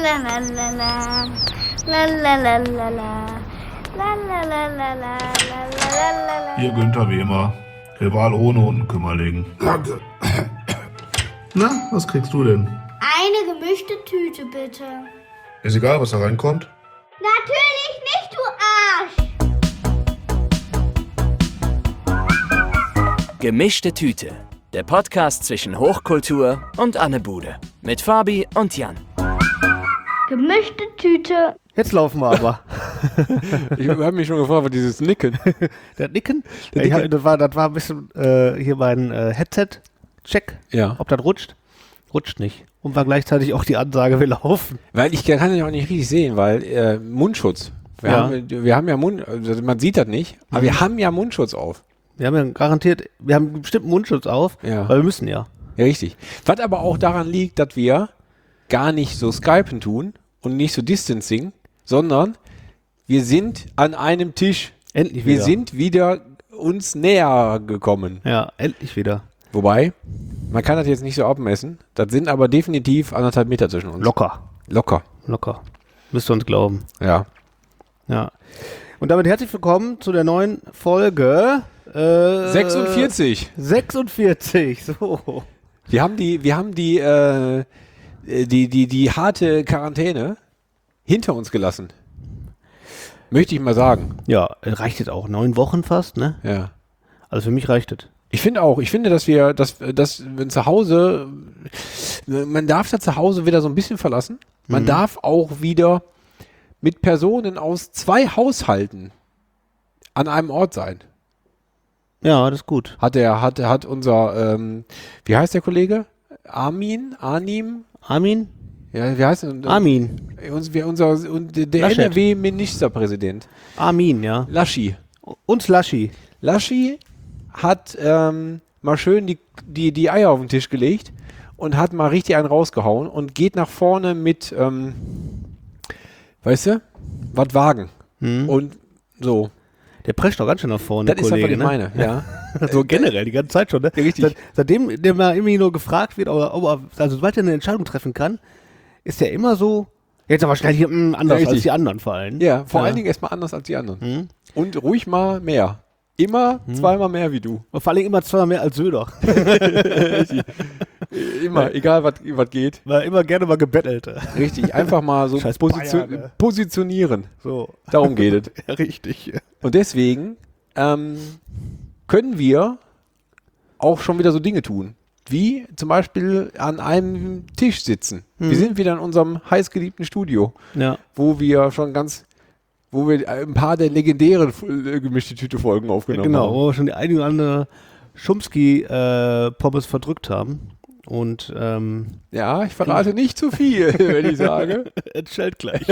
la la la la. La la la la la. La la la la la. La la la la. Hier Günther wie immer. Rival ohne Unkümmerling. Danke. Na, was kriegst du denn? Eine gemischte Tüte, bitte. Ist egal, was da reinkommt. Natürlich nicht, du Arsch! Gemischte Tüte. Der Podcast zwischen Hochkultur und Annebude. Mit Fabi und Jan. Gemischte Tüte. Jetzt laufen wir aber. Ich habe mich schon gefragt, was dieses Nicken. Das Nicken? Das war ein bisschen hier mein Headset-Check, Ja. ob das rutscht. Rutscht nicht. Und war gleichzeitig auch die Ansage, wir laufen. Weil ich kann ja auch nicht richtig sehen, weil Mundschutz. Wir haben ja Mund, also man sieht das nicht, aber wir haben ja Mundschutz auf. Wir haben ja garantiert, wir haben einen bestimmten Mundschutz auf, Ja. weil wir müssen ja. Ja, richtig. Was aber auch daran liegt, dass wir gar nicht so Skypen tun und nicht so Distancing, sondern wir sind an einem Tisch. Endlich Wir wieder. sind wieder uns näher gekommen. Ja, endlich wieder. Wobei, man kann das jetzt nicht so abmessen. Das sind aber definitiv 1,5 Meter zwischen uns. Locker. Locker. Müsst ihr uns glauben. Ja. Ja. Und damit herzlich willkommen zu der neuen Folge 46. 46, so. Wir haben die harte Quarantäne hinter uns gelassen. Möchte ich mal sagen. Ja, reicht jetzt auch 9 Wochen fast, ne? Ja. Also für mich reicht es. Ich finde auch, dass wir zu Hause, man darf da zu Hause wieder so ein bisschen verlassen. Man darf auch wieder mit Personen aus 2 Haushalten an einem Ort sein. Ja, das ist gut. Hat unser, wie heißt der Kollege? Anim? Armin? Ja, wie heißt er? Armin. Der Laschet. NRW-Ministerpräsident. Armin, ja. Laschi. Und Slushy. Laschi hat mal schön die Eier auf den Tisch gelegt und hat mal richtig einen rausgehauen und geht nach vorne mit, weißt du, was wagen. Und so. Der prescht doch ganz schön nach vorne, Das der ist das, was Kollege, ich meine, ja. So generell, die ganze Zeit schon, ne? Ja, richtig. Seitdem der mal irgendwie nur gefragt wird, also sobald er eine Entscheidung treffen kann, ist er immer so, jetzt aber wahrscheinlich anders Ja, richtig. als die anderen vor allem. Ja, vor allen Dingen erstmal anders als die anderen. Und ruhig mal mehr. Immer zweimal mehr wie du. Und vor allem immer zweimal mehr als Söder. Immer, egal was geht. War immer gerne mal gebettelt. Richtig, einfach mal so Scheiß Bayern, ne? positionieren. So. Darum geht es. Ja, richtig. Und deswegen können wir auch schon wieder so Dinge tun. Wie zum Beispiel an einem Tisch sitzen. Wir sind wieder in unserem heißgeliebten Studio, Ja. wo wir ein paar der legendären gemischte Tüte-Folgen aufgenommen Genau, haben. wo wir schon die eine oder andere Schumski-Pommes verdrückt haben. Und, Ja, ich verrate nicht zu viel, wenn ich sage. entscheidet gleich.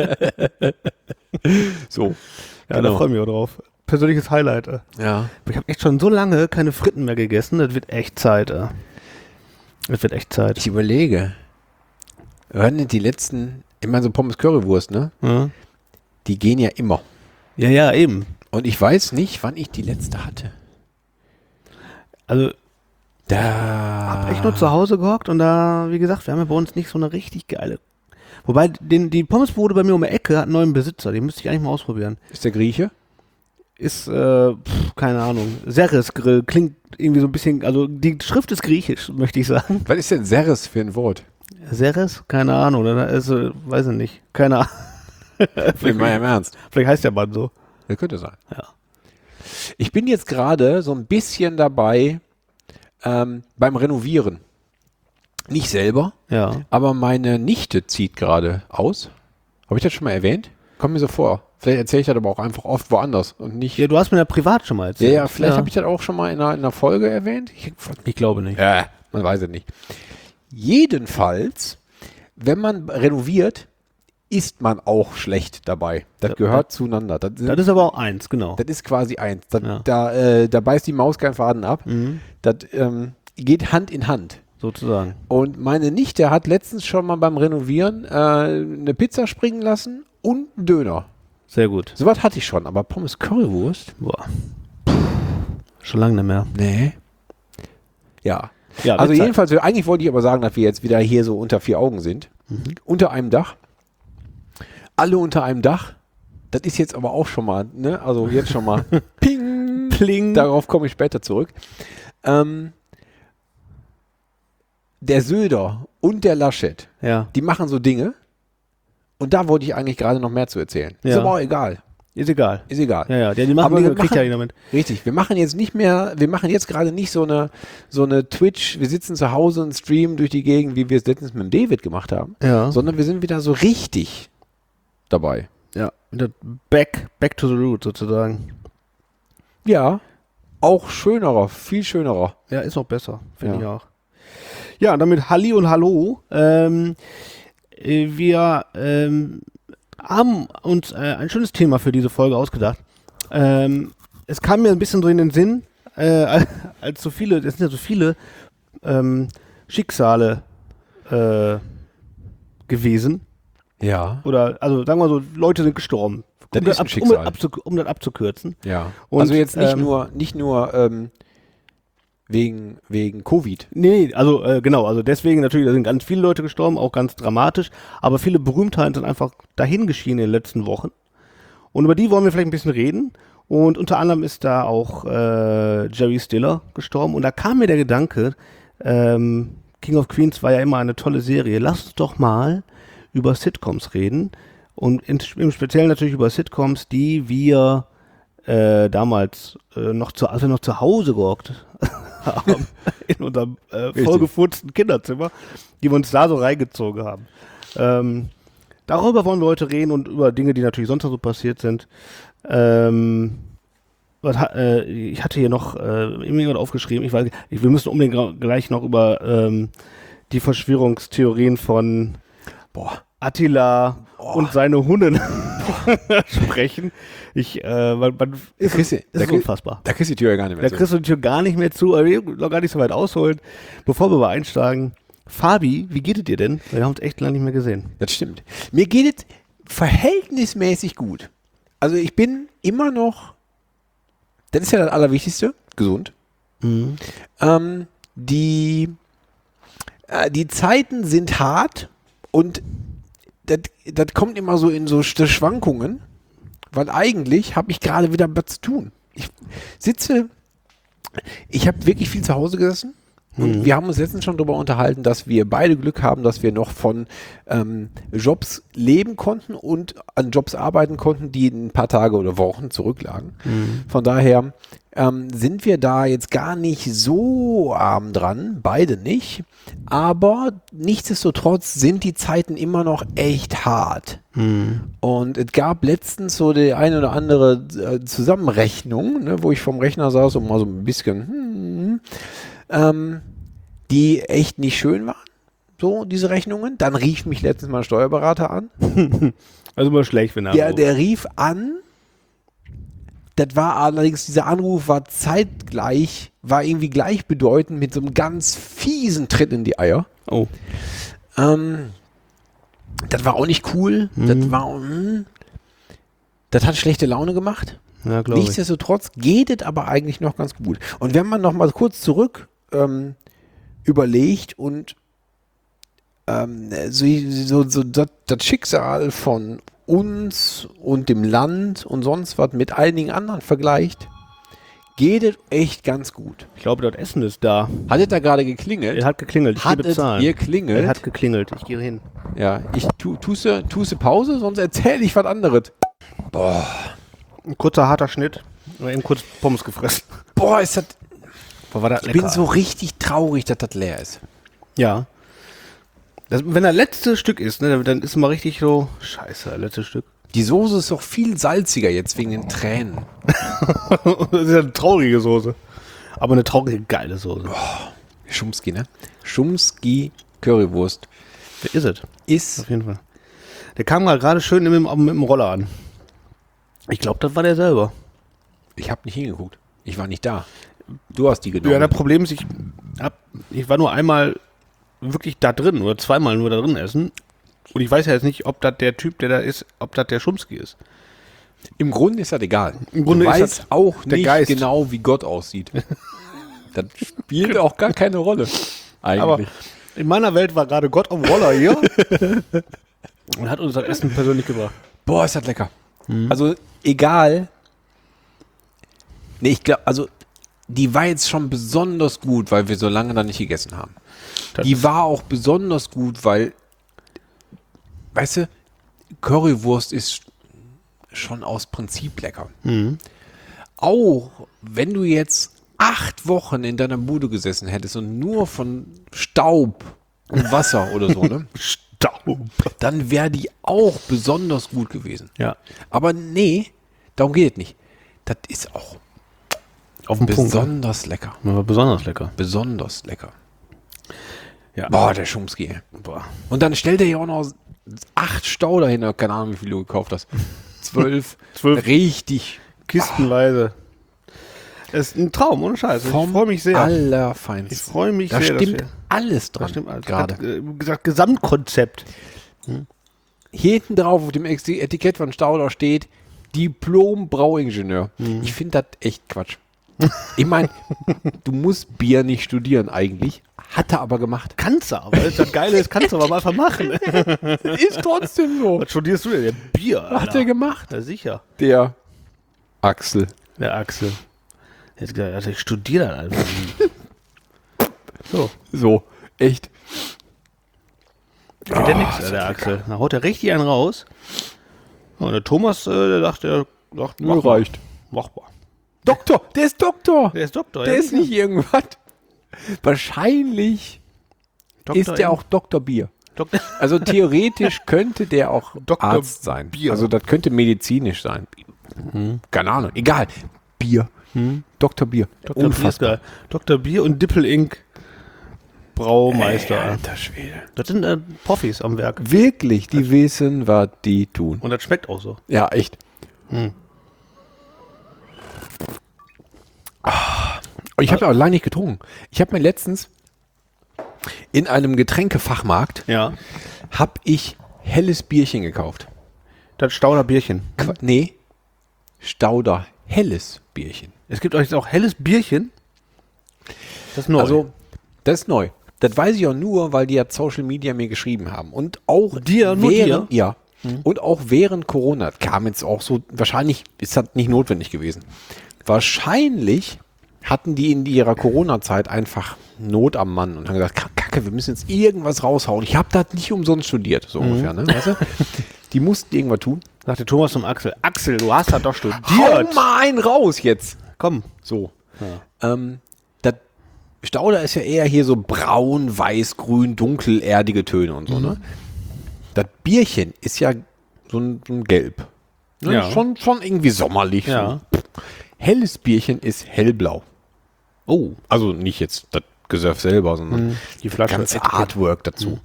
So. Ja, da freue ich mich auch drauf. Persönliches Highlight. Ja. Ich habe echt schon so lange keine Fritten mehr gegessen. Das wird echt Zeit. Das wird echt Zeit. Ich überlege. Hören nicht die letzten, ich meine so Pommes Currywurst, ne? Ja. Die gehen ja immer. Ja, eben. Und ich weiß nicht, wann ich die letzte hatte. Also, Da. hab echt nur zu Hause gehockt und da, wie gesagt, wir haben ja bei uns nicht so eine richtig geile. Wobei, die Pommesbude bei mir um die Ecke hat einen neuen Besitzer. Den müsste ich eigentlich mal ausprobieren. Ist der Grieche? Ist, keine Ahnung. Serres Grill klingt irgendwie so ein bisschen, also die Schrift ist griechisch, möchte ich sagen. Was ist denn Serres für ein Wort? Serres? Keine Ahnung. Oder ist, weiß ich nicht. Keine Ahnung. Vielleicht mal im Ernst. Vielleicht heißt der Mann so. Das könnte sein. Ja. Ich bin jetzt gerade so ein bisschen dabei beim Renovieren. Nicht selber, Ja. aber meine Nichte zieht gerade aus. Habe ich das schon mal erwähnt? Kommt mir so vor. Vielleicht erzähle ich das aber auch einfach oft woanders und nicht. Ja, du hast mir ja privat schon mal erzählt. Ja, vielleicht habe ich das auch schon mal in einer Folge erwähnt. Ich glaube nicht. Ja, man weiß es nicht. Jedenfalls, wenn man renoviert, ist man auch schlecht dabei. Das gehört zueinander. Das Das ist aber auch eins, genau. das ist quasi eins. Das, Ja. da beißt die Maus keinen Faden ab. Das geht Hand in Hand. Sozusagen. Und meine Nichte hat letztens schon mal beim Renovieren eine Pizza springen lassen und einen Döner. Sehr gut. Sowas hatte ich schon, aber Pommes Currywurst? Boah. Schon lange nicht mehr. Nee. Ja. Ja, Also wird jedenfalls, eigentlich wollte ich aber sagen, dass wir jetzt wieder hier so unter 4 Augen sind. unter einem Dach. Alle unter einem Dach. Das ist jetzt aber auch schon mal, ne? Also jetzt schon mal ping, Pling. darauf komme ich später zurück. Der Söder und der Laschet, Ja. die machen so Dinge und da wollte ich eigentlich gerade noch mehr zu erzählen. Ist Ja. aber auch egal. Ist egal. Ist egal. Ja, die machen Aber Dinge, wir kriegt ja machen- jeder mit. Richtig, wir machen jetzt gerade nicht so eine Twitch, wir sitzen zu Hause und streamen durch die Gegend, wie wir es letztens mit dem David gemacht haben, Ja. sondern wir sind wieder so richtig dabei. Ja. Wieder back to the root sozusagen. Ja, auch schönerer, viel schönerer. Ja, ist auch besser, finde Ja. ich auch. Ja, damit Halli und Hallo. Wir haben uns ein schönes Thema für diese Folge ausgedacht. Es kam mir ein bisschen so in den Sinn, als so viele, es sind ja so viele Schicksale gewesen. Ja. Oder, also sagen wir so, Leute sind gestorben. Das ist ein um Schicksal. um das abzukürzen. Ja. Und, also jetzt nicht ähm, nur wegen Covid. Nee, also genau, also deswegen natürlich, da sind ganz viele Leute gestorben, auch ganz dramatisch, aber viele Berühmtheiten sind einfach dahin geschieden in den letzten Wochen. Und über die wollen wir vielleicht ein bisschen reden. Und unter anderem ist da auch Jerry Stiller gestorben. Und da kam mir der Gedanke, King of Queens war ja immer eine tolle Serie. Lass uns doch mal über Sitcoms reden. Und im Speziellen natürlich über Sitcoms, die wir damals als wir noch zu Hause gehockt haben, in unserem vollgefurzten Kinderzimmer, die wir uns da so reingezogen haben. Darüber wollen wir heute reden und über Dinge, die natürlich sonst noch so passiert sind. Ich hatte hier noch irgendjemand aufgeschrieben, ich weiß nicht, wir müssen unbedingt gleich noch über die Verschwörungstheorien von Attila und seine Hunden sprechen. Es ist unfassbar. Da kriegst du die Tür ja gar nicht mehr Da kriegst du die Tür gar nicht mehr zu, aber wir noch gar nicht so weit ausholen. Bevor wir mal einsteigen, Fabi, wie geht es dir denn? Wir haben uns echt lange nicht mehr gesehen. Das stimmt. Mir geht es verhältnismäßig gut. Also ich bin immer noch, das ist ja das Allerwichtigste, gesund. Die Zeiten sind hart und das kommt immer so in so Schwankungen, weil eigentlich habe ich gerade wieder was zu tun. Ich habe wirklich viel zu Hause gesessen. Und wir haben uns letztens schon darüber unterhalten, dass wir beide Glück haben, dass wir noch von Jobs leben konnten und an Jobs arbeiten konnten, die ein paar Tage oder Wochen zurücklagen. Von daher sind wir da jetzt gar nicht so arm dran, beide nicht. Aber nichtsdestotrotz sind die Zeiten immer noch echt hart. Und es gab letztens so die eine oder andere Zusammenrechnung, ne, wo ich vom Rechner saß und mal so ein bisschen die echt nicht schön waren, so diese Rechnungen. Dann rief mich letztens mal ein Steuerberater an. Also immer schlecht, wenn er Der rief an, das war allerdings, dieser Anruf war zeitgleich, war irgendwie gleichbedeutend mit so einem ganz fiesen Tritt in die Eier. Oh. Das war auch nicht cool, das hat schlechte Laune gemacht. Ja, glaube ich. Nichtsdestotrotz geht es aber eigentlich noch ganz gut. Und wenn man noch mal kurz zurück überlegt und das Schicksal von uns und dem Land und sonst was mit einigen anderen vergleicht, geht es echt ganz gut. Ich glaube, das Essen ist da. Hat es da gerade geklingelt? Er hat geklingelt. Ich Hat gehe es bezahlen. geklingelt? Er hat geklingelt. Ich gehe hin. Ja, tust du Pause, sonst erzähle ich was anderes. Ein kurzer, harter Schnitt. Oder eben kurz Pommes gefressen. Boah, ist das... Boah, war das Ich lecker. bin so richtig traurig, dass das leer ist. Ja. Wenn das letzte Stück ist, ne, dann ist mal richtig so, scheiße, das letzte Stück. Die Soße ist doch viel salziger jetzt wegen den Tränen. Das ist ja eine traurige Soße. Aber eine traurige, geile Soße. Schumski, ne? Schumski Currywurst. Wer ist es? Ist... Auf jeden Fall. Der kam mal gerade schön mit dem Roller an. Ich glaube, das war der selber. Ich habe nicht hingeguckt. Ich war nicht da. Du hast die genommen. Ja, das Problem ist, ich war nur einmal wirklich da drin oder zweimal nur da drin essen. Und ich weiß ja jetzt nicht, ob das der Typ, der da ist, ob das der Schumski ist. Im Grunde ist das egal. Im Grunde du ist weißt das auch der nicht Geist. genau, wie Gott aussieht. Das spielt auch gar keine Rolle. Aber Eigentlich. In meiner Welt war gerade Gott am Roller hier und hat uns das Essen persönlich gebracht. Boah, ist das lecker. Also, egal. Nee, ich glaube, also, die war jetzt schon besonders gut, weil wir so lange da nicht gegessen haben. Die war auch besonders gut, weil, weißt du, Currywurst ist schon aus Prinzip lecker. Auch wenn du jetzt 8 Wochen in deiner Bude gesessen hättest und nur von Staub und Wasser oder so, ne? Staub. Dann wäre die auch besonders gut gewesen. Ja. Aber nee, darum geht es nicht. Das ist auch Auf den Punkt. besonders lecker. Aber besonders lecker. Besonders lecker. Ja. Boah, der Schumski. Boah. Und dann stellt er ja auch noch 8 Stau dahin. Keine Ahnung, wie viel du gekauft hast. 12. 12. Richtig. Kistenweise. Es ist ein Traum, ohne Scheiß. Ich freue mich sehr. Allerfeinsten. Ich freue mich Da sehr. stimmt dass alles wir- dran. Da stimmt alles. Gerade. Gesagt, Gesamtkonzept. Hier hinten drauf auf dem Etikett von Stauder steht Diplom-Brauingenieur. Ich finde das echt Quatsch. Ich meine, du musst Bier nicht studieren eigentlich. Hat er aber gemacht. Kannst du, weil das Geile ist, kannst du aber mal einfach machen. Ist trotzdem so. Was studierst du denn? Ja, Bier. Hat er gemacht. Ja, sicher. Der Axel. Der Axel. Jetzt gesagt, also ich studiere dann einfach. So. So, echt. Der nix, der Axel. Da haut er richtig einen raus. Ja, und der Thomas, der dachte, Nur reicht. Machbar. Doktor, der ist Doktor. Der ist Doktor. Der ist nicht irgendwas. Wahrscheinlich ist der auch Dr. Bier. Doktor. Also theoretisch könnte der auch Dr. Arzt sein. Bier. Also das könnte medizinisch sein. Keine Ahnung. Egal. Bier. Dr. Bier. Dr. Unfassbar. Bier, Dr. Bier und Dippel Inc. Braumeister. Alter Schwede. Das sind Profis am Werk. Wirklich, die wissen, was die tun. Und das schmeckt auch so. Ja, echt. Ich habe ja auch lange nicht getrunken. Ich habe mir letztens in einem Getränkefachmarkt Ja. habe ich helles Bierchen gekauft. Das Stauder Bierchen. Nee, Stauder helles Bierchen. Es gibt euch jetzt auch helles Bierchen. Das ist neu. Also, das ist neu. Das weiß ich auch nur, weil die ja Social Media mir geschrieben haben. Und auch Dir? Nur während, dir? ja. Und auch während Corona kam jetzt auch so, wahrscheinlich ist das nicht notwendig gewesen. Wahrscheinlich hatten die in ihrer Corona-Zeit einfach Not am Mann und haben gesagt, Kacke, wir müssen jetzt irgendwas raushauen. Ich habe das nicht umsonst studiert, so ungefähr, ne? Weißt du? Die mussten irgendwas tun. sagte Thomas zum Axel. Axel, du hast das doch Hau studiert. mal einen raus jetzt. Komm. So. Das Stauder ist ja eher hier so braun, weiß, grün, dunkelerdige Töne und so, ne? Das Bierchen ist ja so ein Gelb. Ne? Ja. Schon irgendwie sommerlich. Ja. So. Helles Bierchen ist hellblau. Oh. Also nicht jetzt das Gesöff selber, sondern Die Flasche. das ganze Artwork dazu.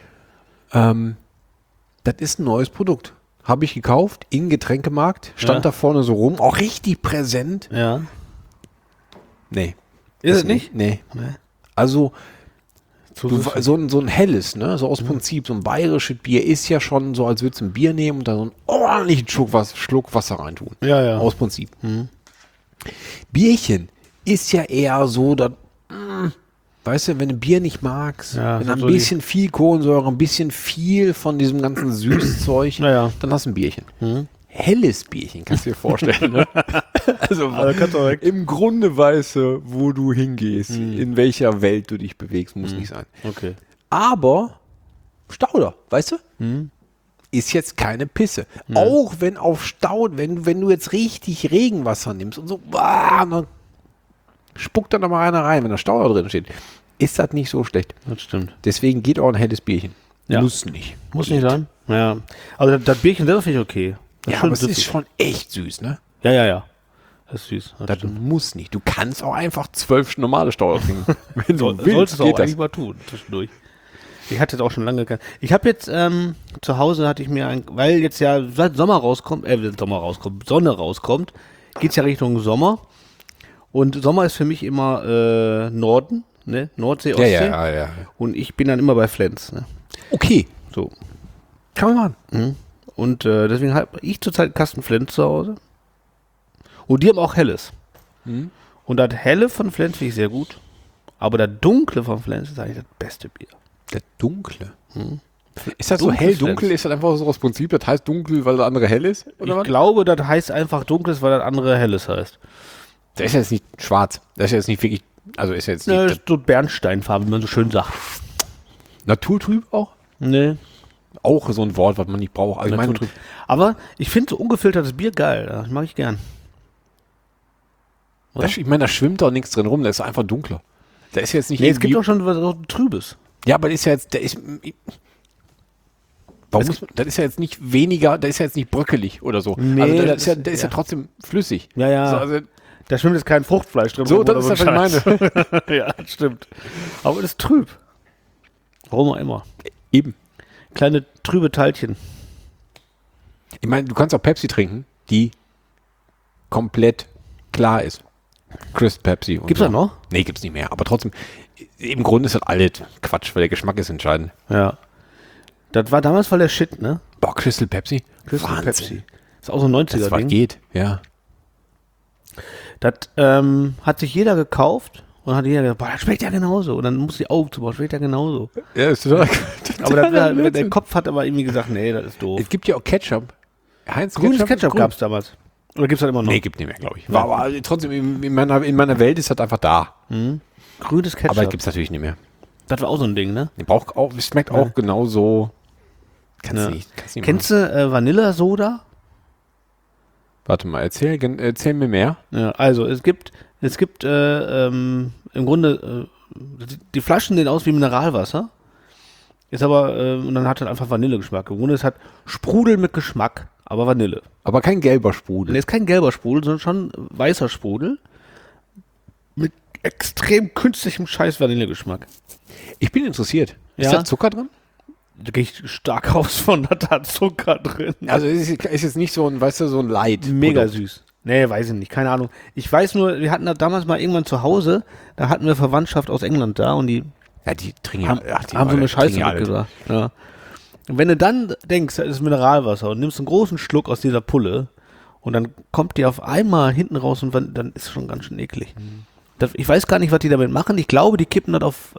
Das ist ein neues Produkt. Habe ich gekauft, in Getränkemarkt, stand da vorne so rum, auch richtig präsent. Ja. Nee. Ist es nicht? Nee. Nee. Also So, so ein helles, ne? So aus Prinzip, so ein bayerisches Bier ist ja schon so, als würdest du ein Bier nehmen und da so einen ordentlichen Schluck Wasser reintun. Ja, ja. Aus Prinzip. Bierchen ist ja eher so, dass, weißt du, wenn du Bier nicht magst, Ja, wenn so ein die- bisschen viel Kohlensäure, ein bisschen viel von diesem ganzen Süßzeug, Ja, ja. dann hast du ein Bierchen. Helles Bierchen, kannst du dir vorstellen. Ne? Also kannst du direkt- im Grunde weißt du, wo du hingehst, in welcher Welt du dich bewegst, muss nicht sein. Okay. Aber Stauder, weißt du? Ist jetzt keine Pisse. Auch wenn auf Stauder, wenn du jetzt richtig Regenwasser nimmst und so, dann spuckt da noch mal einer rein, wenn da Stauder drin steht. Ist das nicht so schlecht. Das stimmt. Deswegen geht auch ein helles Bierchen. Ja. Muss nicht. Muss nicht sein? Ja. Also das Bierchen selber finde ich okay. Das Ja, schön aber es ist süffig. schon echt süß, ne? Ja, ja, ja. Das ist süß. Das Das stimmt. muss nicht. Du kannst auch einfach 12 normale Stauder trinken. Wenn du Solltest du auch geht das. eigentlich mal tun, zwischendurch. Ich hatte jetzt auch schon lange Ich habe jetzt zu Hause hatte ich mir weil jetzt ja seit Sonne rauskommt, Sonne rauskommt, geht's ja Richtung Sommer. Und Sommer ist für mich immer Norden, ne? Nordsee, Ostsee. ja. Und ich bin dann immer bei Flens, ne? Okay, So. kann man machen. Und deswegen habe ich zurzeit einen Kasten Flens zu Hause. Und die haben auch Helles. Und das Helle von Flens finde ich sehr gut. Aber das Dunkle von Flens ist eigentlich das beste Bier. Der Dunkle. Ist das so Dunkles hell-dunkel? Lens. Ist das einfach so das Prinzip, das heißt dunkel, weil der andere hell ist? Oder Ich was? glaube, das heißt einfach dunkles, weil das andere helles heißt. Der ist ja jetzt nicht schwarz. Der ist ja jetzt nicht wirklich, also ist ja jetzt nicht Ja, so Bernsteinfarbe, wie man so schön sagt. naturtrüb auch? Nee. Auch so ein Wort, was man nicht braucht. Also ich meine, Aber ich finde so ungefiltertes Bier geil. Das mag ich gern. ich meine, da schwimmt doch nichts drin rum, der ist einfach dunkler. Der ist jetzt nicht Nee, es gibt irgendwie- auch schon was so Trübes. Ja, aber das ist ja jetzt, der ist. Warum muss man, das ist ja jetzt nicht weniger, der ist ja jetzt nicht bröckelig oder so. Nee, also der das ist ja, ist- der ist ja ja. trotzdem flüssig. Ja, ja. So, also, Da schwimmt jetzt kein Fruchtfleisch drin. so rum das oder ist ja, was ich ein meine. Scheiß. Ja, das stimmt. Aber das ist trüb. Warum auch immer. Eben. Kleine trübe Teilchen. Ich meine, du kannst auch Pepsi trinken, die komplett klar ist. Crisp Pepsi. Und Gibt's so. das noch? Nee, gibt's nicht mehr. Aber trotzdem, im Grunde ist das alles Quatsch, weil der Geschmack ist entscheidend. Ja. Das war damals voll der Shit, ne? Boah, Crystal Pepsi? Crystal Wahnsinn. Pepsi. Ist auch so ein Das was 90er-Ding. geht, ja. Das hat sich jeder gekauft und hat jeder gesagt, boah, das schmeckt ja genauso. Und dann muss die Augen zu, boah, das schmeckt ja genauso. Ja, ist total Aber der Kopf hat aber irgendwie gesagt, nee, das ist doof. Es gibt ja auch Ketchup. Heinz Grünes Ketchup grün. gab es damals. Oder gibt es das immer noch? Nee, gibt nicht mehr, glaube ich. War aber trotzdem, in meiner Welt ist das einfach da. Grünes Ketchup. Aber gibt es natürlich nicht mehr. Das war auch so ein Ding, ne? Braucht auch, es schmeckt auch genauso. Kannst Ja. du nicht. Kannst nicht Kennst du Vanillesoda? machen. Warte mal, erzähl mir mehr. Ja, also es gibt im Grunde die Flaschen sehen aus wie Mineralwasser. Ist aber und dann hat es einfach Vanillegeschmack. Im Grunde es hat Sprudel mit Geschmack, aber Vanille. Aber kein gelber Sprudel. Und ist kein gelber Sprudel, sondern schon weißer Sprudel mit extrem künstlichem Scheiß Vanillegeschmack. Ich bin interessiert. Ist Ja. da Zucker drin? Da gehe ich stark aus von, da hat Zucker drin. Also ist jetzt nicht so ein, weißt du, so ein Light. Mega süß. Nee, weiß ich nicht, keine Ahnung. Ich weiß nur, wir hatten das damals mal irgendwann zu Hause, da hatten wir Verwandtschaft aus England da und die Ja, die trinken haben, ja. haben so eine Scheiße mitgebracht. Ja. Und wenn du dann denkst, das ist Mineralwasser und nimmst einen großen Schluck aus dieser Pulle und dann kommt die auf einmal hinten raus und dann ist es schon ganz schön eklig. Ich weiß gar nicht, was die damit machen. Ich glaube, die kippen das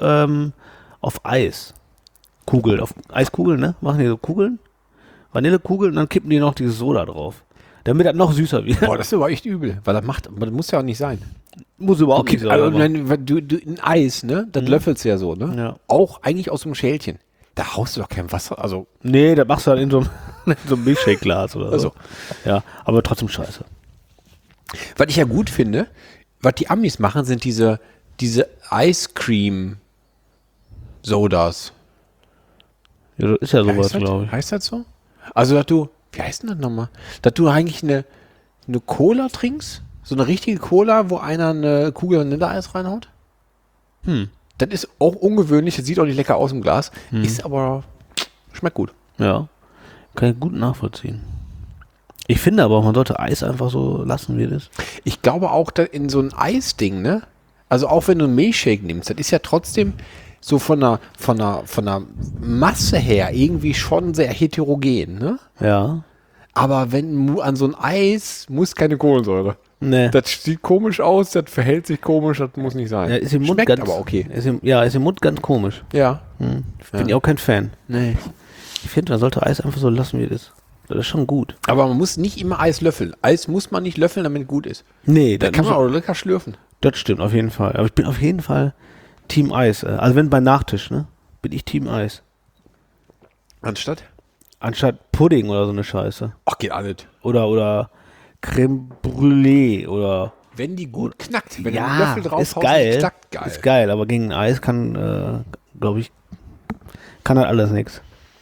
auf Eis. Kugeln, auf Eiskugeln, ne? Machen die so Kugeln? Vanillekugeln und dann kippen die noch diese Soda drauf. Damit das noch süßer wird. Boah, das ist aber echt übel, weil das muss ja auch nicht sein. Muss überhaupt nicht sein. also, aber- wenn du ein Eis, ne? Das löffelst du ja so, ne? Ja. Auch eigentlich aus so einem Schälchen. Da haust du doch kein Wasser, also Nee, das machst du dann in so einem Milchshake-Glas oder so. Also. Ja, aber trotzdem scheiße. was ich ja gut finde, was die Amis machen, sind diese Ice Cream Sodas. Ja, das ist ja sowas, Heißt das? glaube ich. Heißt das so? Also, dass du, wie heißt denn das nochmal? Dass du eigentlich eine Cola trinkst? So eine richtige Cola, wo einer eine Kugel Vanilleeis reinhaut? Das ist auch ungewöhnlich, das sieht auch nicht lecker aus im Glas, ist aber, schmeckt gut. Ja, kann ich gut nachvollziehen. Ich finde aber, man sollte Eis einfach so lassen, wie das ist. Ich glaube auch, dass in so ein Eisding, ne? Also auch wenn du einen Milchshake nimmst, das ist ja trotzdem so von der Masse her irgendwie schon sehr heterogen, ne? Ja. Aber wenn an so ein Eis muss keine Kohlensäure. Nee. Das sieht komisch aus, das verhält sich komisch, das muss nicht sein. Ja, ist im Mund Schmeckt ganz, aber okay. Ist im Mund ganz komisch. Ja. Bin ich auch kein Fan. Nee. Ich finde, man sollte Eis einfach so lassen, wie das ist. Das ist schon gut. Aber man muss nicht immer Eis löffeln. Eis muss man nicht löffeln, damit es gut ist. Nee, Da kann man auch lecker schlürfen. das stimmt auf jeden Fall. Aber ich bin auf jeden Fall Team Eis. Also wenn bei Nachtisch, ne? Bin ich Team Eis. Anstatt? Anstatt Pudding oder so eine Scheiße. Ach, geht alles. Oder Creme Brûlée oder Wenn die gut knackt, wenn du einen ja, Löffel drauf ist haust, geil. knackt geil. Ist geil, aber gegen Eis kann, glaube ich, kann halt alles nichts.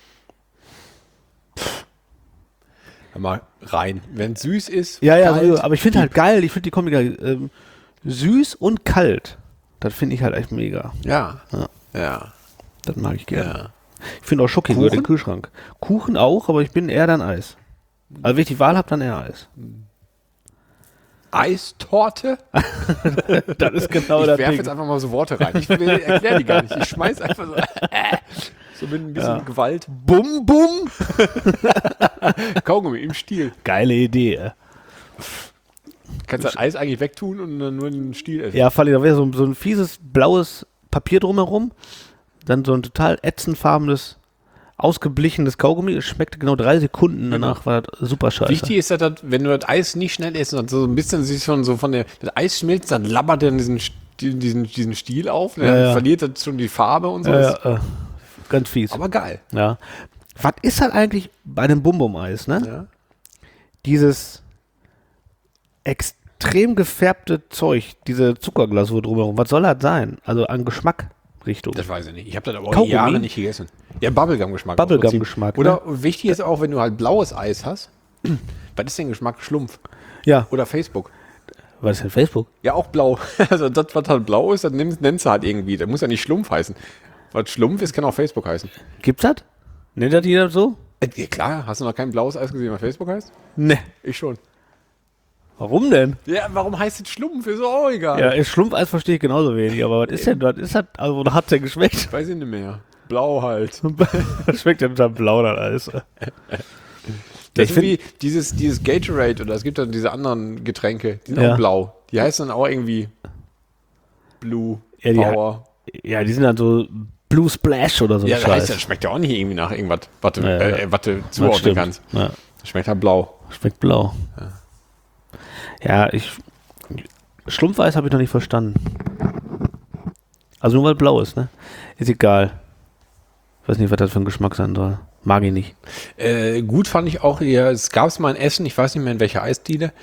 Mal rein. Wenn es süß ist, Ja, ja, kalt, so, aber ich finde halt geil, ich finde die Kombi geil. Süß und kalt. Das finde ich halt echt mega. Ja. Ja. Ja. Das mag ich gerne. Ja. Ich finde auch Schoki Kuchen? gehört in den Kühlschrank. Kuchen auch, aber ich bin eher dann Eis. Also wenn ich die Wahl habe, dann eher Eis. Eistorte? Das ist genau Ich das werfe Ding. jetzt einfach mal so Worte rein. Ich erkläre die gar nicht. Ich schmeiß einfach so. So mit ein bisschen Gewalt. Bum, bum. Kaugummi im Stiel. Geile Idee. Kannst das Eis eigentlich wegtun und dann nur den Stiel essen. Ja, Falli, da wäre so ein fieses blaues Papier drumherum. dann so ein total ätzendfarbenes, ausgeblichenes Kaugummi. Es schmeckte genau 3 Sekunden, danach war das super scheiße. Wichtig ist, dass wenn du das Eis nicht schnell isst, und so ein bisschen sich schon so von das Eis schmilzt, dann labbert er diesen Stiel auf, dann verliert das schon die Farbe und so. Ganz fies. Aber geil. Ja. Was ist halt eigentlich bei einem Bum-Bum-Eis, ne? Ja. Dieses extrem gefärbte Zeug, diese Zuckerglasur drumherum, was soll das sein? Also an Geschmackrichtung. Das weiß ich nicht. Ich habe das aber auch Kaugummi? Jahre nicht gegessen. Ja, Bubblegum-Geschmack. Bubblegum-Geschmack, Oder wichtig ist auch, wenn du halt blaues Eis hast, was ist denn Geschmack? Schlumpf. Ja. Oder Facebook. Was ist denn Facebook? Ja, auch blau. Also das, was halt blau ist, das nennst du halt irgendwie. Das muss ja nicht Schlumpf heißen. Was Schlumpf ist, kann auch Facebook heißen. Gibt's das? Nennt das jeder so? Ja, klar, hast du noch kein blaues Eis gesehen, was Facebook heißt? Ne. Ich schon. Warum denn? Ja, warum heißt es Schlumpf? Ist auch egal. Ja, Schlumpfeis verstehe ich genauso wenig, aber was ist denn das? Ist das, also, oder hat's denn geschmeckt? Weiß ich nicht mehr. Blau halt. Das schmeckt ja total blau dann alles. Das ist wie dieses Gatorade oder es gibt dann diese anderen Getränke, die sind Ja. auch blau. Die heißen dann auch irgendwie Blue Ja, Power. Ja, die sind dann so Blue Splash oder so. Ja, ein das heißt, Scheiß. das schmeckt ja auch nicht irgendwie nach irgendwas, was du, Ja. was du Das zuordnen stimmt. kannst. Ja, Das schmeckt halt blau. schmeckt blau. Ja, Schlumpfeis habe ich noch nicht verstanden. Also nur weil blau ist, ne? Ist egal. Ich weiß nicht, was das für ein Geschmack sein soll. Mag ich nicht. Gut fand ich auch, ja, es gab es mal ein Essen, ich weiß nicht mehr in welcher Eisdiele.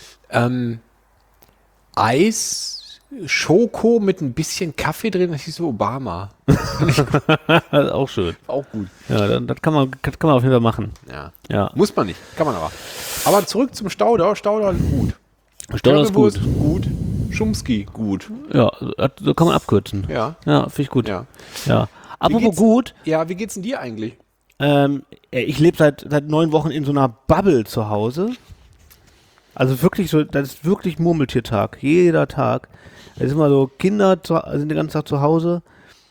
Eis, Schoko mit ein bisschen Kaffee drin, das hieß so Obama. Das ist auch schön. Auch gut. Ja, das kann man auf jeden Fall machen. Ja. Ja. Muss man nicht, kann man aber. Aber zurück zum Stauder. Stauder ist gut. Stauder ist gut. Currywurst gut. Schumski gut. Ja, so kann man abkürzen. Ja. Ja, finde ich gut. Ja. Ja. Apropos geht's- gut, Ja, wie geht's denn dir eigentlich? ich lebe seit 9 Wochen in so einer Bubble zu Hause. Also wirklich so, das ist wirklich Murmeltiertag. Jeder Tag. Es ist immer so, Kinder sind den ganzen Tag zu Hause.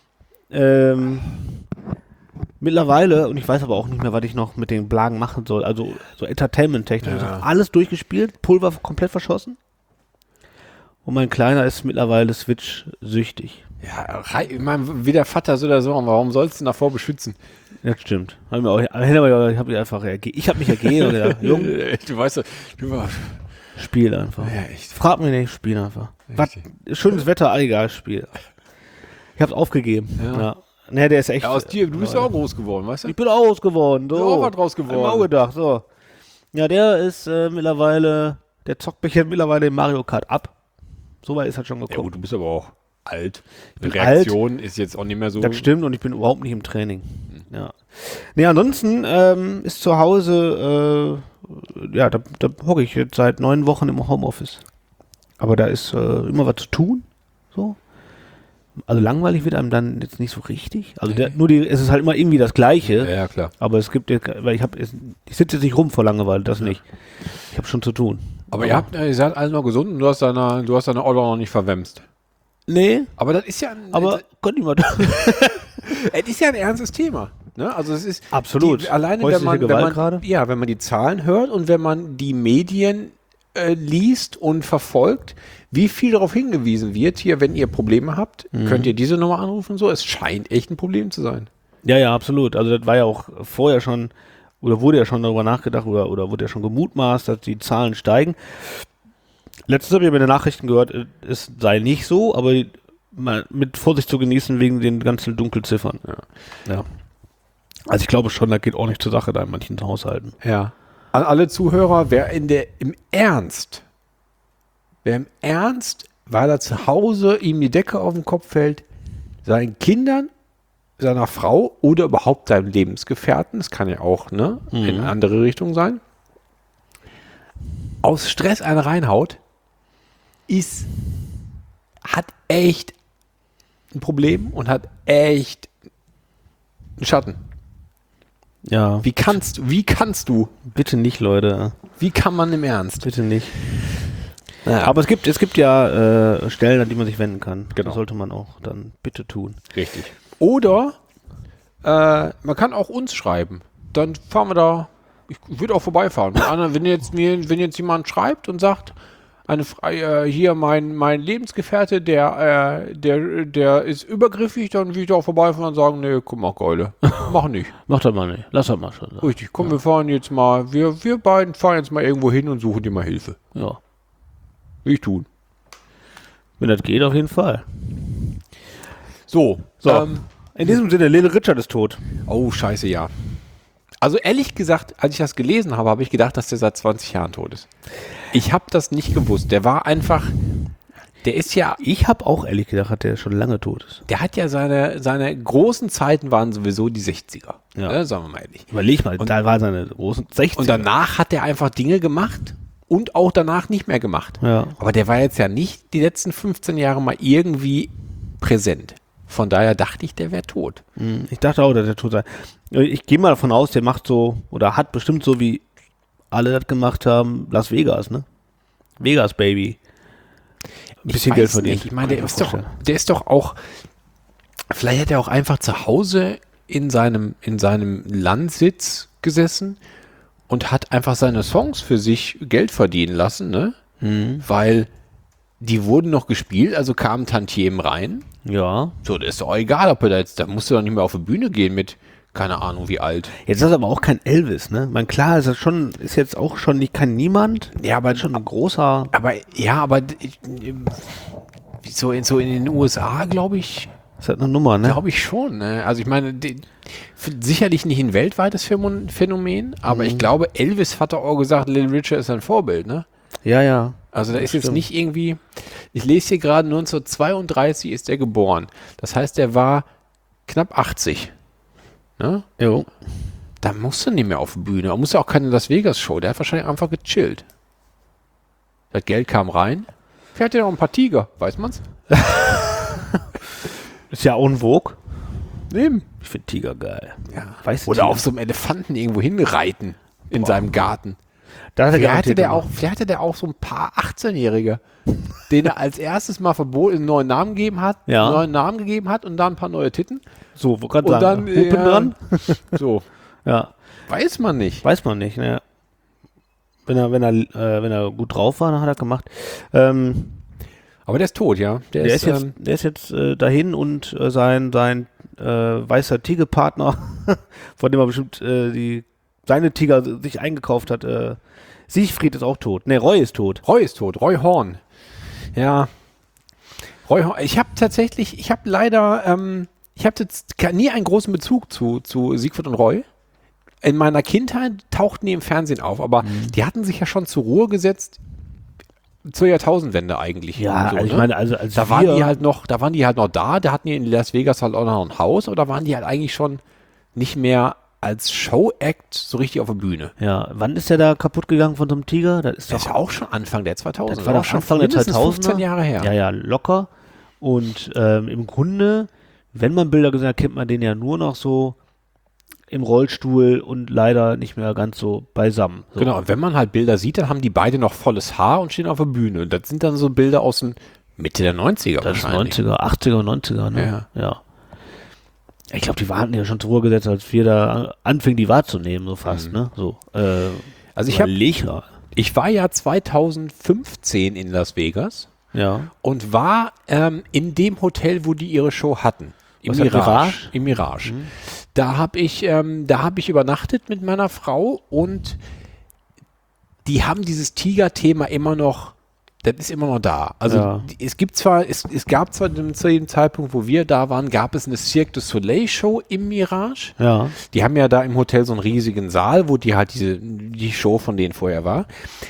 Mittlerweile, und ich weiß aber auch nicht mehr, was ich noch mit den Blagen machen soll, also so Entertainment-technisch, Ja. alles durchgespielt, Pulver komplett verschossen. Und mein Kleiner ist mittlerweile Switch-süchtig. Ja, ich meine, wie der Vater so oder so, warum sollst du ihn davor beschützen? Das stimmt. Ich habe mich ergeben und gedacht, Junge, Du weißt doch, du warst. spiel einfach. Ja, echt. Frag mich nicht, spiel einfach. Was, schönes Wetter, egal, spiel. Ich hab's aufgegeben. Ja. Nee, der ist echt. Ja, aus dir, du bist ja auch groß geworden, weißt du? Ich bin auch geworden. So. Ja, auch was draus Hab ich geworden. mir auch gedacht, so. Ja, der ist mittlerweile, der zockt mich jetzt mittlerweile in Mario Kart ab. So weit ist er schon Ja gekommen. gut, du bist aber auch alt. Die bin Reaktion ist jetzt auch nicht mehr so. Das stimmt und ich bin überhaupt nicht im Training. Ja. Nee, ansonsten ist zu Hause, da hocke ich jetzt seit 9 Wochen im Homeoffice. Aber da ist immer was zu tun. So. Also langweilig wird einem dann jetzt nicht so richtig. Also es ist halt immer irgendwie das Gleiche. Ja, klar. Aber es gibt jetzt, weil ich sitze jetzt nicht rum vor Langeweile, das nicht. Ich habe schon zu tun. Aber ihr seid alle noch gesund und du hast deine Order noch nicht verwemst. Nee, Aber das ist ja aber könnte ich mal. es ist ja ein ernstes Thema. Ne? Also es ist Absolut. Alleine Häusliche wenn Gewalt man gerade? ja, wenn man die Zahlen hört und wenn man die Medien liest und verfolgt, wie viel darauf hingewiesen wird, hier, wenn ihr Probleme habt, könnt ihr diese Nummer anrufen und so. Es scheint echt ein Problem zu sein. Ja, absolut. Also das war ja auch vorher schon, oder wurde ja schon darüber nachgedacht, oder wurde ja schon gemutmaßt, dass die Zahlen steigen. Letztens habe ich bei den Nachrichten gehört, es sei nicht so, aber mal mit Vorsicht zu genießen wegen den ganzen Dunkelziffern. Ja. Also ich glaube schon, da geht auch nicht zur Sache da in manchen Haushalten. Ja. An alle Zuhörer, wer im Ernst, weil er zu Hause ihm die Decke auf den Kopf fällt, seinen Kindern, seiner Frau oder überhaupt seinem Lebensgefährten, das kann ja auch in eine andere Richtung sein, aus Stress einen reinhaut, hat echt ein Problem und hat echt einen Schatten. Ja, Wie kannst du, bitte nicht, Leute. wie kann man im Ernst? Bitte nicht. Ja. Aber es gibt ja Stellen, an die man sich wenden kann. Genau. Das sollte man auch dann bitte tun. Richtig. Oder man kann auch uns schreiben. Dann fahren wir da. Ich würde auch vorbeifahren. Wenn jetzt jemand schreibt und sagt, hier mein Lebensgefährte, der ist übergriffig, dann will ich da auch vorbeifahren und sagen, nee, guck mal, Keule, mach nicht. Mach das mal nicht. Lass das mal schon. Richtig, komm, wir fahren jetzt mal, wir beiden fahren jetzt mal irgendwo hin und suchen dir mal Hilfe. Ja. Will ich tun. Wenn das geht, auf jeden Fall. So. In diesem Sinne, Little Richard ist tot. Oh, scheiße, ja. Also ehrlich gesagt, als ich das gelesen habe, habe ich gedacht, dass der seit 20 Jahren tot ist. Ich habe das nicht gewusst. Der ist ja... Ich habe auch ehrlich gedacht, dass der schon lange tot ist. Der hat ja seine großen Zeiten waren sowieso die 60er. Ja. Ne, sagen wir mal ehrlich. Überleg mal, da war seine großen 60er. Und danach hat er einfach Dinge gemacht und auch danach nicht mehr gemacht. Ja. Aber der war jetzt ja nicht die letzten 15 Jahre mal irgendwie präsent. Von daher dachte ich, der wäre tot. Ich dachte auch, dass der tot sei. Ich gehe mal davon aus, der macht so, oder hat bestimmt so, wie alle das gemacht haben, Las Vegas, ne? Vegas, Baby. Ein bisschen Geld verdient. Nicht. Ich meine, der ist doch auch, vielleicht hat er auch einfach zu Hause in seinem Landsitz gesessen und hat einfach seine Songs für sich Geld verdienen lassen, ne? Weil die wurden noch gespielt, also kamen Tantiemen rein. Ja. So, das ist doch egal, ob er da musst du doch nicht mehr auf die Bühne gehen mit, keine Ahnung, wie alt. Jetzt ist das aber auch kein Elvis, ne? Man, klar, ist jetzt auch schon nicht kein Niemand. Ja, aber schon ein großer. Aber so in den USA, glaube ich, Ist halt eine Nummer, ne? glaube ich schon. Ne? Also ich meine, sicherlich nicht ein weltweites Phänomen, aber ich glaube, Elvis hat auch gesagt, Little Richard ist ein Vorbild, ne? Ja, ja. Also da Das ist jetzt stimmt. nicht irgendwie, ich lese hier gerade, 1932 ist er geboren. Das heißt, er war knapp 80. Ne? Jo. Da musst du nicht mehr auf die Bühne. Er musste auch keine Las Vegas Show. Der hat wahrscheinlich einfach gechillt. Das Geld kam rein. Vielleicht hat er noch ein paar Tiger, weiß man's? Ist ja en vogue. Nehmen. Ich finde Tiger geil. Ja. Weißt du, Oder Tiger? auf so einem Elefanten irgendwo hinreiten in seinem Garten. Da hat er Vielleicht hatte, garantiert der auch so ein paar 18-Jährige, denen er als erstes mal einen neuen Namen gegeben hat, Ja. einen neuen Namen gegeben hat und dann ein paar neue Titten. so, wo gerade Und sagen, dann Hupen dran. So, Ja, weiß man nicht. weiß man nicht, ne? Wenn er gut drauf war, dann hat er gemacht. Aber der ist tot, ja. Der ist jetzt dahin und sein weißer Tigerpartner, von dem er bestimmt seine Tiger sich eingekauft hat, Siegfried ist auch tot. Ne, Roy ist tot. Roy ist tot, Roy Horn. Ja. Roy Horn. Ich habe leider, ich habe jetzt nie einen großen Bezug zu Siegfried und Roy. In meiner Kindheit tauchten die im Fernsehen auf, aber die hatten sich ja schon zur Ruhe gesetzt zur Jahrtausendwende eigentlich. Ja, so, also ich ne? meine, also als Da waren die halt noch da, da hatten die in Las Vegas halt auch noch ein Haus, aber da waren die halt eigentlich schon nicht mehr als Show-Act so richtig auf der Bühne. Ja, wann ist der da kaputt gegangen von so einem Tiger? Das ist Das ist ja auch schon Anfang der 2000er. Das war doch schon Anfang der mindestens 2000er. 15 Jahre her. Ja, ja, locker. Und im Grunde, wenn man Bilder gesehen hat, kennt man den ja nur noch so im Rollstuhl und leider nicht mehr ganz so beisammen. So. Genau, und wenn man halt Bilder sieht, dann haben die beide noch volles Haar und stehen auf der Bühne. Und das sind dann so Bilder aus den Mitte der 90er Das ist wahrscheinlich. 90er, 80er, 90er, ne? Ja. Ich glaube, die hatten ja schon zur Ruhe gesetzt, als wir da anfingen, die wahrzunehmen, so fast, ne? So, Also ich war ja 2015 in Las Vegas ja. und war in dem Hotel, wo die ihre Show hatten. Im Was hat Mirage? Im Mirage. Da habe ich übernachtet mit meiner Frau und die haben dieses Tiger-Thema immer noch, das ist immer noch da. Also Ja. es gab zwar zu dem Zeitpunkt, wo wir da waren, gab es eine Cirque du Soleil Show im Mirage. Ja. Die haben ja da im Hotel so einen riesigen Saal, wo die halt die Show von denen vorher war.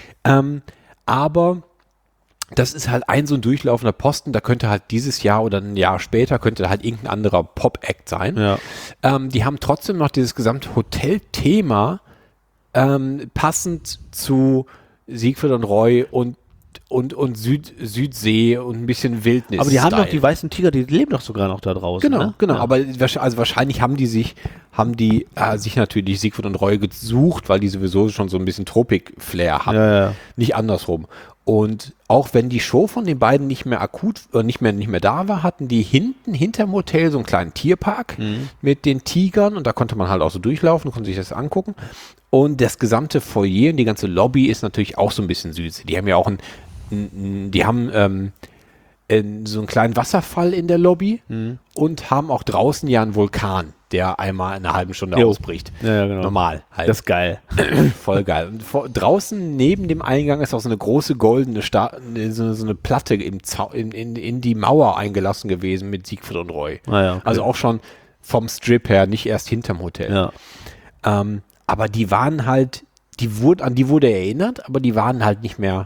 Aber das ist halt so ein durchlaufender Posten, da könnte halt dieses Jahr oder ein Jahr später könnte da halt irgendein anderer Pop-Act sein. Ja. Die haben trotzdem noch dieses gesamte Hotel-Thema passend zu Siegfried und Roy und Südsee und ein bisschen Wildnis. Aber die haben doch die weißen Tiger, die leben doch sogar noch da draußen. Genau, ne? genau. Ja. Aber wahrscheinlich haben die sich natürlich Siegfried und Roy gesucht, weil die sowieso schon so ein bisschen Tropik-Flair hatten. Ja. Nicht andersrum. Und auch wenn die Show von den beiden nicht mehr nicht mehr da war, hatten die hinterm Hotel so einen kleinen Tierpark mit den Tigern und da konnte man halt auch so durchlaufen, konnte sich das angucken. Und das gesamte Foyer und die ganze Lobby ist natürlich auch so ein bisschen süß. Die haben ja auch die haben so einen kleinen Wasserfall in der Lobby und haben auch draußen ja einen Vulkan, der einmal in einer halben Stunde ausbricht. Ja, genau. Normal halt. Das ist geil. Voll geil. Und draußen neben dem Eingang ist auch so eine große goldene so eine Platte in die Mauer eingelassen gewesen mit Siegfried und Roy. Ah, ja, okay. Also auch schon vom Strip her, nicht erst hinterm Hotel. Ja. Aber die waren halt, an die wurde erinnert, aber die waren halt nicht mehr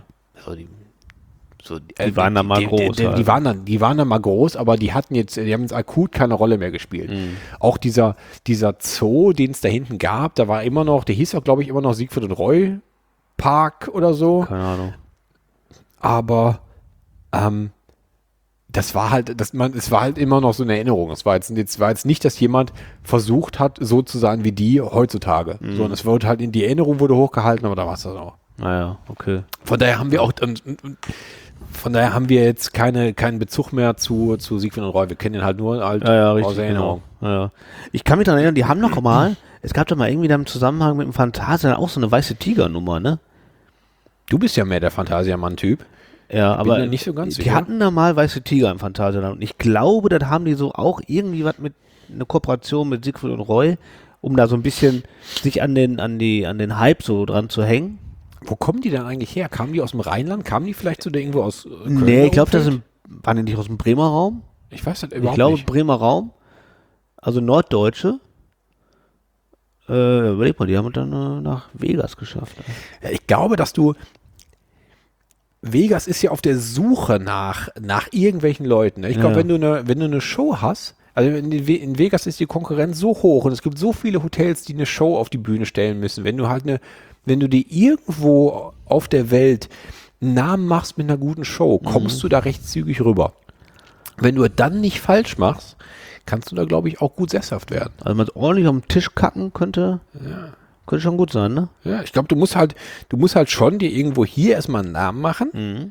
Die waren dann mal groß. Die waren dann mal groß, aber die haben jetzt akut keine Rolle mehr gespielt. Auch dieser Zoo, den es da hinten gab, da war immer noch, der hieß auch, glaube ich, immer noch Siegfried und Roy Park oder so. Keine Ahnung. Aber es war halt immer noch so eine Erinnerung. Es war jetzt nicht, dass jemand versucht hat, so zu sein wie die heutzutage. Sondern es wurde halt die Erinnerung wurde hochgehalten, aber da war es dann auch. Naja, okay. Von daher haben wir auch jetzt keinen Bezug mehr zu Siegfried und Roy. Wir kennen ihn halt nur aus Erinnerung. Genau. Ja. Ich kann mich daran erinnern, die haben noch mal, es gab da mal irgendwie da im Zusammenhang mit dem Phantasialand auch so eine weiße Tiger-Nummer, ne? Du bist ja mehr der Phantasiamann-Typ. Ja, aber Bin nicht so ganz die sicher. hatten da mal weiße Tiger im Phantasialand und ich glaube, das haben die so auch irgendwie was mit einer Kooperation mit Siegfried und Roy, um da so ein bisschen sich an den Hype so dran zu hängen. Wo kommen die denn eigentlich her? Kamen die aus dem Rheinland? Kamen die vielleicht so irgendwo aus Köln? Nee, ich glaube, waren die nicht aus dem Bremer Raum? Ich weiß das Ich überhaupt glaube, nicht. Bremer Raum, also Norddeutsche. Überleg mal, die haben es dann nach Vegas geschafft. Ja, ich glaube, Vegas ist ja auf der Suche nach irgendwelchen Leuten. Ne? Ich glaube, wenn du eine Show hast, also in Vegas ist die Konkurrenz so hoch und es gibt so viele Hotels, die eine Show auf die Bühne stellen müssen. Wenn du dir irgendwo auf der Welt einen Namen machst mit einer guten Show, kommst du da recht zügig rüber. Wenn du dann nicht falsch machst, kannst du da, glaube ich, auch gut sesshaft werden. Also man ordentlich am Tisch kacken könnte schon gut sein, ne? Ja, ich glaube, du musst halt schon dir irgendwo hier erstmal einen Namen machen.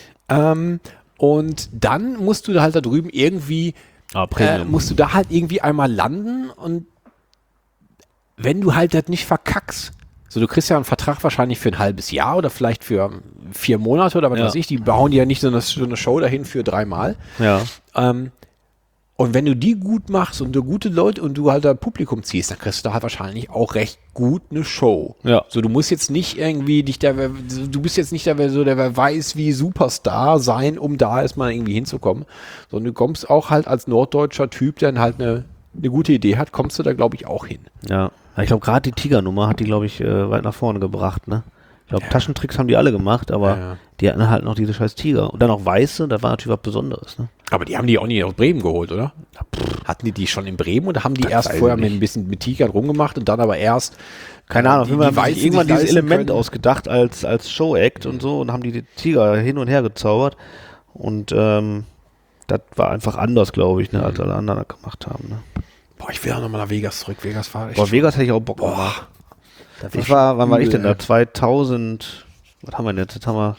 Und dann musst du halt da drüben irgendwie musst du da halt irgendwie einmal landen und wenn du halt das nicht verkackst, so du kriegst ja einen Vertrag wahrscheinlich für ein halbes Jahr oder vielleicht für 4 Monate oder was weiß ich, die bauen dir ja nicht so eine Show dahin für 3 Mal. Ja. Und wenn du die gut machst und du gute Leute und du halt da Publikum ziehst, dann kriegst du da halt wahrscheinlich auch recht gut eine Show. Ja. So, du musst jetzt nicht irgendwie du bist jetzt nicht der wer weiß wie Superstar sein, um da erstmal irgendwie hinzukommen, sondern du kommst auch halt als norddeutscher Typ, der dann halt eine gute Idee hat, kommst du da, glaube ich, auch hin. Ja. Ich glaube, gerade die Tiger-Nummer hat die, glaube ich, weit nach vorne gebracht, ne? Ich glaube, Taschentricks haben die alle gemacht, aber die hatten halt noch diese scheiß Tiger. Und dann auch weiße, das war natürlich was Besonderes, ne? Aber die haben die auch nicht aus Bremen geholt, oder? Hatten die schon in Bremen oder haben die erst vorher mit ein bisschen mit Tigern rumgemacht und dann aber erst keine Ahnung, die haben Weißen sich irgendwann sich dieses leisten Element können. ausgedacht als Show-Act und so und haben die Tiger hin und her gezaubert und das war einfach anders, glaube ich, ne, als alle anderen das gemacht haben, ne? Boah, ich will auch nochmal nach Vegas zurück. Vegas war echt Boah, Vegas hätte ich auch Bock gemacht. Wann war ich denn da? 2000, was haben wir denn jetzt? Jetzt haben wir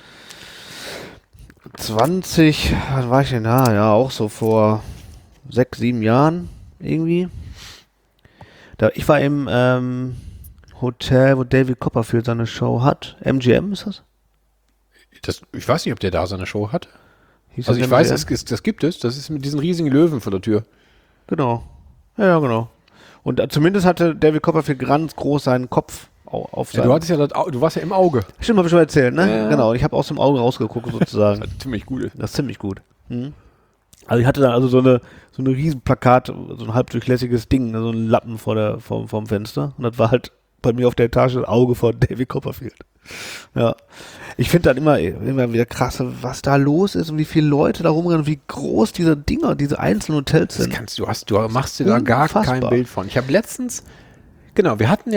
20, wann war ich denn da? Ja, auch so vor 6, 7 Jahren irgendwie. Ich war im Hotel, wo David Copperfield seine Show hat. MGM ist das? Ich weiß nicht, ob der da seine Show hat. Hieß Also das ich weiß, MGM? das gibt es. Das ist mit diesen riesigen Löwen vor der Tür. Genau. Ja, genau. Und zumindest hatte David Copperfield ganz groß seinen Kopf auf Ja, du warst ja im Auge. Stimmt, habe ich schon erzählt, ne? Ja. Genau, ich habe aus dem Auge rausgeguckt sozusagen. Das ist ziemlich gut. Das ist ziemlich gut. Also ich hatte da also so eine riesen Plakat, so ein halbdurchlässiges Ding, ne, so ein Lappen vom Fenster. Und das war halt bei mir auf der Etage das Auge von David Copperfield. Ja. Ich finde dann immer wieder krass, was da los ist und wie viele Leute da rumrennen und wie groß diese Dinger, diese einzelnen Hotels sind. Du machst dir da gar kein Bild von. Ich habe letztens, genau, wir haben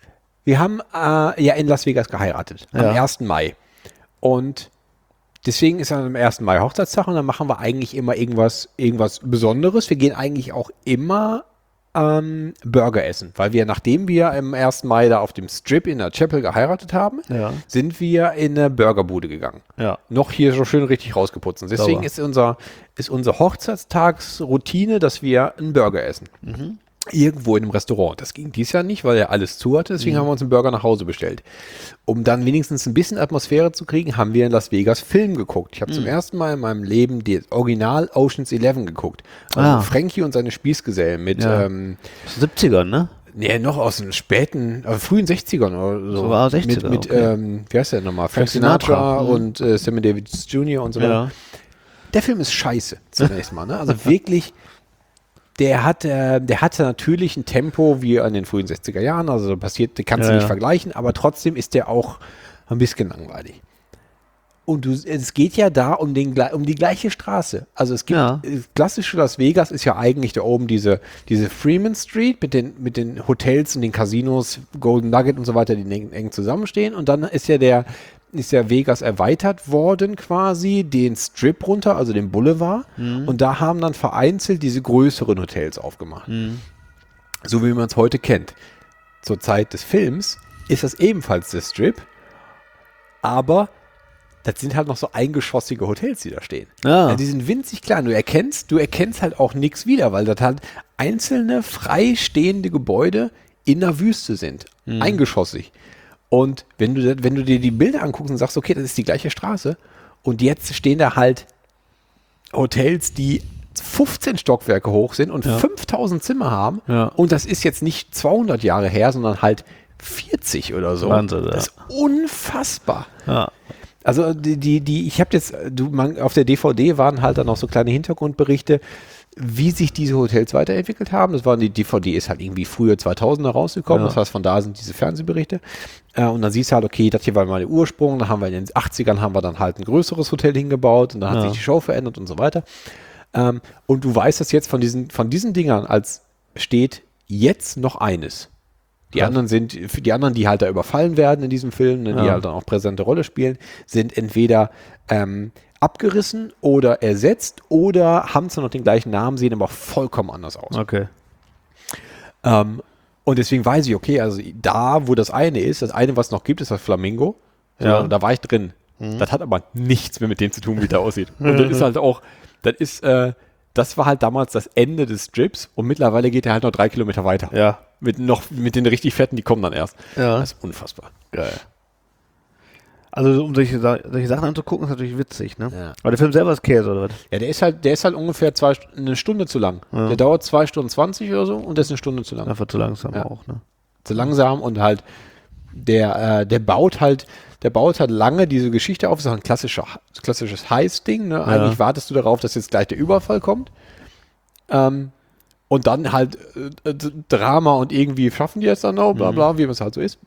in Las Vegas geheiratet, am 1. Mai. Und deswegen ist dann am 1. Mai Hochzeitstag und dann machen wir eigentlich immer irgendwas Besonderes. Wir gehen eigentlich auch immer Burger essen, weil nachdem wir am 1. Mai da auf dem Strip in der Chapel geheiratet haben, sind wir in eine Burgerbude gegangen. Ja. Noch hier so schön richtig rausgeputzt. Und deswegen ist unsere Hochzeitstagsroutine, dass wir einen Burger essen. irgendwo in einem Restaurant. Das ging dies Jahr nicht, weil er alles zu hatte, deswegen haben wir uns einen Burger nach Hause bestellt. Um dann wenigstens ein bisschen Atmosphäre zu kriegen, haben wir in Las Vegas Film geguckt. Ich habe zum ersten Mal in meinem Leben die Original Ocean's 11 geguckt. Also Frankie und seine Spießgesellen mit 70ern, ne? Nee, noch aus den späten, frühen 60ern oder so. So war 60er, mit okay. wie heißt der nochmal? Frank Sinatra und Sammy Davis Jr. und so weiter. Ja. Der Film ist scheiße, zunächst mal. Ne? Also wirklich, der hatte natürlich ein Tempo wie in den frühen 60er Jahren, also passiert, den kannst du nicht vergleichen, aber trotzdem ist der auch ein bisschen langweilig. Und es geht ja da um die gleiche Straße. Also es gibt, klassische Las Vegas ist ja eigentlich da oben diese Freeman Street mit den Hotels und den Casinos, Golden Nugget und so weiter, die eng zusammenstehen. Und dann ist ja Vegas erweitert worden quasi, den Strip runter, also den Boulevard. Und da haben dann vereinzelt diese größeren Hotels aufgemacht. So wie man es heute kennt. Zur Zeit des Films ist das ebenfalls der Strip, aber das sind halt noch so eingeschossige Hotels, die da stehen. Ja, die sind winzig klein. Du erkennst halt auch nichts wieder, weil das halt einzelne freistehende Gebäude in der Wüste sind. Eingeschossig. Und wenn du dir die Bilder anguckst und sagst, okay, das ist die gleiche Straße und jetzt stehen da halt Hotels, die 15 Stockwerke hoch sind und 5000 Zimmer haben und das ist jetzt nicht 200 Jahre her, sondern halt 40 oder so. Wahnsinn, das ist unfassbar. Ja. Also ich habe jetzt, auf der DVD waren halt dann noch so kleine Hintergrundberichte, wie sich diese Hotels weiterentwickelt haben. Die DVD ist halt irgendwie früher 2000er rausgekommen, das heißt, von da sind diese Fernsehberichte. Und dann siehst du halt, okay, das hier war mal der Ursprung, dann haben wir in den 80ern dann halt ein größeres Hotel hingebaut und dann hat sich die Show verändert und so weiter. Und du weißt, dass jetzt von diesen Dingern als steht jetzt noch eines. Die anderen, die halt da überfallen werden in diesem Film, die halt dann auch präsente Rolle spielen, sind entweder abgerissen oder ersetzt oder haben zwar noch den gleichen Namen, sehen aber auch vollkommen anders aus. Okay. Und deswegen weiß ich, okay, also da, wo das eine, was noch gibt, ist das Flamingo. Ja. Da war ich drin. Das hat aber nichts mehr mit dem zu tun, wie der aussieht. Und das ist halt auch, das war halt damals das Ende des Strips und mittlerweile geht er halt noch 3 Kilometer weiter. Ja. Mit den richtig fetten, die kommen dann erst. Ja. Das ist unfassbar. Geil. Also um solche Sachen anzugucken, ist natürlich witzig, ne? Ja. Aber der Film selber ist Käse, oder was? Ja, der ist halt ungefähr eine Stunde zu lang. Ja. Der dauert 2 Stunden 20 oder so und der ist eine Stunde zu lang. Einfach zu langsam auch, ne? Zu langsam und halt der baut halt lange diese Geschichte auf. Das ist auch ein klassisches Heist-Ding, ne? Eigentlich wartest du darauf, dass jetzt gleich der Überfall kommt. Und dann halt Drama und irgendwie schaffen die es dann noch, bla bla, wie es halt so ist.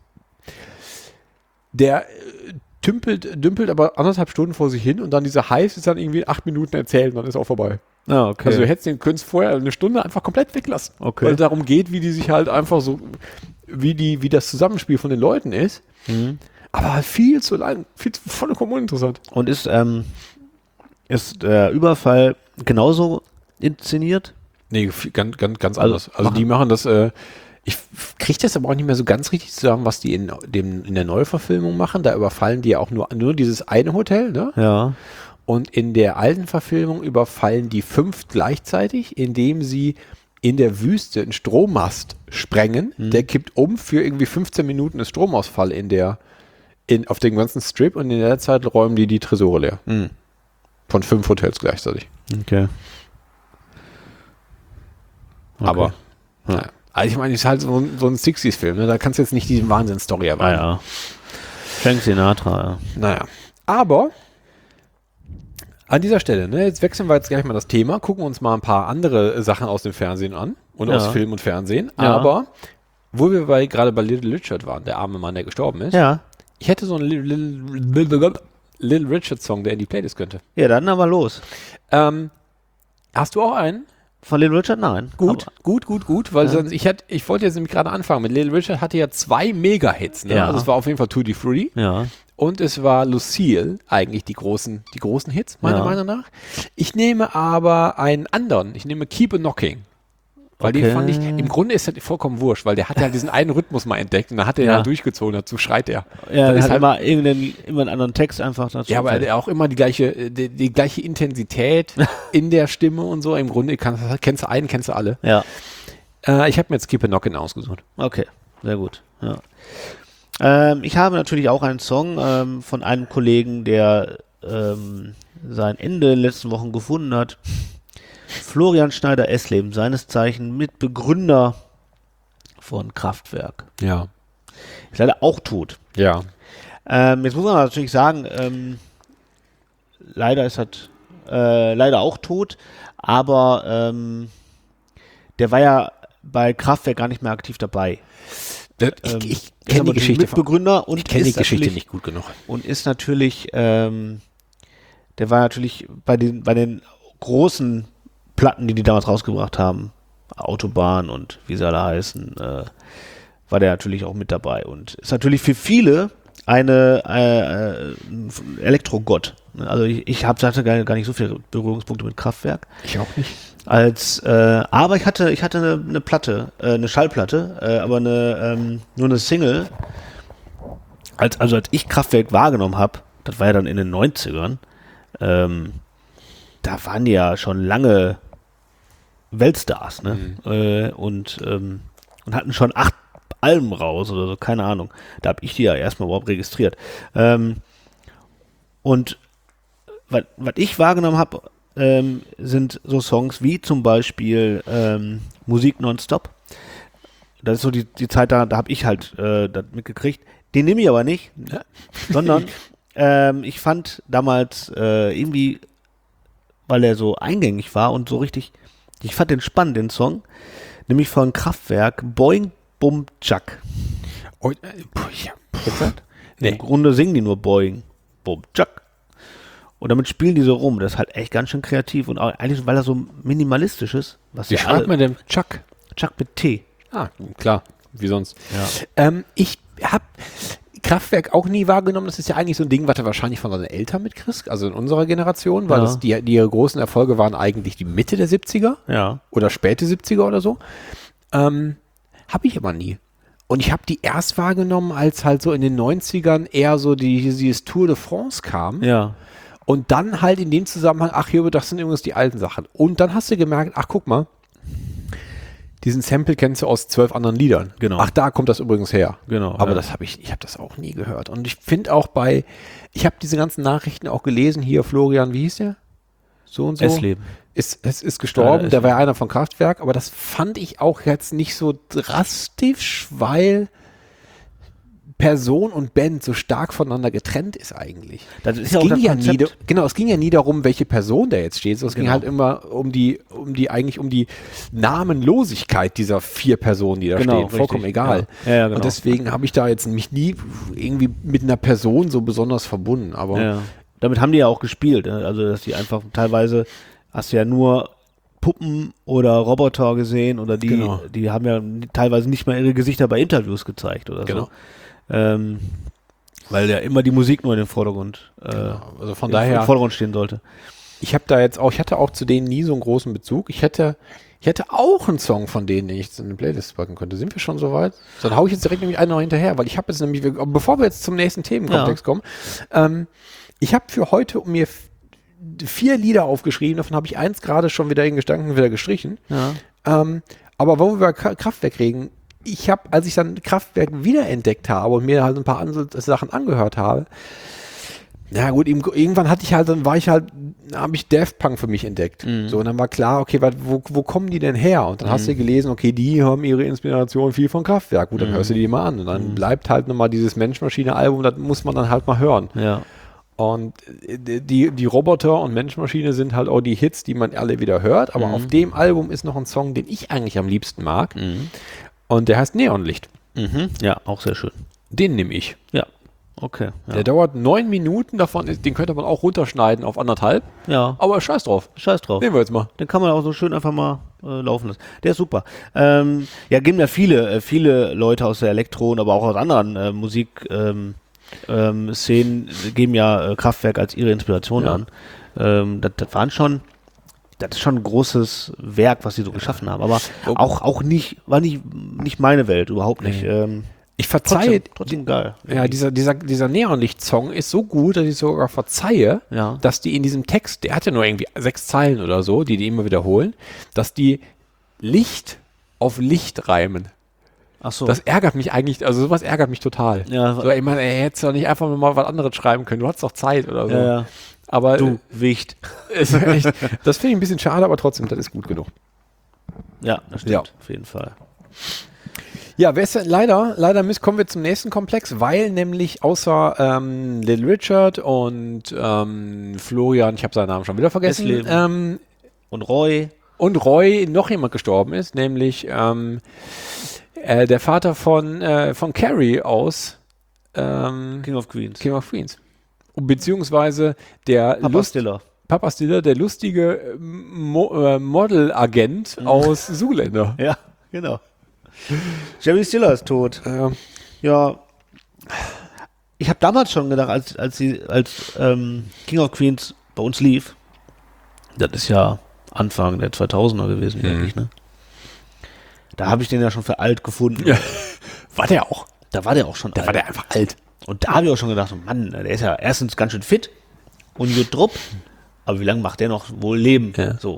Der dümpelt aber 1,5 Stunden vor sich hin und dann dieser Heist ist dann irgendwie in 8 Minuten erzählt und dann ist auch vorbei. Ah, okay. Also du hättest den Künst vorher eine Stunde einfach komplett weglassen. Okay. Weil es darum geht, wie die sich halt einfach so, wie das Zusammenspiel von den Leuten ist. Aber halt viel zu lang, vollkommen uninteressant. Und ist der Überfall genauso inszeniert? Nee, ganz anders. Also die machen das, ich kriege das aber auch nicht mehr so ganz richtig zusammen, was die in der Neuverfilmung machen. Da überfallen die ja auch nur dieses eine Hotel, ne? Ja. Und in der alten Verfilmung überfallen die 5 gleichzeitig, indem sie in der Wüste einen Strommast sprengen. Der kippt um für irgendwie 15 Minuten ist Stromausfall auf dem ganzen Strip und in der Zeit räumen die Tresore leer. Von 5 Hotels gleichzeitig. Okay. Aber, naja. Also ich meine, es ist halt so ein 60s-Film, ne? Da kannst du jetzt nicht diese Wahnsinns-Story erwarten. Naja. Frank Sinatra, ja. Naja. Aber an dieser Stelle, ne, jetzt wechseln wir gleich mal das Thema, gucken uns mal ein paar andere Sachen aus dem Fernsehen an und aus Film und Fernsehen. Ja. Aber, wo wir gerade bei Little Richard waren, der arme Mann, der gestorben ist, ich hätte so einen Little Richard-Song, der in die Playlist könnte. Ja, dann aber los. Hast du auch einen? Von Little Richard? Nein. Gut, weil sonst, ich wollte jetzt nämlich gerade anfangen. Mit Little Richard hatte ja 2 Mega-Hits, ne? Ja. Also es war auf jeden Fall Tutti Frutti. Ja. Und es war Lucille, eigentlich die großen Hits, meiner Meinung nach. Ich nehme aber einen anderen. Ich nehme Keep a Knocking. Weil den fand ich, im Grunde ist das vollkommen wurscht, weil der hat ja diesen einen Rhythmus mal entdeckt und da hat er ja durchgezogen, dazu schreit er. Ja, der hat halt immer einen anderen Text einfach dazu. Ja, aber auch immer die gleiche Intensität in der Stimme und so. Im Grunde kennst du einen, kennst du alle. Ja. Ich habe mir jetzt Keep a Knockin' ausgesucht. Okay, sehr gut. Ja. Ich habe natürlich auch einen Song von einem Kollegen, der sein Ende in den letzten Wochen gefunden hat. Florian Schneider-Esleben, seines Zeichen Mitbegründer von Kraftwerk. Ja. Ist leider auch tot. Ja. Jetzt muss man natürlich sagen, leider ist leider auch tot, aber der war ja bei Kraftwerk gar nicht mehr aktiv dabei. Ich kenne die Geschichte Mitbegründer und ich kenne die ist Geschichte natürlich- nicht gut genug. Und ist natürlich, der war natürlich bei den großen Platten, die damals rausgebracht haben, Autobahn und wie sie alle heißen, war der natürlich auch mit dabei und ist natürlich für viele ein Elektrogott. Also ich hatte gar nicht so viele Berührungspunkte mit Kraftwerk. Ich auch nicht. Aber ich hatte eine Platte, eine Schallplatte, aber nur eine Single. Als ich Kraftwerk wahrgenommen habe, das war ja dann in den 90ern, da waren die ja schon lange Weltstars, ne? Und hatten schon 8 Alben raus oder so, keine Ahnung. Da habe ich die ja erstmal überhaupt registriert. Und was ich wahrgenommen habe, sind so Songs wie zum Beispiel Musik nonstop. Das ist so die Zeit, da habe ich halt das mitgekriegt. Den nehme ich aber nicht, sondern ich fand damals irgendwie, weil er so eingängig war und so richtig, ich fand den spannend, den Song, nämlich von Kraftwerk, Boing, Bum, Chuck. Oh, Im Grunde singen die nur Boing, Bum, Chuck. Und damit spielen die so rum. Das ist halt echt ganz schön kreativ und auch eigentlich, weil er so minimalistisch ist. Was Wie ja schreibt man denn Chuck? Chuck mit T. Ah, klar. Wie sonst. Ja. Ich habe Kraftwerk auch nie wahrgenommen. Das ist ja eigentlich so ein Ding, was du wahrscheinlich von seinen Eltern mitkriegst, also in unserer Generation, weil Ja. die großen Erfolge waren eigentlich die Mitte der 70er Ja. oder späte 70er oder so. Habe ich aber nie. Und ich habe die erst wahrgenommen, als halt so in den 90ern eher so dieses Tour de France kam. Ja. Und dann halt in dem Zusammenhang, ach hier, das sind übrigens die alten Sachen. Und dann hast du gemerkt, ach guck mal, diesen Sample kennst du aus 12 anderen Liedern. Genau. Ach, da kommt das übrigens her. Genau, Aber ja. das habe ich habe das auch nie gehört. Und ich finde auch ich habe diese ganzen Nachrichten auch gelesen, hier Florian, wie hieß der? So und so. Esleben. Es ist gestorben, Ja, der war ja einer von Kraftwerk, aber das fand ich auch jetzt nicht so drastisch, weil Person und Band so stark voneinander getrennt ist eigentlich. Das ist Es ja auch ging das ja nie, Konzept. genau, es ging ja nie darum, welche Person da jetzt steht. Es ging Genau. halt immer um die Namenlosigkeit dieser 4 Personen, die da Genau, stehen. Vollkommen richtig. egal. Ja, genau. Und deswegen habe ich da jetzt mich nie irgendwie mit einer Person so besonders verbunden. Aber Ja. Damit haben die ja auch gespielt. Ne? Also, dass die einfach teilweise hast du ja nur Puppen oder Roboter gesehen oder die haben ja teilweise nicht mal ihre Gesichter bei Interviews gezeigt oder Genau. so. Weil ja immer die Musik nur in den Vordergrund, also von im daher, Vordergrund stehen sollte. ich hatte auch zu denen nie so einen großen Bezug. Ich hätte auch einen Song von denen, den ich jetzt in eine Playlist packen könnte. Sind wir schon soweit? Dann haue ich jetzt direkt nämlich einen noch hinterher, weil ich habe jetzt nämlich, bevor wir jetzt zum nächsten Themenkomplex kommen, ich habe für heute mir 4 Lieder aufgeschrieben, davon habe ich eins gerade schon wieder in Gedanken wieder gestrichen. Ja. Aber wo wir über Kraftwerk reden, als ich dann Kraftwerk wiederentdeckt habe und mir halt ein paar andere Sachen angehört habe, na gut, irgendwann habe ich Daft Punk für mich entdeckt. So, und dann war klar, okay, wo kommen die denn her? Und dann hast du gelesen, okay, die haben ihre Inspiration viel von Kraftwerk. Gut, dann hörst du die mal an. Und dann bleibt halt nochmal dieses Mensch-Maschine-Album, das muss man dann halt mal hören. Ja. Und die Roboter und Mensch-Maschine sind halt auch die Hits, die man alle wieder hört. Aber auf dem Album ist noch ein Song, den ich eigentlich am liebsten mag. Und der heißt Neonlicht. Ja, auch sehr schön. Den nehme ich. Ja. Okay. Ja. Der dauert 9 Minuten, den könnte man auch runterschneiden auf 1,5. Ja. Aber scheiß drauf. Scheiß drauf. Nehmen wir jetzt mal. Den kann man auch so schön einfach mal laufen lassen. Der ist super. Ja, geben ja viele Leute aus der Elektro- aber auch aus anderen Musik Szenen geben ja Kraftwerk als ihre Inspiration an. Das ist schon ein großes Werk, was sie so geschaffen haben. Aber war nicht meine Welt, überhaupt nicht. Ich verzeihe. Trotzdem geil. Ja, dieser Neonlicht-Song ist so gut, dass ich sogar verzeihe, Ja. dass die in diesem Text, der hat ja nur irgendwie 6 Zeilen oder so, die immer wiederholen, dass die Licht auf Licht reimen. Ach so. Das ärgert mich eigentlich, also sowas ärgert mich total. Ja. So, ich meine, er hätte doch nicht einfach mal was anderes schreiben können. Du hast doch Zeit oder so. Ja. Aber Du, Wicht. ist echt, das finde ich ein bisschen schade, aber trotzdem, das ist gut genug. Ja, das stimmt. Ja. Auf jeden Fall. Ja, leider kommen wir zum nächsten Komplex, weil nämlich außer Little Richard und Florian, ich habe seinen Namen schon wieder vergessen, Und Roy. und Roy noch jemand gestorben ist, nämlich der Vater von Carrie aus King of Queens. King of Queens. Beziehungsweise der Papa Stiller. Der lustige Modelagent aus Zoolander. Ja, genau. Jerry Stiller ist tot. Ja. Ich habe damals schon gedacht, als King of Queens bei uns lief, das ist ja Anfang der 2000er gewesen, denke ich, ne? Da habe ich den ja schon für alt gefunden. Ja. War der auch? Da war der auch schon alt. Da war der einfach alt. Und da habe ich auch schon gedacht, so, Mann, der ist ja erstens ganz schön fit und gut drupp, aber wie lange macht der noch wohl Leben? Ja. So.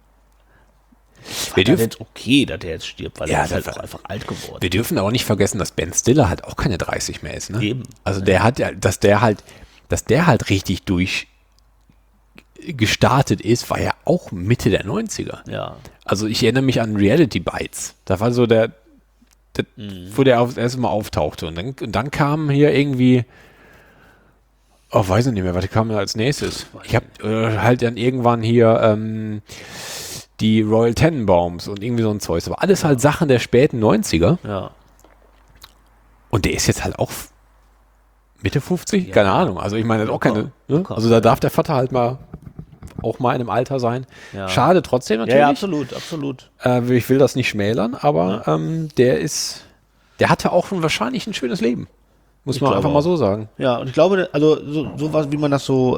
Wir Das dürfen, ist okay, dass der jetzt stirbt, weil Ja, er ist halt das- auch einfach alt geworden. wir dürfen auch nicht vergessen, dass Ben Stiller halt auch keine 30 mehr ist. Ne? Eben. Also der hat ja, dass der halt richtig gestartet ist, war ja auch Mitte der 90er. Ja. Also ich erinnere mich an Reality Bites. Da war so wo der das erste Mal auftauchte. Und dann kam hier irgendwie, weiß ich nicht mehr, was kam da als nächstes? Ich habe halt dann irgendwann hier die Royal Tenenbaums und irgendwie so ein Zeug. Aber alles halt Sachen der späten 90er. Ja. Und der ist jetzt halt auch Mitte 50? Ja. Keine Ahnung. Also ich meine, das ist auch keine. Ne? Locker. Also da darf der Vater halt auch mal in einem Alter sein. Ja. Schade trotzdem natürlich. Ja, absolut, absolut. Ich will das nicht schmälern, aber der hatte auch schon wahrscheinlich ein schönes Leben. Muss Ich man glaube einfach mal auch. so sagen. Ja, und ich glaube, also so was, wie man das so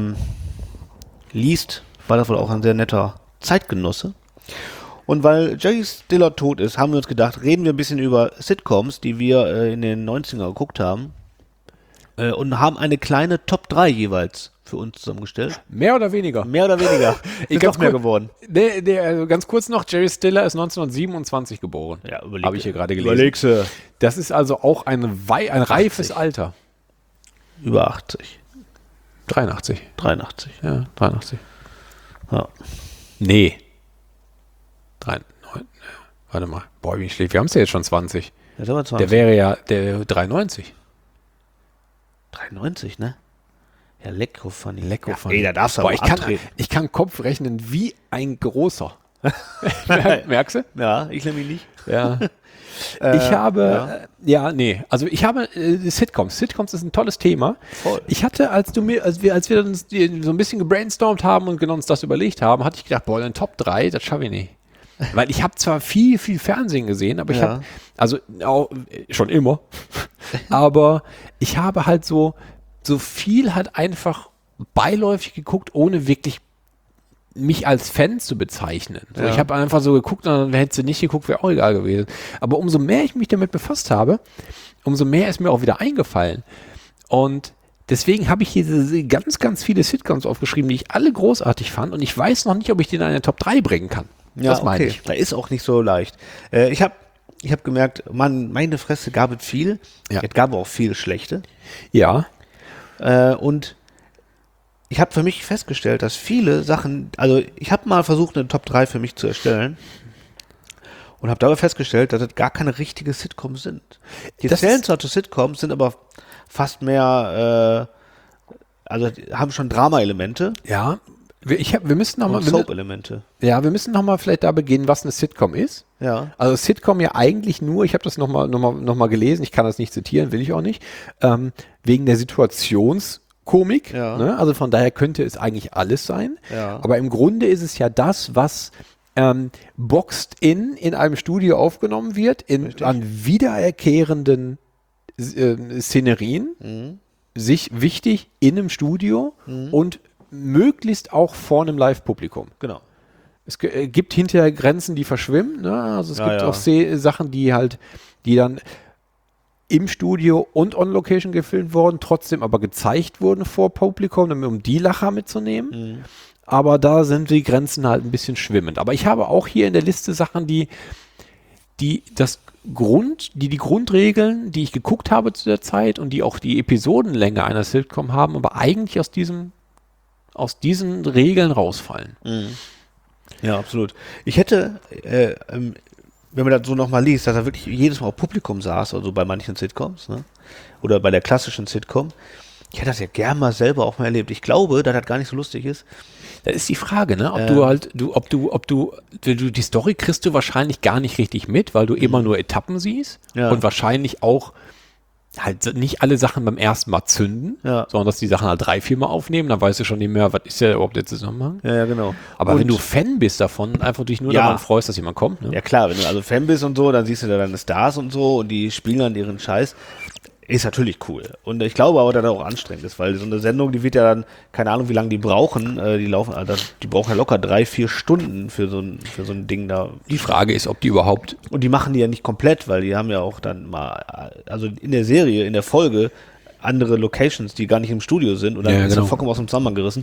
liest, war das wohl auch ein sehr netter Zeitgenosse. Und weil Jerry Stiller tot ist, haben wir uns gedacht, reden wir ein bisschen über Sitcoms, die wir in den 90er geguckt haben. Und haben eine kleine Top 3 jeweils für uns zusammengestellt. Mehr oder weniger. Mehr oder weniger. Ist ganz doch mehr kurz- geworden. Also ganz kurz noch, Jerry Stiller ist 1927 geboren. Ja, Habe ich hier gerade gelesen. Überlegst du. Das ist also auch ein reifes Alter. Über 80. 83. 83. Ja, 83. Ja. Nee. 9, warte mal. Boah, wie schlecht. Wir haben es ja jetzt schon 20. Jetzt haben wir 20. Der wäre ja der 93. 93, ne? Ja, lecko funny. Lecko ja, funny. Ey, da darfst du Boah, aber abtreten. ich kann Kopf rechnen wie ein großer. Merkst du? Ja, ich nämlich nicht. Ja. Ich habe, also ich habe Sitcoms. Sitcoms ist ein tolles Thema. Voll. Ich hatte, als wir uns so ein bisschen gebrainstormt haben und genau uns das überlegt haben, hatte ich gedacht, boah, in Top 3, das schaffe ich nicht. Weil ich habe zwar viel Fernsehen gesehen, aber ich Ja. habe, also auch, schon immer, aber ich habe halt so viel halt einfach beiläufig geguckt, ohne wirklich mich als Fan zu bezeichnen. So, Ja. Ich habe einfach so geguckt und dann hätte sie nicht geguckt, wäre auch egal gewesen. Aber umso mehr ich mich damit befasst habe, umso mehr ist mir auch wieder eingefallen. Und deswegen habe ich hier diese ganz viele Sitcoms aufgeschrieben, die ich alle großartig fand und ich weiß noch nicht, ob ich die in eine Top 3 bringen kann. Ja, das meine ich. Da ist auch nicht so leicht. Ich hab gemerkt, Mann, meine Fresse gab es viel. Ja. Es gab auch viel schlechte. Ja. Und ich habe für mich festgestellt, dass viele Sachen, also ich habe mal versucht, eine Top 3 für mich zu erstellen und habe dabei festgestellt, dass das gar keine richtige Sitcoms sind. Die Das zählen ist- zwar zu Sitcoms, sind aber fast mehr, also haben schon Drama-Elemente Ja. Wir müssen noch mal, und Soap-Elemente. wir müssen noch mal vielleicht da beginnen, was eine Sitcom ist. Ja. Also Sitcom ja eigentlich nur, ich habe das noch mal gelesen, ich kann das nicht zitieren, will ich auch nicht, wegen der Situationskomik. Ja. Ne? Also von daher könnte es eigentlich alles sein. Ja. Aber im Grunde ist es ja das, was boxed in einem Studio aufgenommen wird, an wiedererkehrenden Szenerien, sich wichtig in einem Studio und möglichst auch vor einem Live-Publikum. Genau. Es gibt hinterher Grenzen, die verschwimmen. Ne? Also es Ja, gibt ja. auch Sachen, die dann im Studio und on Location gefilmt wurden, trotzdem aber gezeigt wurden vor Publikum, um die Lacher mitzunehmen. Aber da sind die Grenzen halt ein bisschen schwimmend. Aber ich habe auch hier in der Liste Sachen, die die Grundregeln, die ich geguckt habe zu der Zeit und die auch die Episodenlänge einer Sitcom haben, aber eigentlich aus diesen Regeln rausfallen. Ja, absolut. Ich hätte, wenn man das so nochmal liest, dass er wirklich jedes Mal auf Publikum saß, also bei manchen Sitcoms, ne? Oder bei der klassischen Sitcom. Ich hätte das ja gern mal selber auch mal erlebt. Ich glaube, dass das gar nicht so lustig ist. Da ist die Frage, ne? Ob du die Story kriegst du wahrscheinlich gar nicht richtig mit, weil du immer nur Etappen siehst und wahrscheinlich auch halt nicht alle Sachen beim ersten Mal zünden, sondern dass die Sachen halt 3-4 Mal aufnehmen, dann weißt du schon nicht mehr, was ist ja überhaupt der Zusammenhang. Ja, genau. Aber wenn du Fan bist davon und einfach dich nur daran freust, dass jemand kommt, ne? Ja klar, wenn du also Fan bist und so, dann siehst du da deine Stars und so und die spielen dann ihren Scheiß. Ist natürlich cool. Und ich glaube aber, dass das auch anstrengend ist, weil so eine Sendung, die wird ja dann, keine Ahnung, wie lange die brauchen, die brauchen ja locker 3-4 Stunden für so ein Ding da. Die Frage ist, ob die überhaupt... Und die machen die ja nicht komplett, weil die haben ja auch dann mal, also in der Serie, in der Folge, andere Locations, die gar nicht im Studio sind und dann ist das vollkommen aus dem Zusammenhang gerissen.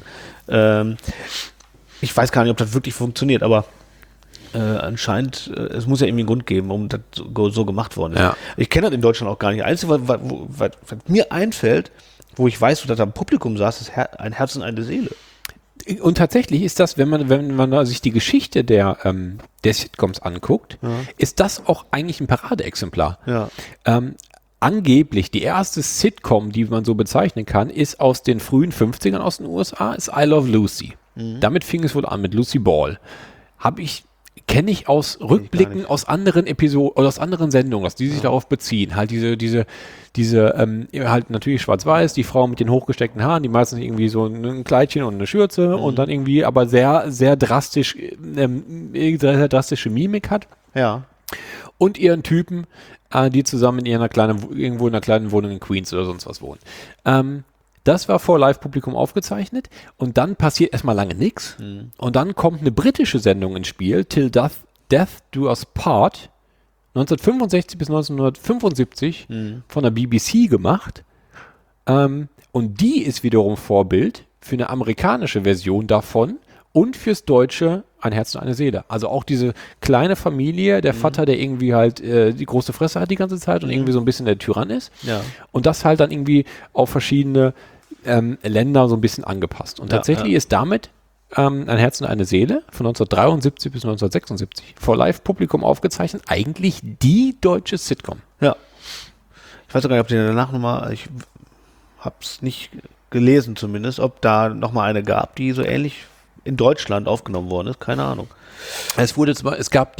Ich weiß gar nicht, ob das wirklich funktioniert, aber anscheinend, es muss ja irgendwie einen Grund geben, warum das so gemacht worden ist. Ja. Ich kenne das in Deutschland auch gar nicht. Einzige, was mir einfällt, wo ich weiß, dass da am Publikum saß, ist ein Herz und eine Seele. Und tatsächlich ist das, wenn man sich die Geschichte der Sitcoms anguckt, ist das auch eigentlich ein Paradeexemplar. Ja. Angeblich die erste Sitcom, die man so bezeichnen kann, ist aus den frühen 50ern aus den USA, ist I Love Lucy. Damit fing es wohl an mit Lucy Ball. Kenne ich aus Rückblicken aus anderen Episoden oder aus anderen Sendungen, dass die sich darauf beziehen. Halt diese halt natürlich schwarz-weiß, die Frau mit den hochgesteckten Haaren, die meistens irgendwie so ein Kleidchen und eine Schürze und dann irgendwie aber sehr, sehr drastisch, sehr drastische Mimik hat. Ja. Und ihren Typen, die zusammen irgendwo in einer kleinen Wohnung in Queens oder sonst was wohnen. Das war vor Live-Publikum aufgezeichnet und dann passiert erstmal lange nichts und dann kommt eine britische Sendung ins Spiel, Till Death Do Us Part, 1965 bis 1975 von der BBC gemacht und die ist wiederum Vorbild für eine amerikanische Version davon und fürs Deutsche Ein Herz und eine Seele. Also auch diese kleine Familie, der Vater, der irgendwie halt die große Fresse hat die ganze Zeit und irgendwie so ein bisschen der Tyrann ist und das halt dann irgendwie auf verschiedene Länder so ein bisschen angepasst. Und tatsächlich ist damit Ein Herz und eine Seele von 1973 bis 1976 vor Live-Publikum aufgezeichnet, eigentlich die deutsche Sitcom. Ja. Ich weiß auch gar nicht, ob die danach nochmal, ich habe es nicht gelesen zumindest, ob da nochmal eine gab, die so ähnlich in Deutschland aufgenommen worden ist, keine Ahnung. Es gab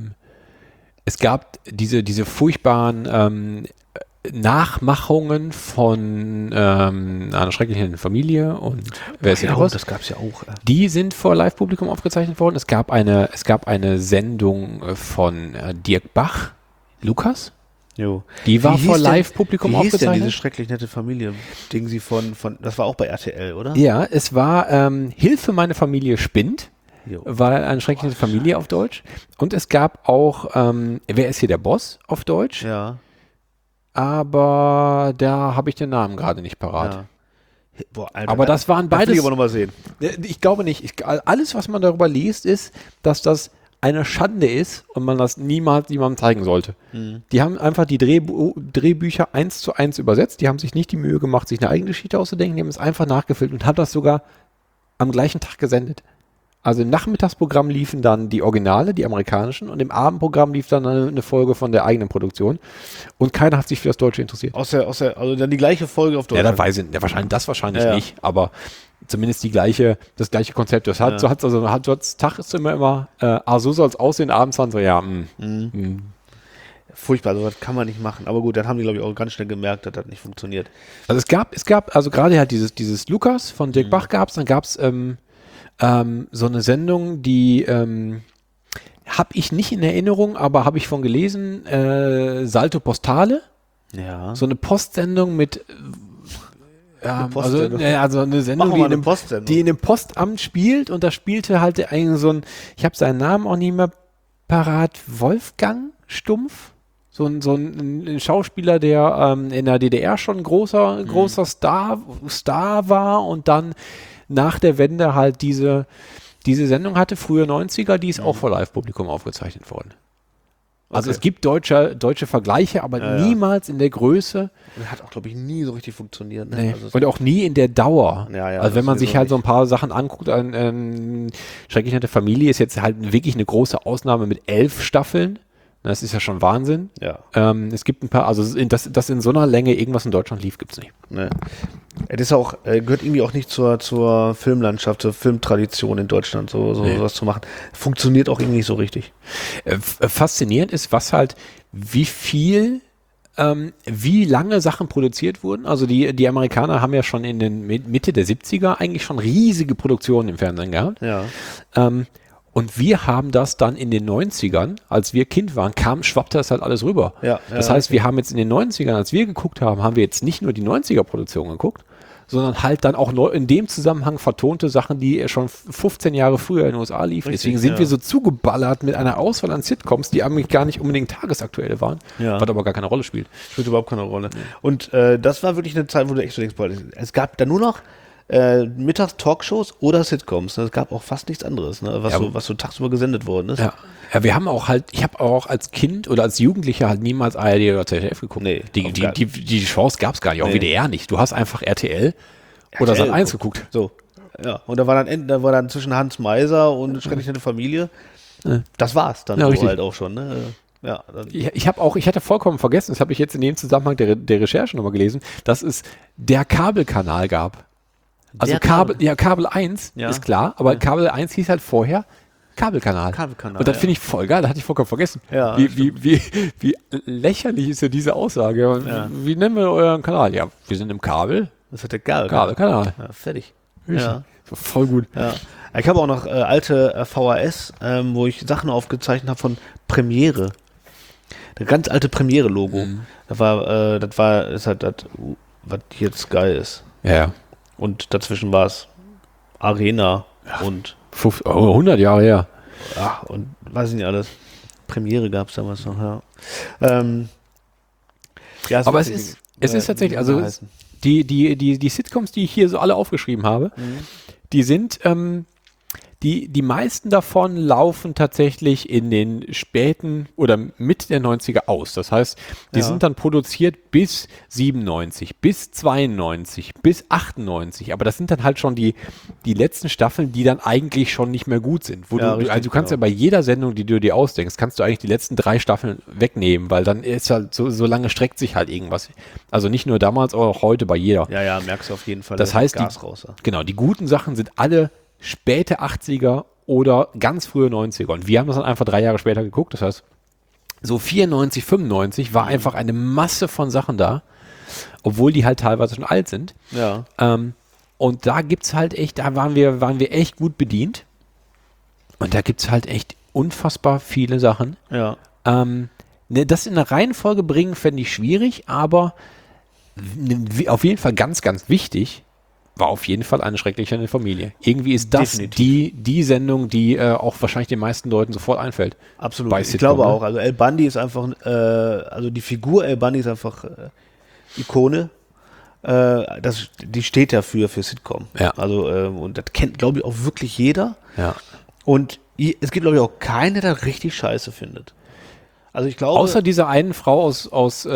diese furchtbaren Nachmachungen von einer schrecklichen Familie und wer ist hier raus? Das gab es ja auch. Die sind vor Live-Publikum aufgezeichnet worden. Es gab eine Sendung von Dirk Bach, Lukas. Jo. Die war vor Live-Publikum aufgezeichnet. Wie hieß denn diese schrecklich nette Familie? Ding sie von, das war auch bei RTL, oder? Ja, es war Hilfe, meine Familie spinnt. War eine schreckliche Familie auf Deutsch. Und es gab auch Wer ist hier der Boss auf Deutsch? Ja. Aber da habe ich den Namen gerade nicht parat. Ja. Boah, Alter, aber das waren beides. Das will ich aber nochmal sehen. Ich glaube nicht. Alles, was man darüber liest, ist, dass das eine Schande ist und man das niemals jemandem zeigen sollte. Mhm. Die haben einfach die Drehbücher 1:1 übersetzt. Die haben sich nicht die Mühe gemacht, sich eine eigene Geschichte auszudenken. Die haben es einfach nachgefilmt und haben das sogar am gleichen Tag gesendet. Also im Nachmittagsprogramm liefen dann die Originale, die amerikanischen, und im Abendprogramm lief dann eine Folge von der eigenen Produktion. Und keiner hat sich für das Deutsche interessiert. Also dann die gleiche Folge auf Deutsch. Ja, wahrscheinlich nicht, aber zumindest das gleiche Konzept. Das hat Tag ist immer, so soll es aussehen, abends dann so, Furchtbar, sowas kann man nicht machen. Aber gut, dann haben die, glaube ich, auch ganz schnell gemerkt, dass das nicht funktioniert. Also es gab also gerade halt dieses Lukas von Dirk Bach dann gab es so eine Sendung, die habe ich nicht in Erinnerung, aber habe ich von gelesen, Salto Postale. Ja. So eine Postsendung mit also eine Sendung, die in einem Postamt spielt, und da spielte halt eigentlich so ein, ich habe seinen Namen auch nicht mehr parat, Wolfgang Stumpf. So ein Schauspieler, der in der DDR schon ein großer Star war und dann nach der Wende halt diese Sendung hatte, frühe 90er, die ist auch vor Live-Publikum aufgezeichnet worden. Also Okay. es gibt deutsche Vergleiche, aber Ja, ja. niemals in der Größe. Hat auch, glaube ich, nie so richtig funktioniert. Ne? Nee. Also es- Und auch nie in der Dauer. Ja, ja, also wenn das man sowieso sich halt so ein nicht. paar Sachen anguckt, Schrecklich nette Familie ist jetzt halt wirklich eine große Ausnahme mit 11 Staffeln. Das ist ja schon Wahnsinn. Ja. Es gibt ein paar, also dass in so einer Länge irgendwas in Deutschland lief, gibt's nicht. Ne. Das ist auch, gehört irgendwie auch nicht zur Filmlandschaft, zur Filmtradition in Deutschland, sowas zu machen. Funktioniert auch irgendwie nicht so richtig. Faszinierend ist, wie lange Sachen produziert wurden. Also die Amerikaner haben ja schon in den Mitte der 70er eigentlich schon riesige Produktionen im Fernsehen gehabt. Ja. Und wir haben das dann in den 90ern, als wir Kind waren, schwappte das halt alles rüber. Ja, Das ja, heißt, wir haben jetzt in den 90ern, als wir geguckt haben, haben wir jetzt nicht nur die 90er-Produktion geguckt, sondern halt dann auch in dem Zusammenhang vertonte Sachen, die schon 15 Jahre früher in den USA liefen. Richtig, Deswegen sind ja. wir so zugeballert mit einer Auswahl an Sitcoms, die eigentlich gar nicht unbedingt tagesaktuell waren, Ja. was aber gar keine Rolle spielt. Spielt überhaupt keine Rolle. Und das war wirklich eine Zeit, wo du echt so denkst, boah, es gab da nur noch mittags Talkshows oder Sitcoms. Ne? Es gab auch fast nichts anderes, ne? was so tagsüber gesendet worden ist. Ja, wir haben auch halt, ich habe auch als Kind oder als Jugendlicher halt niemals ARD oder ZDF geguckt. Nee, die Chance gab es gar nicht, auch Nee. WDR nicht. Du hast einfach RTL oder RTL Sat.1 geguckt. So. Ja. Und da war dann zwischen Hans Meiser und Schrecklich nette Familie. Das war's dann Ja, so richtig. halt auch schon, ne? Ja, dann, Ich hatte vollkommen vergessen, das habe ich jetzt in dem Zusammenhang der Recherche nochmal gelesen, dass es der Kabelkanal gab. Also Der Kabel 1 Ja. ist klar, aber Kabel 1 hieß halt vorher Kabelkanal. Kabelkanal, Und das ja. finde ich voll geil, da hatte ich vollkommen vergessen. Ja, wie lächerlich ist ja diese Aussage. Ja. Wie nennen wir euren Kanal? Ja, wir sind im Kabel. das hat der geil. Kabelkanal. Ja, fertig. Ja. Ja. Voll gut. Ja. Ich habe auch noch alte VHS, wo ich Sachen aufgezeichnet habe von Premiere. Das ganz alte Premiere-Logo. Das ist halt das, was jetzt geil ist. Ja. Und dazwischen war es Arena und 100 Jahre her. und weiß ich nicht alles. Premiere gab es damals noch, ja. Ja, Aber es ist tatsächlich, also die Sitcoms, die ich hier so alle aufgeschrieben habe, die sind, die meisten davon laufen tatsächlich in den späten oder Mitte der 90er aus. Das heißt, die Ja. sind dann produziert bis 97, bis 92, bis 98. Aber das sind dann halt schon die letzten Staffeln, die dann eigentlich schon nicht mehr gut sind. Wo Ja, du richtig, also du kannst genau. ja bei jeder Sendung, die du dir ausdenkst, kannst du eigentlich die letzten 3 Staffeln wegnehmen, weil dann ist halt so lange streckt sich halt irgendwas. Also nicht nur damals, aber auch heute bei jeder. Ja, merkst du auf jeden Fall. Das da ist heißt, Gas raus. Ja. Genau, die guten Sachen sind alle späte 80er oder ganz frühe 90er. Und wir haben das dann einfach 3 Jahre später geguckt. Das heißt, so 94, 95 war einfach eine Masse von Sachen da, obwohl die halt teilweise schon alt sind. Ja. Und da gibt's halt echt, da waren wir echt gut bedient. Und da gibt's halt echt unfassbar viele Sachen. Ja. Das in eine Reihenfolge bringen, fände ich schwierig, aber auf jeden Fall ganz, ganz wichtig war auf jeden Fall eine schreckliche Familie. Irgendwie ist das die Sendung, die auch wahrscheinlich den meisten Leuten sofort einfällt. Absolut. Bei Ich Sitcom, glaube ne? auch. Also El Bundy ist einfach, also die Figur El Bundy ist einfach Ikone. Die steht ja für Sitcom. Ja. Also, und das kennt, glaube ich, auch wirklich jeder. Ja. Und es gibt, glaube ich, auch keinen, der das richtig scheiße findet. Also ich glaube. Außer dieser einen Frau aus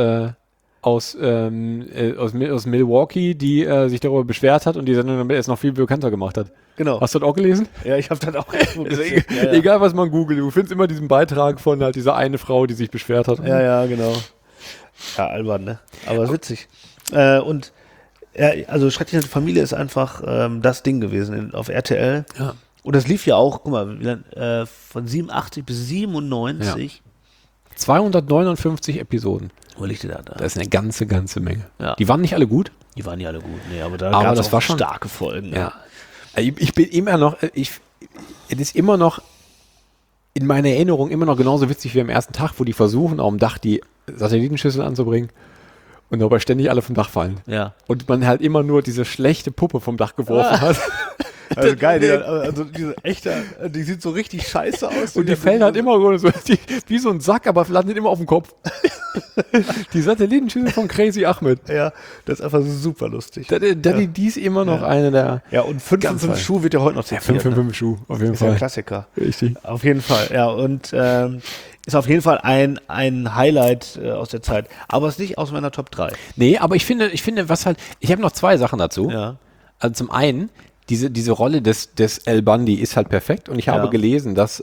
Milwaukee, die sich darüber beschwert hat und die Sendung damit erst noch viel bekannter gemacht hat. Genau. Hast du das auch gelesen? Ja, ich habe das auch irgendwo Also, gesehen. Ja. Egal, was man googelt, du findest immer diesen Beitrag von halt dieser eine Frau, die sich beschwert hat. Ja, genau. Ja, albern, ne? Aber ist witzig. Und also Schreckliche Familie ist einfach das Ding gewesen auf RTL. Ja. Und das lief ja auch, guck mal, von 87 bis 97. 259 Episoden. Wo liegt die da? Das ist eine ganze Menge. Ja. Die waren nicht alle gut. Die waren ja alle gut. Nee, aber da Aber gab es das auch war schon- starke Folgen. Ja. Ich bin immer noch, es ist immer noch in meiner Erinnerung immer noch genauso witzig wie am ersten Tag, wo die versuchen, auf dem Dach die Satellitenschüssel anzubringen und dabei ständig alle vom Dach fallen. Ja. Und man halt immer nur diese schlechte Puppe vom Dach geworfen hat. Also geil, diese echte, die sieht so richtig scheiße aus. Und die fällt halt immer so wie so ein Sack, aber landet immer auf dem Kopf. Die Satellitenschüssel von Crazy Ahmed. Ja, das ist einfach super lustig. Die ist immer noch eine der... Ja, und 5 Ganz 5 fein. Schuh wird ja heute noch zitiert. 5 für 5 Schuh, auf jeden Ist ja Fall. ein Klassiker. Richtig. Auf jeden Fall, ja. Und ist auf jeden Fall ein Highlight aus der Zeit. Aber es ist nicht aus meiner Top 3. Nee, aber ich finde, was halt... Ich habe noch 2 Sachen dazu. Ja. Also zum einen, diese Rolle des El Bundy ist halt perfekt. Und ich habe gelesen, dass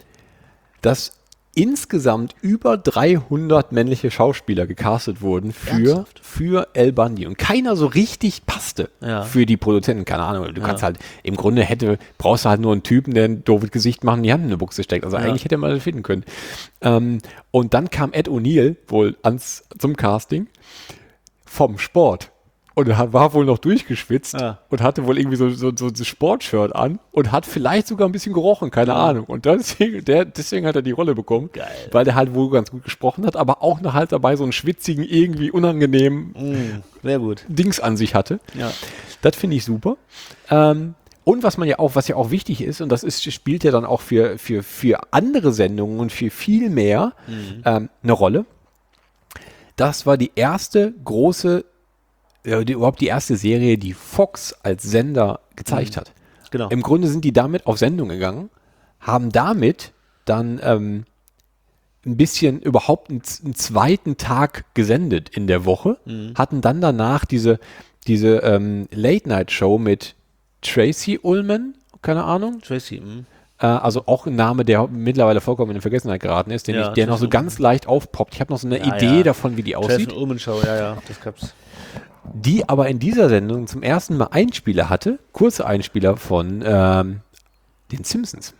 insgesamt über 300 männliche Schauspieler gecastet wurden für El Bundy. Und keiner so richtig passte für die Produzenten. Keine Ahnung, du kannst halt, im Grunde brauchst du halt nur einen Typen, der ein doofes Gesicht macht und die Hand in eine Buchse steckt. Also eigentlich hätte man das finden können. Und dann kam Ed O'Neill wohl zum Casting vom Sport. Und er war wohl noch durchgeschwitzt und hatte wohl irgendwie so ein Sportshirt an und hat vielleicht sogar ein bisschen gerochen, keine Ahnung. Und deswegen hat er die Rolle bekommen, weil der halt wohl ganz gut gesprochen hat, aber auch noch halt dabei so einen schwitzigen, irgendwie unangenehmen Sehr gut. Dings an sich hatte. Ja. Das finde ich super. Und was ja auch wichtig ist, und das spielt ja dann auch für andere Sendungen und für viel mehr eine Rolle. Das war die erste große überhaupt die erste Serie, die Fox als Sender gezeigt hat. Genau. Im Grunde sind die damit auf Sendung gegangen, haben damit dann ein bisschen überhaupt einen zweiten Tag gesendet in der Woche, hatten dann danach diese Late-Night-Show mit Tracy Ullman, keine Ahnung. Tracy, Also auch ein Name, der mittlerweile vollkommen in Vergessenheit geraten ist, der noch so ganz leicht aufpoppt. Ich habe noch so eine Idee davon, wie die aussieht. Tracy Ullman Show, das gab's. Die aber in dieser Sendung zum ersten Mal Einspieler hatte, kurze Einspieler von den Simpsons.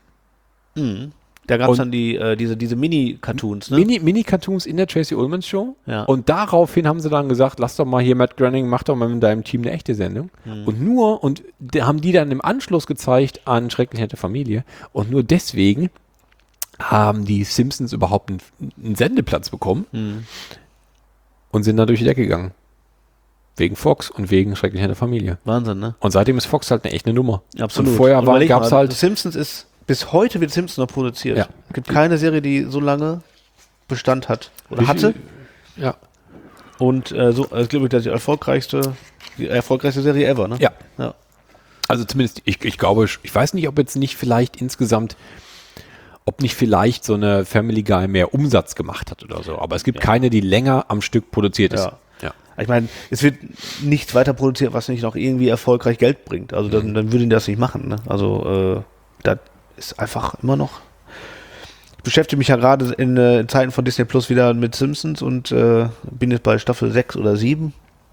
Da gab es dann diese Mini-Cartoons, ne? Mini-Cartoons in der Tracy Ullman Show. Ja. Und daraufhin haben sie dann gesagt, lass doch mal hier Matt Groening, mach doch mal mit deinem Team eine echte Sendung. Und haben die dann im Anschluss gezeigt an Schrecklich nette Familie. Und nur deswegen haben die Simpsons überhaupt einen Sendeplatz bekommen und sind dann durch die Decke gegangen. Wegen Fox und wegen Schrecklich nette Familie. Wahnsinn, ne? Und seitdem ist Fox halt eine echte Nummer. Absolut. Und vorher gab es halt... Simpsons ist, bis heute wird Simpsons noch produziert. Ja. Es gibt keine Serie, die so lange Bestand hat. Oder hatte. Ja. Und ich glaube, das ist die erfolgreichste Serie ever, ne? Ja. Also zumindest, ich glaube, ich weiß nicht, ob jetzt nicht vielleicht insgesamt, ob nicht vielleicht so eine Family Guy mehr Umsatz gemacht hat oder so. Aber es gibt keine, die länger am Stück produziert ist. Ja. Ich meine, es wird nichts weiter produziert, was nicht noch irgendwie erfolgreich Geld bringt. Also dann würde ich das nicht machen. Ne? Also das ist einfach immer noch. Ich beschäftige mich ja gerade in Zeiten von Disney Plus wieder mit Simpsons und bin jetzt bei Staffel 6 oder 7.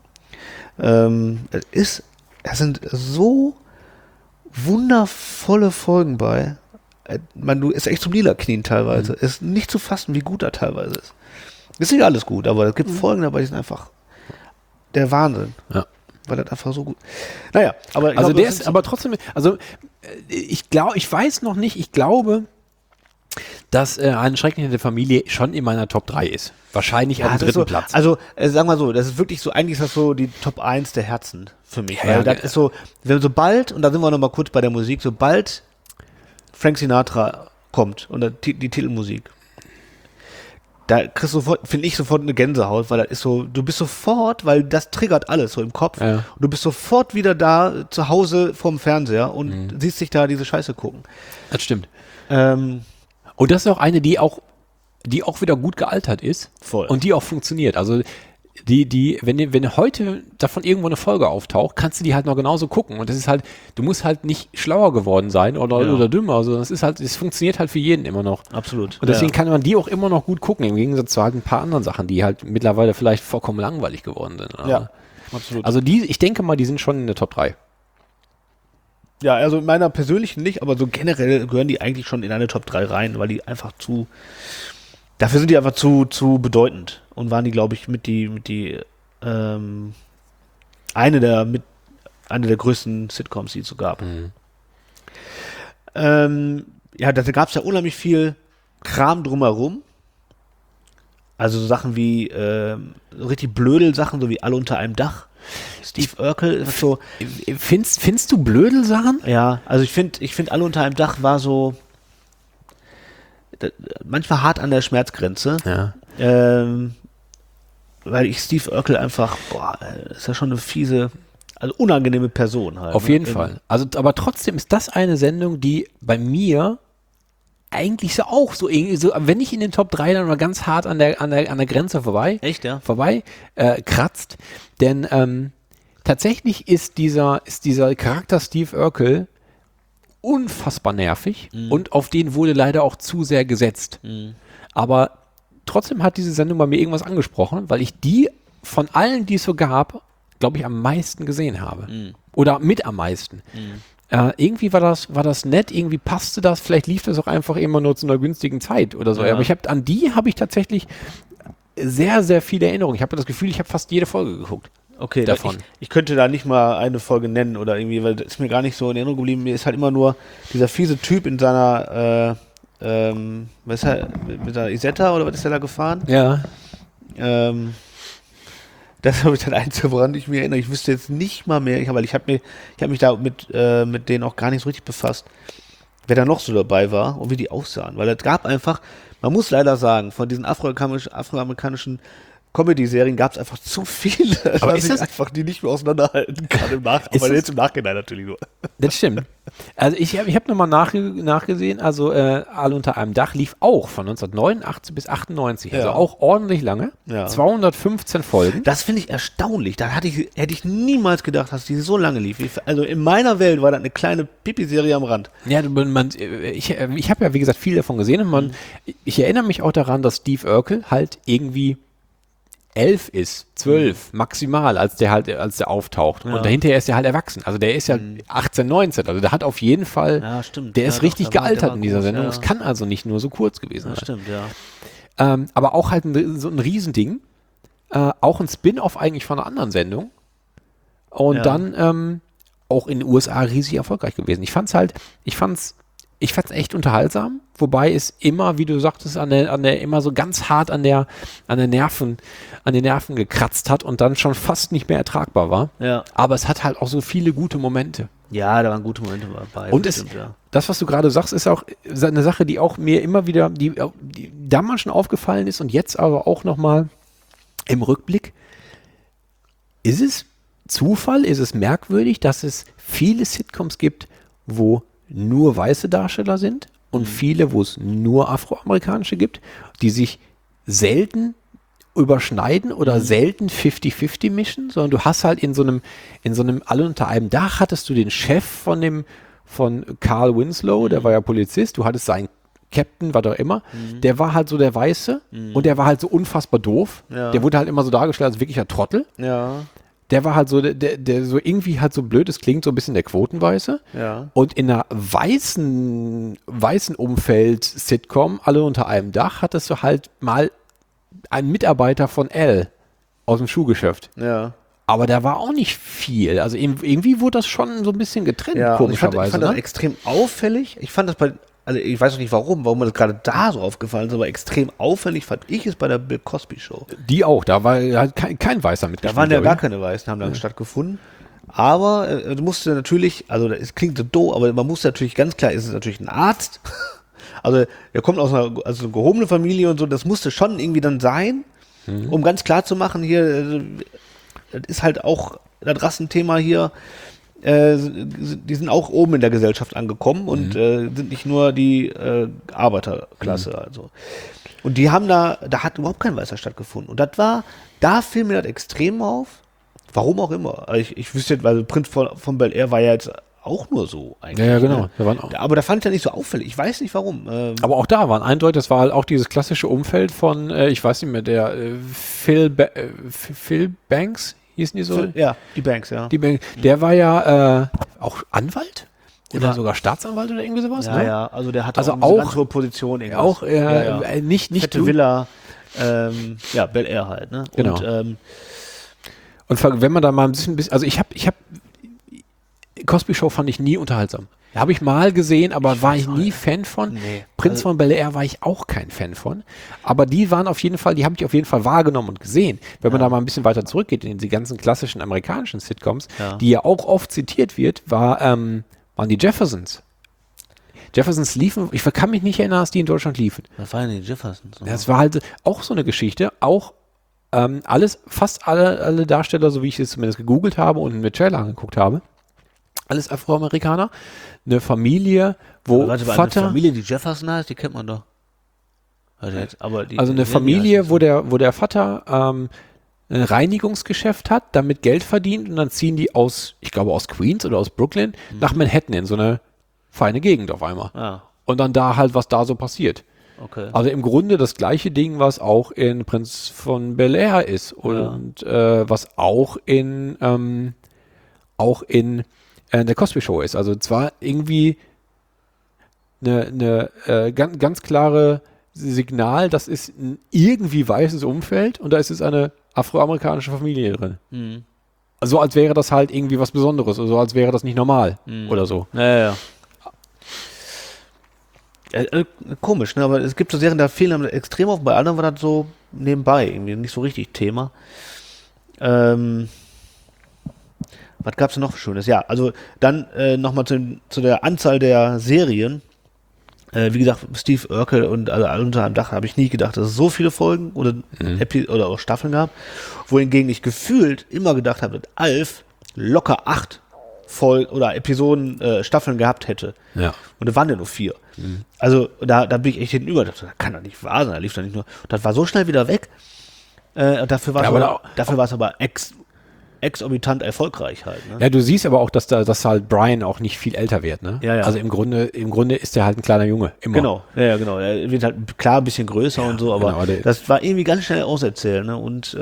Es sind so wundervolle Folgen bei. Du ist echt zum Lila knien teilweise. Es ist nicht zu fassen, wie gut er teilweise ist. Ist nicht alles gut, aber es gibt Folgen dabei, die sind einfach der Wahnsinn. Ja. Weil das einfach so gut. Naja, aber ich Also glaube, der ist aber trotzdem, also ich glaube, dass eine Schrecklich nette Familie schon in meiner Top 3 ist. Wahrscheinlich auf dem dritten Platz. Also sagen wir so, das ist wirklich so, eigentlich ist das so die Top 1 der Herzen für mich. Ja, weil das ist so, sobald, und da sind wir nochmal kurz bei der Musik, sobald Frank Sinatra kommt und die Titelmusik, da kriegst du sofort, finde ich, sofort eine Gänsehaut, weil das ist so, du bist sofort, weil das triggert alles so im Kopf. Ja. Und du bist sofort wieder da zu Hause vorm Fernseher und siehst dich da diese Scheiße gucken. Das stimmt. Ähm, Und das ist auch eine, die auch wieder gut gealtert ist. Voll. Und die auch funktioniert. Also wenn heute davon irgendwo eine Folge auftaucht, kannst du die halt noch genauso gucken. Und das ist halt, du musst halt nicht schlauer geworden sein oder dümmer, sondern es funktioniert halt für jeden immer noch. Absolut. Und deswegen kann man die auch immer noch gut gucken, im Gegensatz zu halt ein paar anderen Sachen, die halt mittlerweile vielleicht vollkommen langweilig geworden sind. Oder? Ja, absolut. Also ich denke mal, die sind schon in der Top 3. Ja, also in meiner persönlichen nicht, aber so generell gehören die eigentlich schon in eine Top 3 rein, weil die einfach dafür sind die einfach zu bedeutend und waren die, glaube ich, eine der größten Sitcoms, die es so gab. Da gab es ja unheimlich viel Kram drumherum. Also so Sachen wie so richtig Blödel-Sachen, so wie Alle unter einem Dach. Steve Urkel, so. Findest du Blödel-Sachen? Ja, also ich finde Alle unter einem Dach war so manchmal hart an der Schmerzgrenze. Ja. weil ich Steve Urkel einfach, ist ja schon eine fiese, also unangenehme Person halt. Auf jeden Fall. Also, aber trotzdem ist das eine Sendung, die bei mir eigentlich so auch so irgendwie so, wenn nicht in den Top 3, dann mal ganz hart an der Grenze vorbei. Echt, ja? Kratzt. Denn tatsächlich ist dieser Charakter Steve Urkel unfassbar nervig und auf den wurde leider auch zu sehr gesetzt. Aber trotzdem hat diese Sendung bei mir irgendwas angesprochen, weil ich die von allen, die es so gab, glaube ich, am meisten gesehen habe. Oder mit am meisten. Irgendwie war das nett, irgendwie passte das, vielleicht lief das auch einfach immer nur zu einer günstigen Zeit oder so. Ja. Aber an die habe ich tatsächlich sehr, sehr viele Erinnerungen. Ich habe das Gefühl, ich habe fast jede Folge geguckt. Okay, davon. Ich könnte da nicht mal eine Folge nennen oder irgendwie, weil das ist mir gar nicht so in Erinnerung geblieben. Mir ist halt immer nur dieser fiese Typ in seiner, was ist er, mit der Isetta oder was ist er da gefahren? Ja. Das habe ich dann einzige, woran ich mich erinnere. Ich wüsste jetzt nicht mal mehr, weil ich habe mich da mit denen auch gar nicht so richtig befasst, wer da noch so dabei war und wie die aussahen. Weil es gab einfach, man muss leider sagen, von diesen afroamerikanischen Comedy-Serien gab es einfach zu viele, Aber dass ich einfach die nicht mehr auseinanderhalten kann aber jetzt im Nachhinein natürlich nur. Das stimmt. Also ich hab nochmal nachgesehen, also Alle unter einem Dach lief auch von 1989 bis 98, also auch ordentlich lange, 215 Folgen. Das finde ich erstaunlich, da hätte ich niemals gedacht, dass die so lange lief. Also in meiner Welt war das eine kleine Pipi-Serie am Rand. Ja, ich habe ja wie gesagt viel davon gesehen und ich erinnere mich auch daran, dass Steve Urkel halt irgendwie 11 ist, 12 maximal, als der auftaucht. Und dahinter ist er halt erwachsen. Also der ist ja 18, 19. Also der hat auf jeden Fall, der ist richtig gealtert in dieser Sendung. Es kann also nicht nur so kurz gewesen sein. Stimmt, ja. Aber auch halt so ein Riesending. Auch ein Spin-off eigentlich von einer anderen Sendung. Und dann auch in den USA riesig erfolgreich gewesen. Ich fand's echt unterhaltsam, wobei es immer, wie du sagtest, immer so ganz hart an den Nerven gekratzt hat und dann schon fast nicht mehr ertragbar war. Ja. Aber es hat halt auch so viele gute Momente. Ja, da waren gute Momente dabei. Und das, was du gerade sagst, ist auch eine Sache, die auch mir immer wieder, die damals schon aufgefallen ist und jetzt aber auch nochmal im Rückblick. Ist es Zufall, ist es merkwürdig, dass es viele Sitcoms gibt, wo nur weiße Darsteller sind und viele, wo es nur afroamerikanische gibt, die sich selten überschneiden oder selten 50-50 mischen, sondern du hast halt in so einem Alle unter einem Dach hattest du den Chef von Carl Winslow, der war ja Polizist, du hattest seinen Captain, was auch immer, der war halt so der Weiße und der war halt so unfassbar doof. Ja. Der wurde halt immer so dargestellt als wirklicher Trottel. Ja. Der war halt so, der so irgendwie halt so blöd, es klingt so ein bisschen der Quotenweiße. Ja. Und in einer weißen Umfeld-Sitcom, Alle unter einem Dach, hattest du halt mal einen Mitarbeiter von Al aus dem Schuhgeschäft. Ja. Aber da war auch nicht viel. Also irgendwie wurde das schon so ein bisschen getrennt, komischerweise. Ich fand das extrem auffällig. Ich fand das also ich weiß noch nicht warum mir das gerade da so aufgefallen ist, aber extrem auffällig fand ich es bei der Bill Cosby Show. Die auch, da war halt kein Weißer mitgespielt. Da waren ja gar keine Weißen, haben da stattgefunden. Aber du musst natürlich, also es klingt so doof, aber man muss natürlich, ganz klar, ist es natürlich ein Arzt. Also der kommt aus einer gehobenen Familie und so, das musste schon irgendwie dann sein, um ganz klar zu machen, hier, das ist halt auch das Rassenthema hier, die sind auch oben in der Gesellschaft angekommen und sind nicht nur die Arbeiterklasse. Also. Und die haben da hat überhaupt kein Weißer stattgefunden. Und da fiel mir das extrem auf, warum auch immer. Also ich wüsste jetzt, weil Prinz von Bel-Air war ja jetzt auch nur so eigentlich. Ja, genau. Ne? Aber da fand ich ja nicht so auffällig. Ich weiß nicht warum. Aber auch da waren eindeutig, das war halt auch dieses klassische Umfeld von, ich weiß nicht mehr, der Phil Banks. Hießen die so? Ja, die Banks, ja. Der war ja auch Anwalt? Oder sogar Staatsanwalt oder irgendwie sowas? Ja, ne? ja, also der hatte also auch eine ganz hohe Position. Auch nicht Fette Villa, Bel Air halt. Ne? Genau. Und wenn man da mal ein bisschen, also ich hab Cosby Show fand ich nie unterhaltsam. Habe ich mal gesehen, aber war ich nie Fan von. Nee. Prinz von Bel-Air war ich auch kein Fan von. Aber die waren auf jeden Fall, die habe ich auf jeden Fall wahrgenommen und gesehen. Wenn man da mal ein bisschen weiter zurückgeht in die ganzen klassischen amerikanischen Sitcoms, die ja auch oft zitiert wird, waren die Jeffersons. Jeffersons liefen, ich kann mich nicht erinnern, dass die in Deutschland liefen. Was waren die Jeffersons? Das war halt auch so eine Geschichte, auch fast alle Darsteller, so wie ich es zumindest gegoogelt habe und mir Trailer angeguckt habe, alles Afroamerikaner. Eine Familie, wo Warte mal, Vater... eine Familie, die Jefferson heißt, die kennt man doch. Aber Also eine Familie, wo der Vater ein Reinigungsgeschäft hat, damit Geld verdient und dann ziehen die ich glaube aus Queens oder aus Brooklyn, nach Manhattan in so eine feine Gegend auf einmal. Ah, Und dann da halt, was da so passiert. okay. Also im Grunde das gleiche Ding, was auch in Prinz von Bel-Air ist und was auch in der Cosby Show ist. Also zwar irgendwie eine ganz klare Signal, das ist ein irgendwie weißes Umfeld und da ist jetzt eine afroamerikanische Familie drin. So als wäre das halt irgendwie was Besonderes, oder so als wäre das nicht normal oder so. Ja. Komisch, ne? Aber es gibt so Serien, da fehlen dann extrem auf, bei anderen war das so nebenbei, irgendwie nicht so richtig Thema. Was gab es denn noch für Schönes? Ja, also dann nochmal zu der Anzahl der Serien. Wie gesagt, Steve Urkel und alle unter einem Dach habe ich nie gedacht, dass es so viele Folgen oder auch Staffeln gab. Wohingegen ich gefühlt immer gedacht habe, dass Alf locker 8 Folgen oder Episoden, Staffeln gehabt hätte. Ja. Und da waren ja nur 4. Also da bin ich echt hinüber. Das kann doch nicht wahr sein, da lief doch nicht nur. Und das war so schnell wieder weg. Und dafür war es aber exorbitant erfolgreich halt. Ne? Ja, du siehst aber auch, dass halt Brian auch nicht viel älter wird, ne? Ja. Also im Grunde ist der halt ein kleiner Junge, immer. Genau, ja, genau. Er wird halt klar ein bisschen größer und so, aber genau, das war irgendwie ganz schnell auserzählt, ne? Und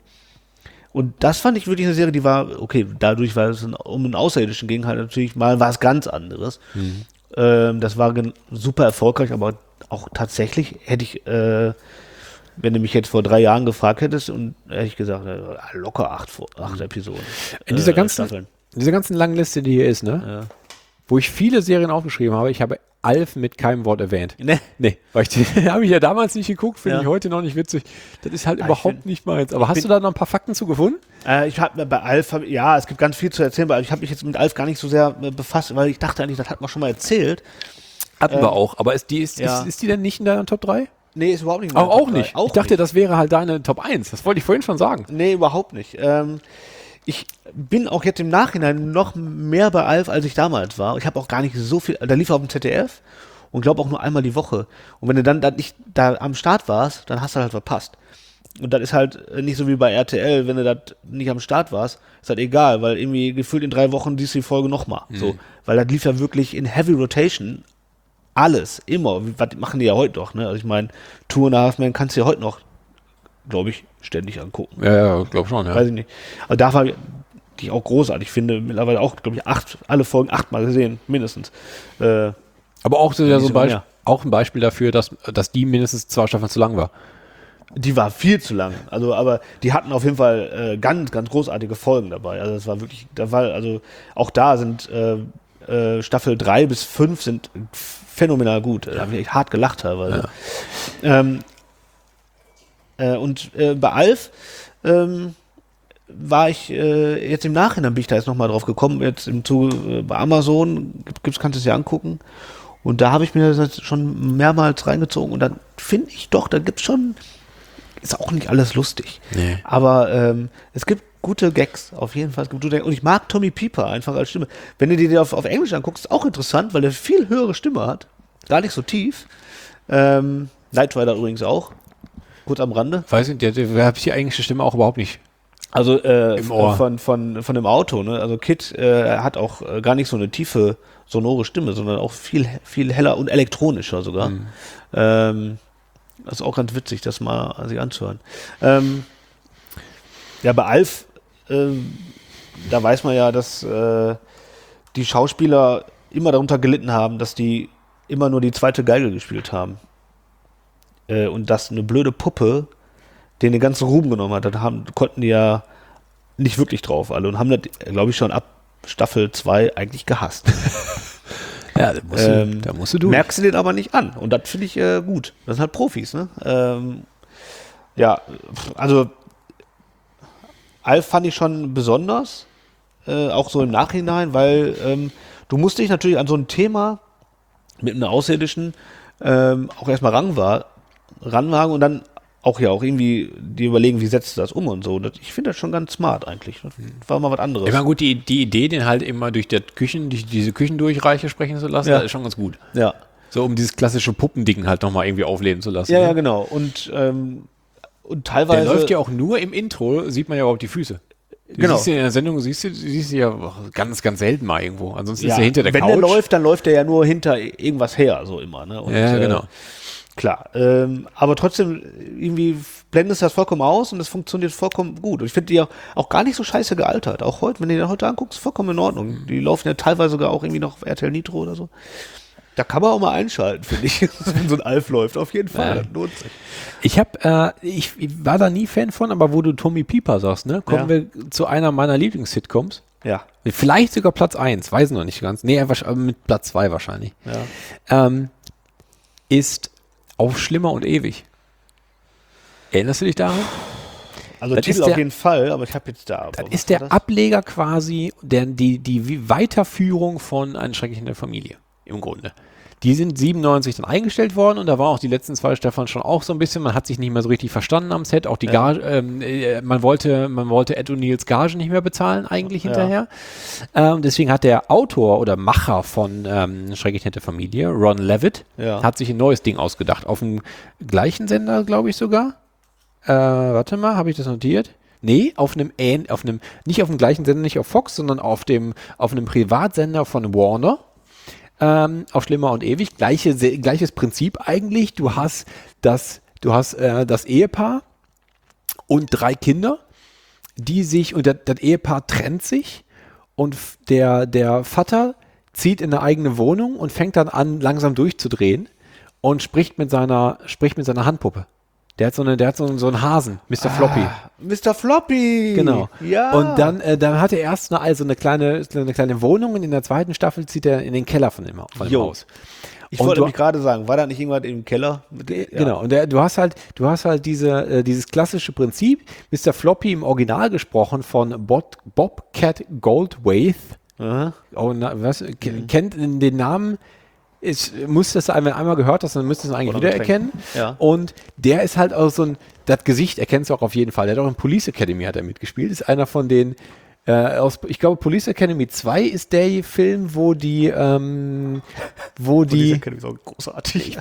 das fand ich wirklich eine Serie, die war, okay, dadurch, weil es um einen Außerirdischen ging, halt natürlich mal was ganz anderes. Das war super erfolgreich, aber auch tatsächlich hätte ich, wenn du mich jetzt vor 3 Jahren gefragt hättest, und hätte ich gesagt, locker 8 Episoden. In dieser Staffeln. ganzen langen Liste, die hier ist, ne? Ja. Wo ich viele Serien aufgeschrieben habe, ich habe Alf mit keinem Wort erwähnt. Ne? Nee, weil habe ich ja damals nicht geguckt, finde Ja. ich heute noch nicht witzig. Das ist halt Ja, überhaupt nicht meins. Aber hast du da noch ein paar Fakten zu gefunden? Ich habe bei Alf, es gibt ganz viel zu erzählen, aber ich habe mich jetzt mit Alf gar nicht so sehr befasst, weil ich dachte eigentlich, das hat man schon mal erzählt. Hatten wir auch. Aber ist die denn nicht in deiner Top 3? Nee, ist überhaupt nicht. Auch nicht. Ich dachte, das wäre halt deine Top 1. Das wollte ich vorhin schon sagen. Nee, überhaupt nicht. Ich bin auch jetzt im Nachhinein noch mehr bei Alf, als ich damals war. Ich habe auch gar nicht so viel, da lief er auf dem ZDF und glaube auch nur einmal die Woche. Und wenn du dann nicht da am Start warst, dann hast du halt verpasst. Und das ist halt nicht so wie bei RTL, wenn du das nicht am Start warst, ist halt egal, weil irgendwie gefühlt in 3 Wochen siehst du die Folge nochmal. So, weil das lief ja wirklich in Heavy Rotation. Alles, immer. Was machen die ja heute noch, ne? Also ich meine, Two and a Half Men kannst du ja heute noch, glaube ich, ständig angucken. Ja, glaube schon, ja. Weiß ich nicht. Aber da war die ich auch großartig finde, mittlerweile auch, glaube ich, alle Folgen 8-mal gesehen, mindestens. Aber auch so, mehr. auch ein Beispiel dafür, dass die mindestens 2 Staffeln zu lang war. Die war viel zu lang. Also, aber die hatten auf jeden Fall ganz, ganz großartige Folgen dabei. Also das war wirklich, auch da sind Staffel 3 bis 5 sind phänomenal gut. Da habe ich hart gelacht teilweise. Ja. Und bei Alf war ich jetzt im Nachhinein bin ich da jetzt nochmal drauf gekommen, jetzt im Zuge bei Amazon kannst du es ja angucken. Und da habe ich mir das schon mehrmals reingezogen und dann finde ich doch, da gibt es schon, ist auch nicht alles lustig. Nee. Aber es gibt gute Gags, auf jeden Fall. Es gibt gute Gags. Und ich mag Tommy Pieper einfach als Stimme. Wenn du dir auf Englisch anguckst, ist auch interessant, weil er viel höhere Stimme hat. Gar nicht so tief. Knight Rider übrigens auch. Kurz am Rande. Weiß nicht, der habe ich die eigentliche Stimme auch überhaupt nicht. Also Im Ohr. von dem Auto, ne? Also Kid hat auch gar nicht so eine tiefe, sonore Stimme, sondern auch viel, viel heller und elektronischer sogar. Das ist auch ganz witzig, das mal sich anzuhören. Ja, bei Alf, da weiß man ja, dass die Schauspieler immer darunter gelitten haben, dass die immer nur die zweite Geige gespielt haben. Und dass eine blöde Puppe den ganzen Ruhm genommen hat. Da konnten die ja nicht wirklich drauf alle und haben das, glaube ich, schon ab Staffel 2 eigentlich gehasst. Ja, da musst du durch. Merkst du den aber nicht an. Und das finde ich gut. Das sind halt Profis, ne? Ja, also Alf fand ich schon besonders, auch so im Nachhinein, weil du musst dich natürlich an so ein Thema mit einem Außerirdischen auch erstmal ranwagen und dann auch irgendwie die überlegen, wie setzt du das um und so. Ich finde das schon ganz smart eigentlich. Das war mal was anderes. Immer gut, die Idee, den halt immer durch diese Küchendurchreiche sprechen zu lassen, Ja. das ist schon ganz gut. Ja. So, um dieses klassische Puppending halt nochmal irgendwie aufleben zu lassen. Ja, ne? ja, genau. Und Der teilweise. läuft ja auch nur im Intro, sieht man ja überhaupt die Füße. Genau. Siehst du in der Sendung, siehst du ja ganz, ganz selten mal irgendwo. Ansonsten ist Ja, er hinter der wenn Couch. der läuft, dann läuft der ja nur hinter irgendwas her, so immer. Ne? Und, Ja, genau. Klar. Aber trotzdem, irgendwie blendest du das vollkommen aus und das funktioniert vollkommen gut. Und ich finde die auch gar nicht so scheiße gealtert. Auch heute, wenn du die heute anguckst, vollkommen in Ordnung. Die laufen ja teilweise sogar auch irgendwie noch auf RTL Nitro oder so. Da kann man auch mal einschalten, finde ich, wenn so ein Alf läuft. Auf jeden Fall, Ja. das lohnt sich. Ich war da nie Fan von, aber wo du Tommy Pieper sagst, ne, kommen wir zu einer meiner Lieblings-Sitcoms. Ja. Vielleicht sogar Platz 1, weiß noch nicht ganz. Nee, mit Platz 2 wahrscheinlich. Ja. Ist Auf Schlimmer und Ewig. Erinnerst du dich daran? Also Das Titel ist auf der- jeden Fall, aber ich habe jetzt da. Das ist der Ableger quasi, die Weiterführung von Eine schreckliche Familie, im Grunde. Die sind 97 dann eingestellt worden und da war auch die letzten 2 Staffeln schon auch so ein bisschen, man hat sich nicht mehr so richtig verstanden am Set, auch die Gage, man wollte Ed O'Neills Gage nicht mehr bezahlen eigentlich hinterher. Deswegen hat der Autor oder Macher von Schrecklich nette Familie, Ron Levitt, hat sich ein neues Ding ausgedacht, auf dem gleichen Sender, glaube ich sogar. Warte mal, habe ich das notiert? Nee, nicht auf dem gleichen Sender, nicht auf Fox, sondern auf einem Privatsender von Warner. Auf Schlimmer und Ewig. Gleiches Prinzip eigentlich. Du hast das Ehepaar und 3 Kinder, und das Ehepaar trennt sich und der Vater zieht in eine eigene Wohnung und fängt dann an, langsam durchzudrehen und spricht mit seiner Handpuppe. Der hat so einen Hasen, Mr. Floppy. Mr. Floppy! Genau. Ja. Und dann hat er erst eine kleine Wohnung und in der 2. Staffel zieht er in den Keller von dem Jo. Haus. Ich Und wollte du- nämlich gerade sagen, war da nicht irgendwas im Keller? Genau, und du hast halt dieses klassische Prinzip, Mr. Floppy im Original gesprochen von Bobcat Goldthwait. Aha. Oh, kennt den Namen, muss das einmal gehört hast, dann müsst ihr es eigentlich Oder wiedererkennen. Ja. Und der ist halt auch das Gesicht erkennst du auch auf jeden Fall. Der hat auch in Police Academy hat er mitgespielt, ist einer von den ich glaube, Police Academy 2 ist der Film, wo die großartig.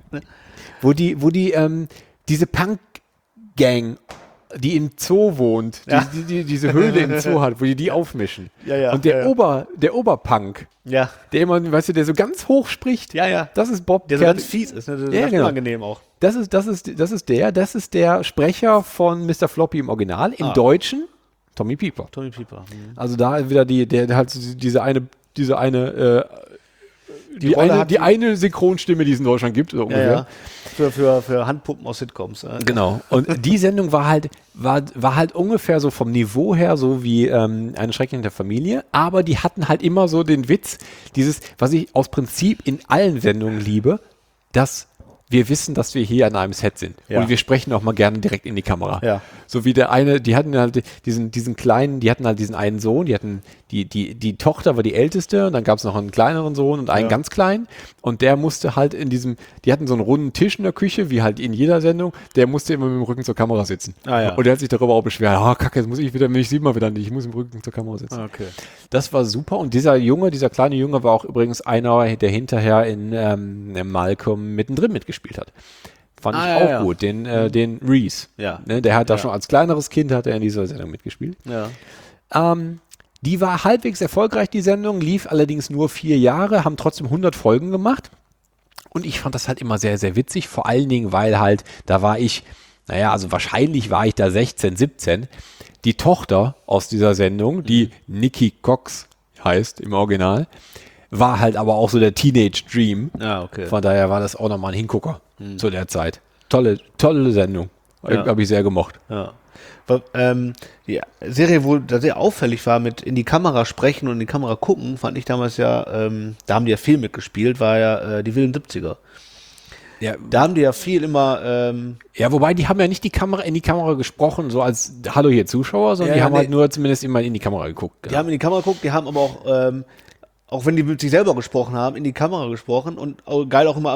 diese Punk-Gang, die im Zoo wohnt, die diese Höhle im Zoo hat, wo die aufmischen. Ja, ja, Und der ja, ja. Oberpunk, Ja. der immer, weißt du, der so ganz hoch spricht, Ja, ja. das ist Bob Der so Cat. ganz fies ist, ne? Das Ja, ist genau. unangenehm auch. Das ist der Sprecher von Mr. Floppy im Original, im Deutschen Tommy Pieper. Tommy Pieper. Also da wieder der hat diese eine Rolle hat die eine Synchronstimme, die es in Deutschland gibt, so Ja, ungefähr. ja. Für Handpuppen aus Sitcoms. Genau. Und die Sendung war halt ungefähr so vom Niveau her so wie Eine schreckliche Familie, aber die hatten halt immer so den Witz, was ich aus Prinzip in allen Sendungen liebe, dass wir wissen, dass wir hier an einem Set sind. Ja. Und wir sprechen auch mal gerne direkt in die Kamera. Ja. So wie die hatten halt diesen kleinen, die hatten halt diesen einen Sohn, die hatten die Tochter war die älteste und dann gab es noch einen kleineren Sohn und einen ganz kleinen und der musste halt die hatten so einen runden Tisch in der Küche, wie halt in jeder Sendung, der musste immer mit dem Rücken zur Kamera sitzen. Ah, ja. Und der hat sich darüber auch beschwert, kacke, jetzt muss ich wieder, mich sieht man wieder nicht, ich muss im Rücken zur Kamera sitzen. Okay. Das war super und dieser kleine Junge war auch übrigens einer, der hinterher in Malcolm mittendrin mitgespielt hat. Fand ich auch ja. gut, den Reese. Ja. Ne, der hat da schon als kleineres Kind hat er in dieser Sendung mitgespielt. Ja. Die war halbwegs erfolgreich, die Sendung, lief allerdings nur 4 Jahre, haben trotzdem 100 Folgen gemacht. Und ich fand das halt immer sehr, sehr witzig, vor allen Dingen, weil halt, da war ich, also wahrscheinlich war ich da 16, 17. Die Tochter aus dieser Sendung, die Nikki Cox heißt im Original, war halt aber auch so der Teenage Dream. Ah, okay. Von daher war das auch nochmal ein Hingucker zu der Zeit. Tolle Sendung. Ja. Habe ich sehr gemocht. Ja. Die Serie, wo da sehr auffällig war mit in die Kamera sprechen und in die Kamera gucken, fand ich damals da haben die ja viel mitgespielt, war ja die wilden 70er. Ja, Da haben die ja viel immer, wobei die haben ja nicht in die Kamera gesprochen, so als Hallo hier Zuschauer, sondern die haben halt nur zumindest immer in die Kamera geguckt. die haben in die Kamera geguckt, die haben aber auch wenn die mit sich selber gesprochen haben, in die Kamera gesprochen und geil auch immer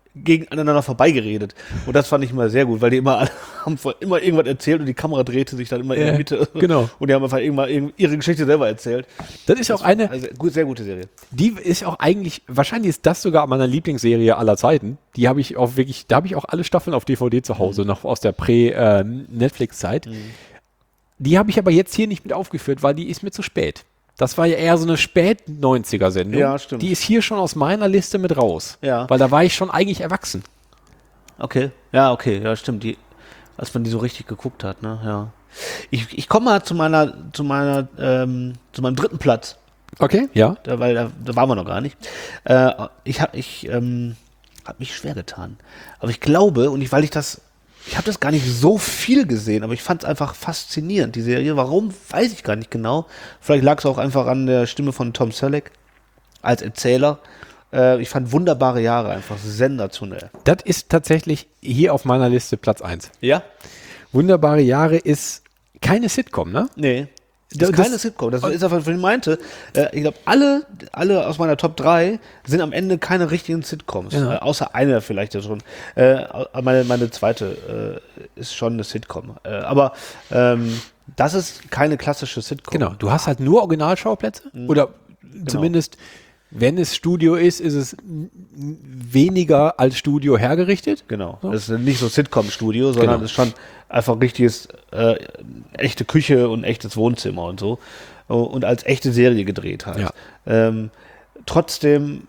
gegeneinander vorbeigeredet. Und das fand ich immer sehr gut, weil die immer haben immer irgendwas erzählt und die Kamera drehte sich dann immer in der Mitte. genau. Und die haben einfach ihre Geschichte selber erzählt. Das ist auch eine, Also sehr gute Serie. die ist auch eigentlich, wahrscheinlich ist das sogar meine Lieblingsserie aller Zeiten. Die habe ich auch wirklich, da habe ich auch alle Staffeln auf DVD zu Hause, noch aus der Prä-Netflix-Zeit. Die habe ich aber jetzt hier nicht mit aufgeführt, weil die ist mir zu spät. Das war ja eher so eine Spät-90er-Sendung. Ja, stimmt. Die ist hier schon aus meiner Liste mit raus. Ja. Weil da war ich schon eigentlich erwachsen. Okay. Ja, okay. Ja, stimmt. Als man die so richtig geguckt hat, ne? Ja. Ich komme mal zu meinem dritten Platz. Okay, ja. Weil da waren wir noch gar nicht. Ich habe mich schwer getan. Aber ich glaube, weil ich habe das gar nicht so viel gesehen, aber ich fand es einfach faszinierend, die Serie. Warum, weiß ich gar nicht genau. Vielleicht lag es auch einfach an der Stimme von Tom Selleck als Erzähler. Ich fand Wunderbare Jahre einfach sensationell. Das ist tatsächlich hier auf meiner Liste Platz 1. Ja? Wunderbare Jahre ist keine Sitcom, ne? Nee. Das ist keine Sitcom. Das ist einfach, was ich meinte. Ich glaube, alle aus meiner Top 3 sind am Ende keine richtigen Sitcoms. Ja. Außer eine vielleicht ja schon. Meine zweite ist schon eine Sitcom. Aber das ist keine klassische Sitcom. Genau. Du hast halt nur Originalschauplätze. Oder zumindest, wenn es Studio ist es weniger als Studio hergerichtet. Genau. So. Das ist nicht so Sitcom-Studio, sondern Genau. es ist schon einfach richtiges, echte Küche und echtes Wohnzimmer und so. Und als echte Serie gedreht halt. Ja. Trotzdem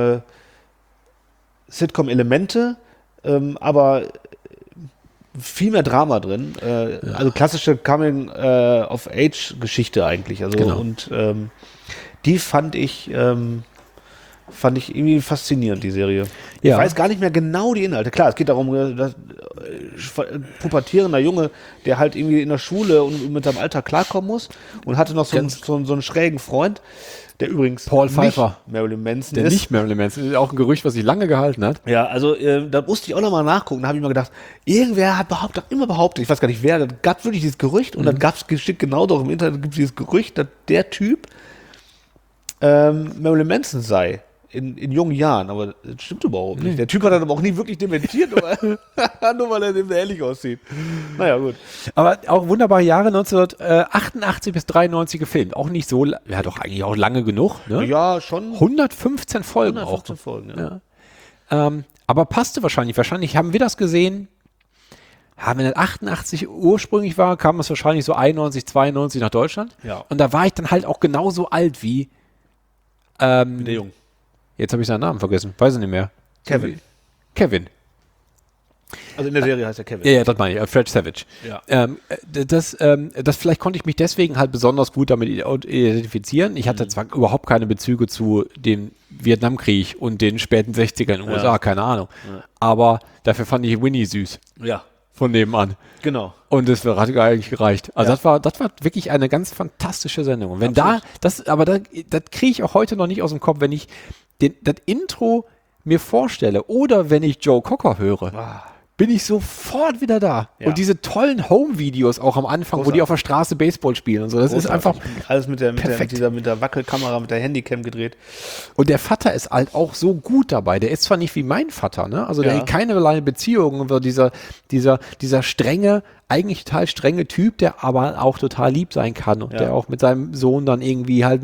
Sitcom-Elemente, aber viel mehr Drama drin. Also klassische Coming-of-Age-Geschichte eigentlich. Also, Genau. und die fand ich irgendwie faszinierend, die Serie. Ja. Ich weiß gar nicht mehr genau die Inhalte. Klar, es geht darum, dass pubertierender Junge, der halt irgendwie in der Schule und mit seinem Alltag klarkommen muss und hatte noch so einen schrägen Freund, der übrigens Paul Pfeiffer. nicht Marilyn Manson Der ist. nicht Marilyn Manson. Das ist auch ein Gerücht, was sich lange gehalten hat. Ja, also da musste ich auch nochmal nachgucken. Da habe ich mir gedacht, irgendwer hat immer behauptet, ich weiß gar nicht wer, da gab es wirklich dieses Gerücht und dann gab es genau doch im Internet gibt es dieses Gerücht, dass der Typ Marilyn Manson sei. In jungen Jahren, aber das stimmt überhaupt nicht. Der Typ hat dann aber auch nie wirklich dementiert, nur weil er dem ähnlich aussieht. Naja, gut. Aber auch wunderbare Jahre 1988 bis 93 gefilmt. Auch nicht so, ja doch eigentlich auch lange genug. Ne? Ja, schon 115 Folgen 115 auch. Folgen, ja. Ja. Aber passte wahrscheinlich. Wahrscheinlich haben wir das gesehen. Ja, wenn das 88 ursprünglich war, kam es wahrscheinlich so 91, 92 nach Deutschland. Ja. Und da war ich dann halt auch genauso alt wie Der Junge. jetzt habe ich seinen Namen vergessen. Weiß ich nicht mehr. Kevin. Also in der Serie heißt er Kevin. Ja, das meine ich. Fred Savage. Ja. Das vielleicht konnte ich mich deswegen halt besonders gut damit identifizieren. Ich hatte zwar überhaupt keine Bezüge zu dem Vietnamkrieg und den späten 60ern in den USA, keine Ahnung. Ja. Aber dafür fand ich Winnie süß. Ja, Von nebenan. genau. Und das hat eigentlich gereicht. Also Ja. das war wirklich eine ganz fantastische Sendung. Und wenn das kriege ich auch heute noch nicht aus dem Kopf, wenn ich das Intro mir vorstelle oder wenn ich Joe Cocker höre, bin ich sofort wieder da. Ja. Und diese tollen Home-Videos auch am Anfang, wo die auf der Straße Baseball spielen und so, das ist einfach, alles mit der perfekt. mit der Wackelkamera, mit der Handycam gedreht. und der Vater ist halt auch so gut dabei. Der ist zwar nicht wie mein Vater, ne? Also der Ja. hat keinerlei Beziehungen, aber dieser strenge, eigentlich total strenge Typ, der aber auch total lieb sein kann und der auch mit seinem Sohn dann irgendwie halt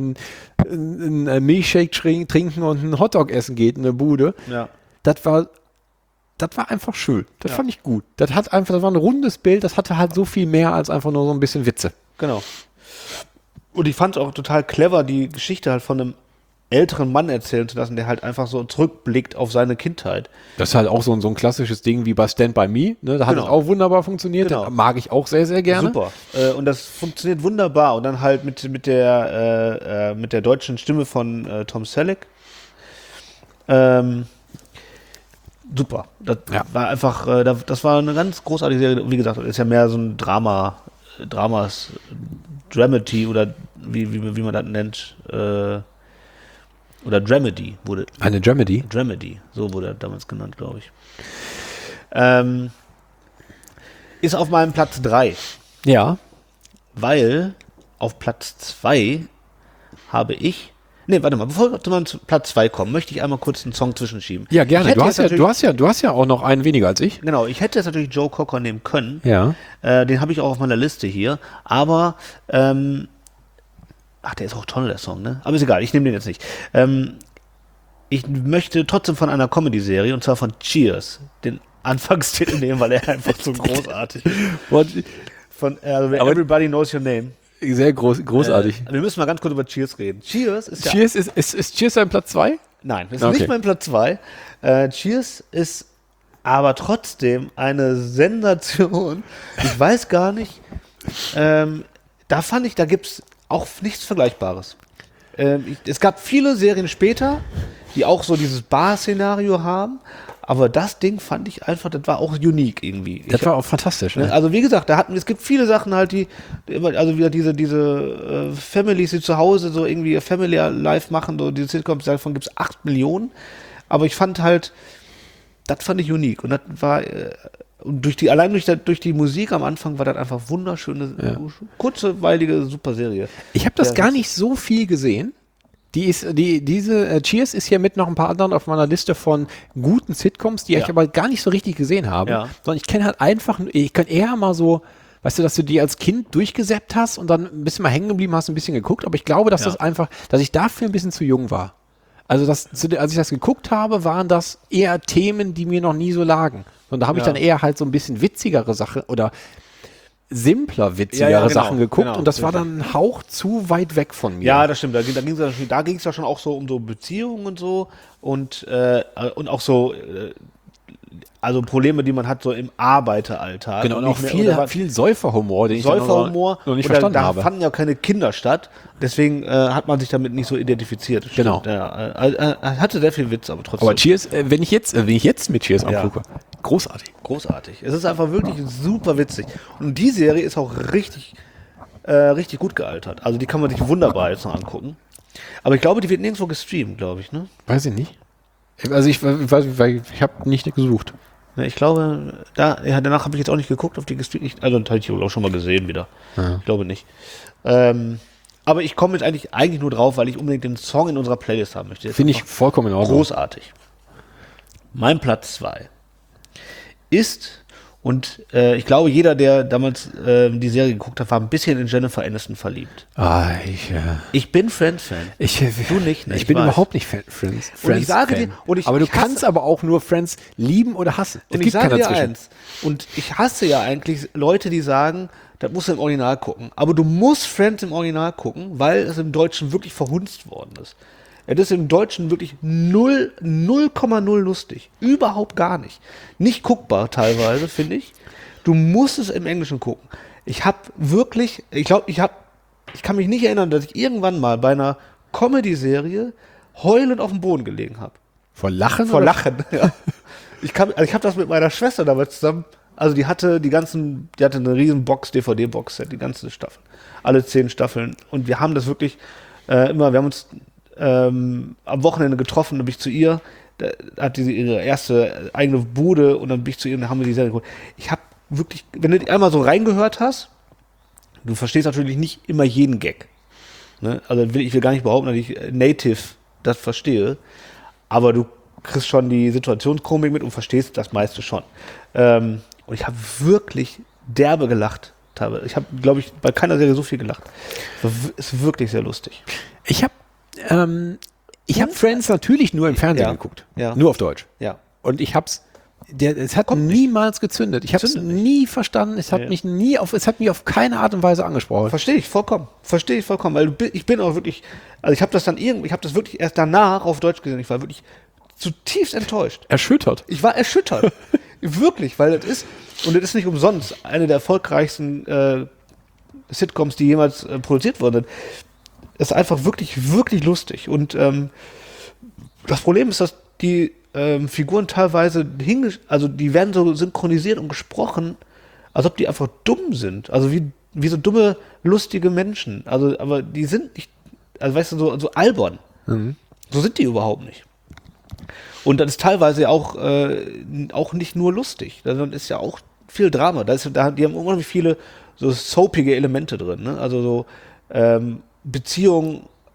einen Milchshake trinken und einen Hotdog essen geht in der Bude. Ja. Das war einfach schön. Das fand ich gut. Das war ein rundes Bild, das hatte halt so viel mehr als einfach nur so ein bisschen Witze. Genau. Und ich fand es auch total clever, die Geschichte halt von einem älteren Mann erzählen zu lassen, der halt einfach so zurückblickt auf seine Kindheit. Das ist halt auch so ein klassisches Ding wie bei Stand By Me. Ne? Da hat es Genau. auch wunderbar funktioniert. Genau. Das mag ich auch sehr, sehr gerne. Super. Und das funktioniert wunderbar. Und dann halt mit der deutschen Stimme von Tom Selleck. Super. Das war einfach, das war eine ganz großartige Serie. Wie gesagt, das ist ja mehr so ein Dramedy oder wie man das nennt. Oder Dramedy wurde. Eine Dramedy? Dramedy, so wurde er damals genannt, glaube ich. Ist auf meinem Platz 3, Ja. weil auf Platz 2 habe ich Nee, warte mal, bevor wir zu Platz 2 kommen, möchte ich einmal kurz einen Song zwischenschieben. Ja, gerne. Ich hätte Du hast ja auch noch einen weniger als ich. Genau, ich hätte jetzt natürlich Joe Cocker nehmen können. Ja. Den habe ich auch auf meiner Liste hier. Aber, der ist auch toll, der Song, ne? Aber ist egal, ich nehme den jetzt nicht. Ich möchte trotzdem von einer Comedy-Serie, und zwar von Cheers, den Anfangstitel nehmen, weil er einfach so großartig ist. Von Everybody Knows Your Name. Sehr großartig. Wir müssen mal ganz kurz über Cheers reden. Cheers ist Ist Cheers dein Platz 2? Nein, ist Okay. nicht mein Platz 2. Cheers ist aber trotzdem eine Sensation. Ich weiß gar nicht, da fand ich, da gibt es auch nichts Vergleichbares. Es gab viele Serien später, die auch so dieses Bar-Szenario haben, aber das Ding fand ich einfach, das war auch unique irgendwie. Das war auch fantastisch. Ne? Also wie gesagt, es gibt viele Sachen halt, also wieder diese Families, die zu Hause so irgendwie ihr Family Life machen, so diese Sitcoms, davon gibt es 8 Millionen, aber ich fand halt, das fand ich unique und das war, und durch die Musik am Anfang war das einfach wunderschöne, kurzweilige, super Serie. Ich habe das gar nicht so viel gesehen. Diese Cheers ist hier mit noch ein paar anderen auf meiner Liste von guten Sitcoms, die ich aber gar nicht so richtig gesehen habe. Ja. Sondern ich kenne halt einfach, ich kann eher mal so, weißt du, dass du die als Kind durchgesäppt hast und dann ein bisschen mal hängen geblieben hast, ein bisschen geguckt. Aber ich glaube, dass dass ich dafür ein bisschen zu jung war. Also als ich das geguckt habe, waren das eher Themen, die mir noch nie so lagen. Und da habe ich dann eher halt so ein bisschen witzigere Sachen oder simpler, witzigere Sachen geguckt und das war dann ein Hauch zu weit weg von mir. Ja, das stimmt. Da ging es ja schon auch so um so Beziehungen und so und auch so also Probleme, die man hat so im Arbeiteralltag. Genau, und auch viel Säuferhumor, den ich dann noch nicht verstanden habe. Da fanden ja keine Kinder statt, deswegen hat man sich damit nicht so identifiziert. Genau. Ja, hatte sehr viel Witz, aber trotzdem. Aber Cheers, wenn ich jetzt mit Cheers angucke, großartig. Großartig. Es ist einfach wirklich super witzig. Und die Serie ist auch richtig gut gealtert. Also die kann man sich wunderbar jetzt noch angucken. Aber ich glaube, die wird nirgendwo gestreamt, glaube ich, ne? Weiß ich nicht. Also ich habe nicht gesucht. Ja, ich glaube, danach habe ich jetzt auch nicht geguckt, auf die gestreamt. Also das habe ich auch schon mal gesehen wieder. Ja. Ich glaube nicht. Aber ich komme jetzt eigentlich nur drauf, weil ich unbedingt den Song in unserer Playlist haben möchte. Finde ich vollkommen in Ordnung. Großartig. Mein Platz 2 ist, und ich glaube, jeder, der damals die Serie geguckt hat, war ein bisschen in Jennifer Aniston verliebt. Ich bin Friends-Fan. Du nicht, ne? Ich bin überhaupt nicht Friends. Und ich sage dir, aber du kannst aber auch nur Friends lieben oder hassen. Und ich sage dir eins, und ich hasse ja eigentlich Leute, die sagen, das musst du im Original gucken. Aber du musst Friends im Original gucken, weil es im Deutschen wirklich verhunzt worden ist. Das ist im Deutschen wirklich 0,0 lustig. Überhaupt gar nicht. Nicht guckbar teilweise, finde ich. Du musst es im Englischen gucken. Ich kann mich nicht erinnern, dass ich irgendwann mal bei einer Comedy-Serie heulend auf dem Boden gelegen habe. Vor Lachen? Vor Lachen, ja. Ich habe das mit meiner Schwester damals zusammen, also die hatte eine riesen Box, DVD-Box, die ganzen Staffeln. Alle 10 Staffeln. Und wir haben das wirklich wir haben uns am Wochenende getroffen, dann bin ich zu ihr, da hat sie ihre erste eigene Bude und dann bin ich zu ihr und dann haben wir die Serie geguckt. Ich habe wirklich, wenn du einmal so reingehört hast, du verstehst natürlich nicht immer jeden Gag. Ne? Also ich will gar nicht behaupten, dass ich native das verstehe, aber du kriegst schon die Situationskomik mit und verstehst das meiste schon. Und ich habe wirklich derbe gelacht. Ich habe, glaube ich, bei keiner Serie so viel gelacht. Ist wirklich sehr lustig. Ich habe Friends natürlich nur im Fernsehen geguckt. Ja. Nur auf Deutsch. Ja. Und es hat niemals gezündet. Ich habe es nie verstanden. Es hat mich auf keine Art und Weise angesprochen. Verstehe ich vollkommen. Weil ich bin auch wirklich, also ich habe das wirklich erst danach auf Deutsch gesehen. Ich war wirklich zutiefst enttäuscht. Erschüttert. Ich war erschüttert. Wirklich, weil das ist nicht umsonst eine der erfolgreichsten Sitcoms, die jemals produziert wurden. Das ist einfach wirklich, wirklich lustig. Und das Problem ist, dass die Figuren teilweise die werden so synchronisiert und gesprochen, als ob die einfach dumm sind. Also wie so dumme, lustige Menschen. Also, aber die sind nicht, also weißt du, so albern. Mhm. So sind die überhaupt nicht. Und das ist teilweise auch nicht nur lustig. Dann ist ja auch viel Drama. Die haben unheimlich viele so soapige Elemente drin. Ne? Also so Beziehungen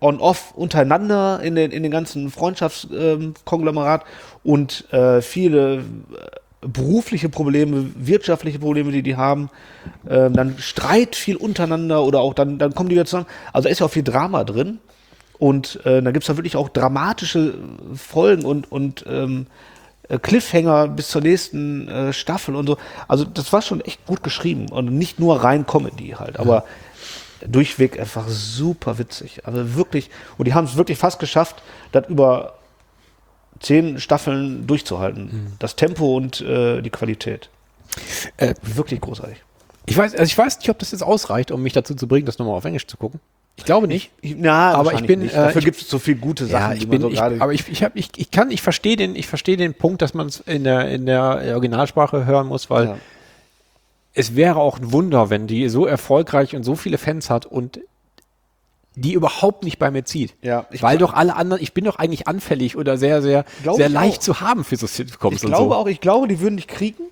on-off untereinander in den ganzen Freundschaftskonglomerat und viele berufliche Probleme, wirtschaftliche Probleme, die haben, dann Streit viel untereinander oder auch dann kommen die wieder zusammen. Also da ist ja auch viel Drama drin und da gibt es dann wirklich auch dramatische Folgen und Cliffhanger bis zur nächsten Staffel und so. Also das war schon echt gut geschrieben und nicht nur rein Comedy halt, aber durchweg einfach super witzig. Also wirklich, und die haben es wirklich fast geschafft, das über 10 Staffeln durchzuhalten. Das Tempo und die Qualität. Wirklich großartig. Ich weiß nicht, ob das jetzt ausreicht, um mich dazu zu bringen, das nochmal auf Englisch zu gucken. Ich glaube nicht. Aber ich bin nicht. Dafür gibt es so viele gute Sachen, ich verstehe den Punkt, dass man es in der Originalsprache hören muss, weil es wäre auch ein Wunder, wenn die so erfolgreich und so viele Fans hat und die überhaupt nicht bei mir zieht. Ja, weil doch alle anderen, ich bin doch eigentlich anfällig oder sehr, sehr, sehr leicht zu haben für so Sitcoms und so. Ich glaube, die würden dich kriegen.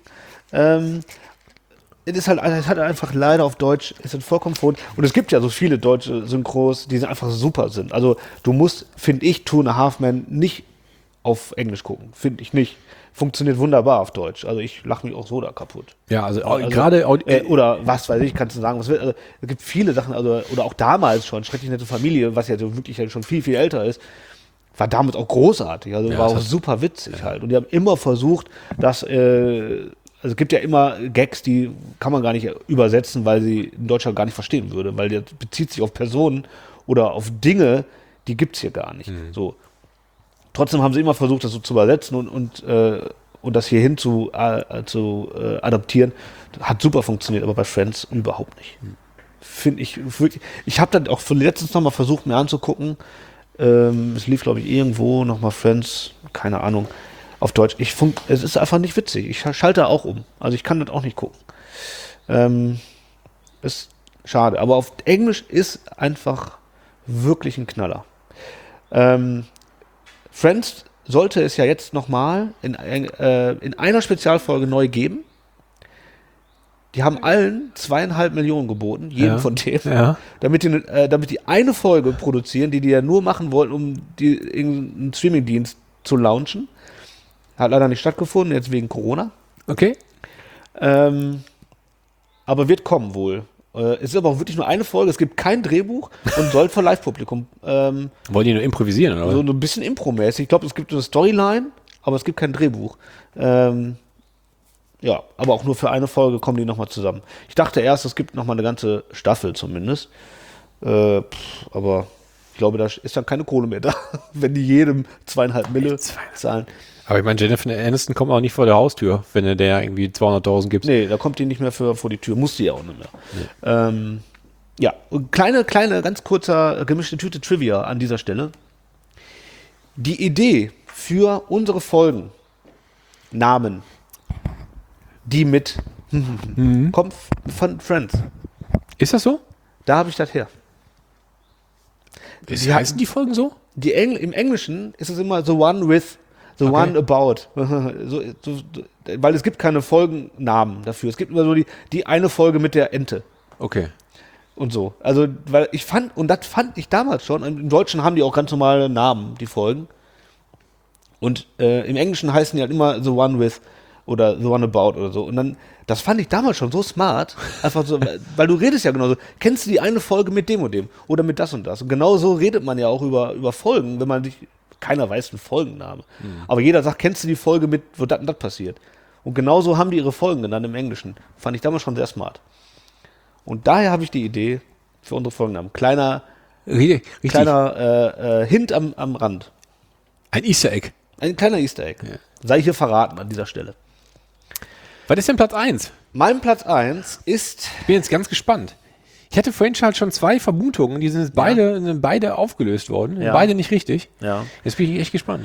Es hat einfach leider auf Deutsch, es sind vollkommen verrückt. Und es gibt ja so viele deutsche Synchros, die einfach super sind. Also du musst, finde ich, Two and a Half Men nicht auf Englisch gucken. Finde ich nicht. Funktioniert wunderbar auf Deutsch. Also ich lache mich auch so da kaputt. Ja, also gerade oder was weiß ich, kannst du sagen, was will. Also, es gibt viele Sachen, also oder auch damals schon, Schrecklich nette Familie, was ja so wirklich ja schon viel, viel älter ist, war damals auch großartig. Also war auch super witzig halt. Und die haben immer versucht, dass also es gibt ja immer Gags, die kann man gar nicht übersetzen, weil sie in Deutschland gar nicht verstehen würde, weil der bezieht sich auf Personen oder auf Dinge, die gibt es hier gar nicht. So. Trotzdem haben sie immer versucht, das so zu übersetzen und das hierhin zu adaptieren. Hat super funktioniert, aber bei Friends überhaupt nicht. Finde ich wirklich. Ich habe dann auch letztens noch mal versucht, mir anzugucken. Es lief, glaube ich, irgendwo nochmal Friends, keine Ahnung, auf Deutsch. Es ist einfach nicht witzig. Ich schalte auch um. Also ich kann das auch nicht gucken. Ist schade. Aber auf Englisch ist einfach wirklich ein Knaller. Friends sollte es ja jetzt nochmal in einer Spezialfolge neu geben. Die haben allen 2,5 Millionen geboten, jedem von denen, damit die eine Folge produzieren, die ja nur machen wollten, um irgendeinen Streamingdienst zu launchen. Hat leider nicht stattgefunden, jetzt wegen Corona. Okay. Aber wird kommen wohl. Es ist aber auch wirklich nur eine Folge, es gibt kein Drehbuch und soll für Live-Publikum. Wollen die nur improvisieren, oder? So ein bisschen Impro-mäßig. Ich glaube, es gibt eine Storyline, aber es gibt kein Drehbuch. Ja, aber auch nur für eine Folge kommen die nochmal zusammen. Ich dachte erst, es gibt nochmal eine ganze Staffel zumindest. Aber ich glaube, da ist dann keine Kohle mehr da, wenn die jedem 2,5 Mille zahlen. Aber ich meine, Jennifer Aniston kommt auch nicht vor der Haustür, wenn du der irgendwie 200.000 gibst. Nee, da kommt die nicht mehr vor die Tür. Muss die ja auch nicht mehr. Nee. Ja, und kleine, ganz kurzer gemischte Tüte Trivia an dieser Stelle. Die Idee für unsere Folgen, Namen, die mit kommt von Friends. Ist das so? Da habe ich das her. Heißen die Folgen so? Im Englischen ist es immer the one with, the one about. Weil es gibt keine Folgennamen dafür. Es gibt immer so die eine Folge mit der Ente. Okay. Und so. Also, weil ich fand, und das fand ich damals schon, im Deutschen haben die auch ganz normale Namen, die Folgen. Und im Englischen heißen die halt immer the one with oder the one about oder so. Und dann, das fand ich damals schon so smart. Einfach so, weil du redest ja genauso. Kennst du die eine Folge mit dem und dem? Oder mit das und das? Und genau so redet man ja auch über Folgen, wenn man sich, keiner weiß einen Folgenname. Aber jeder sagt, kennst du die Folge mit, wo das und das passiert? Und genauso haben die ihre Folgen genannt im Englischen. Fand ich damals schon sehr smart. Und daher habe ich die Idee für unsere Folgennamen. Kleiner Hint am Rand. Ein Easter Egg. Ein kleiner Easter Egg. Ja. Sei hier verraten an dieser Stelle. Was ist denn Platz 1? Mein Platz 1 ist... Ich bin jetzt ganz gespannt. Ich hatte vorhin schon 2 Vermutungen, die sind beide aufgelöst worden. Ja. Beide nicht richtig. Ja. Jetzt bin ich echt gespannt.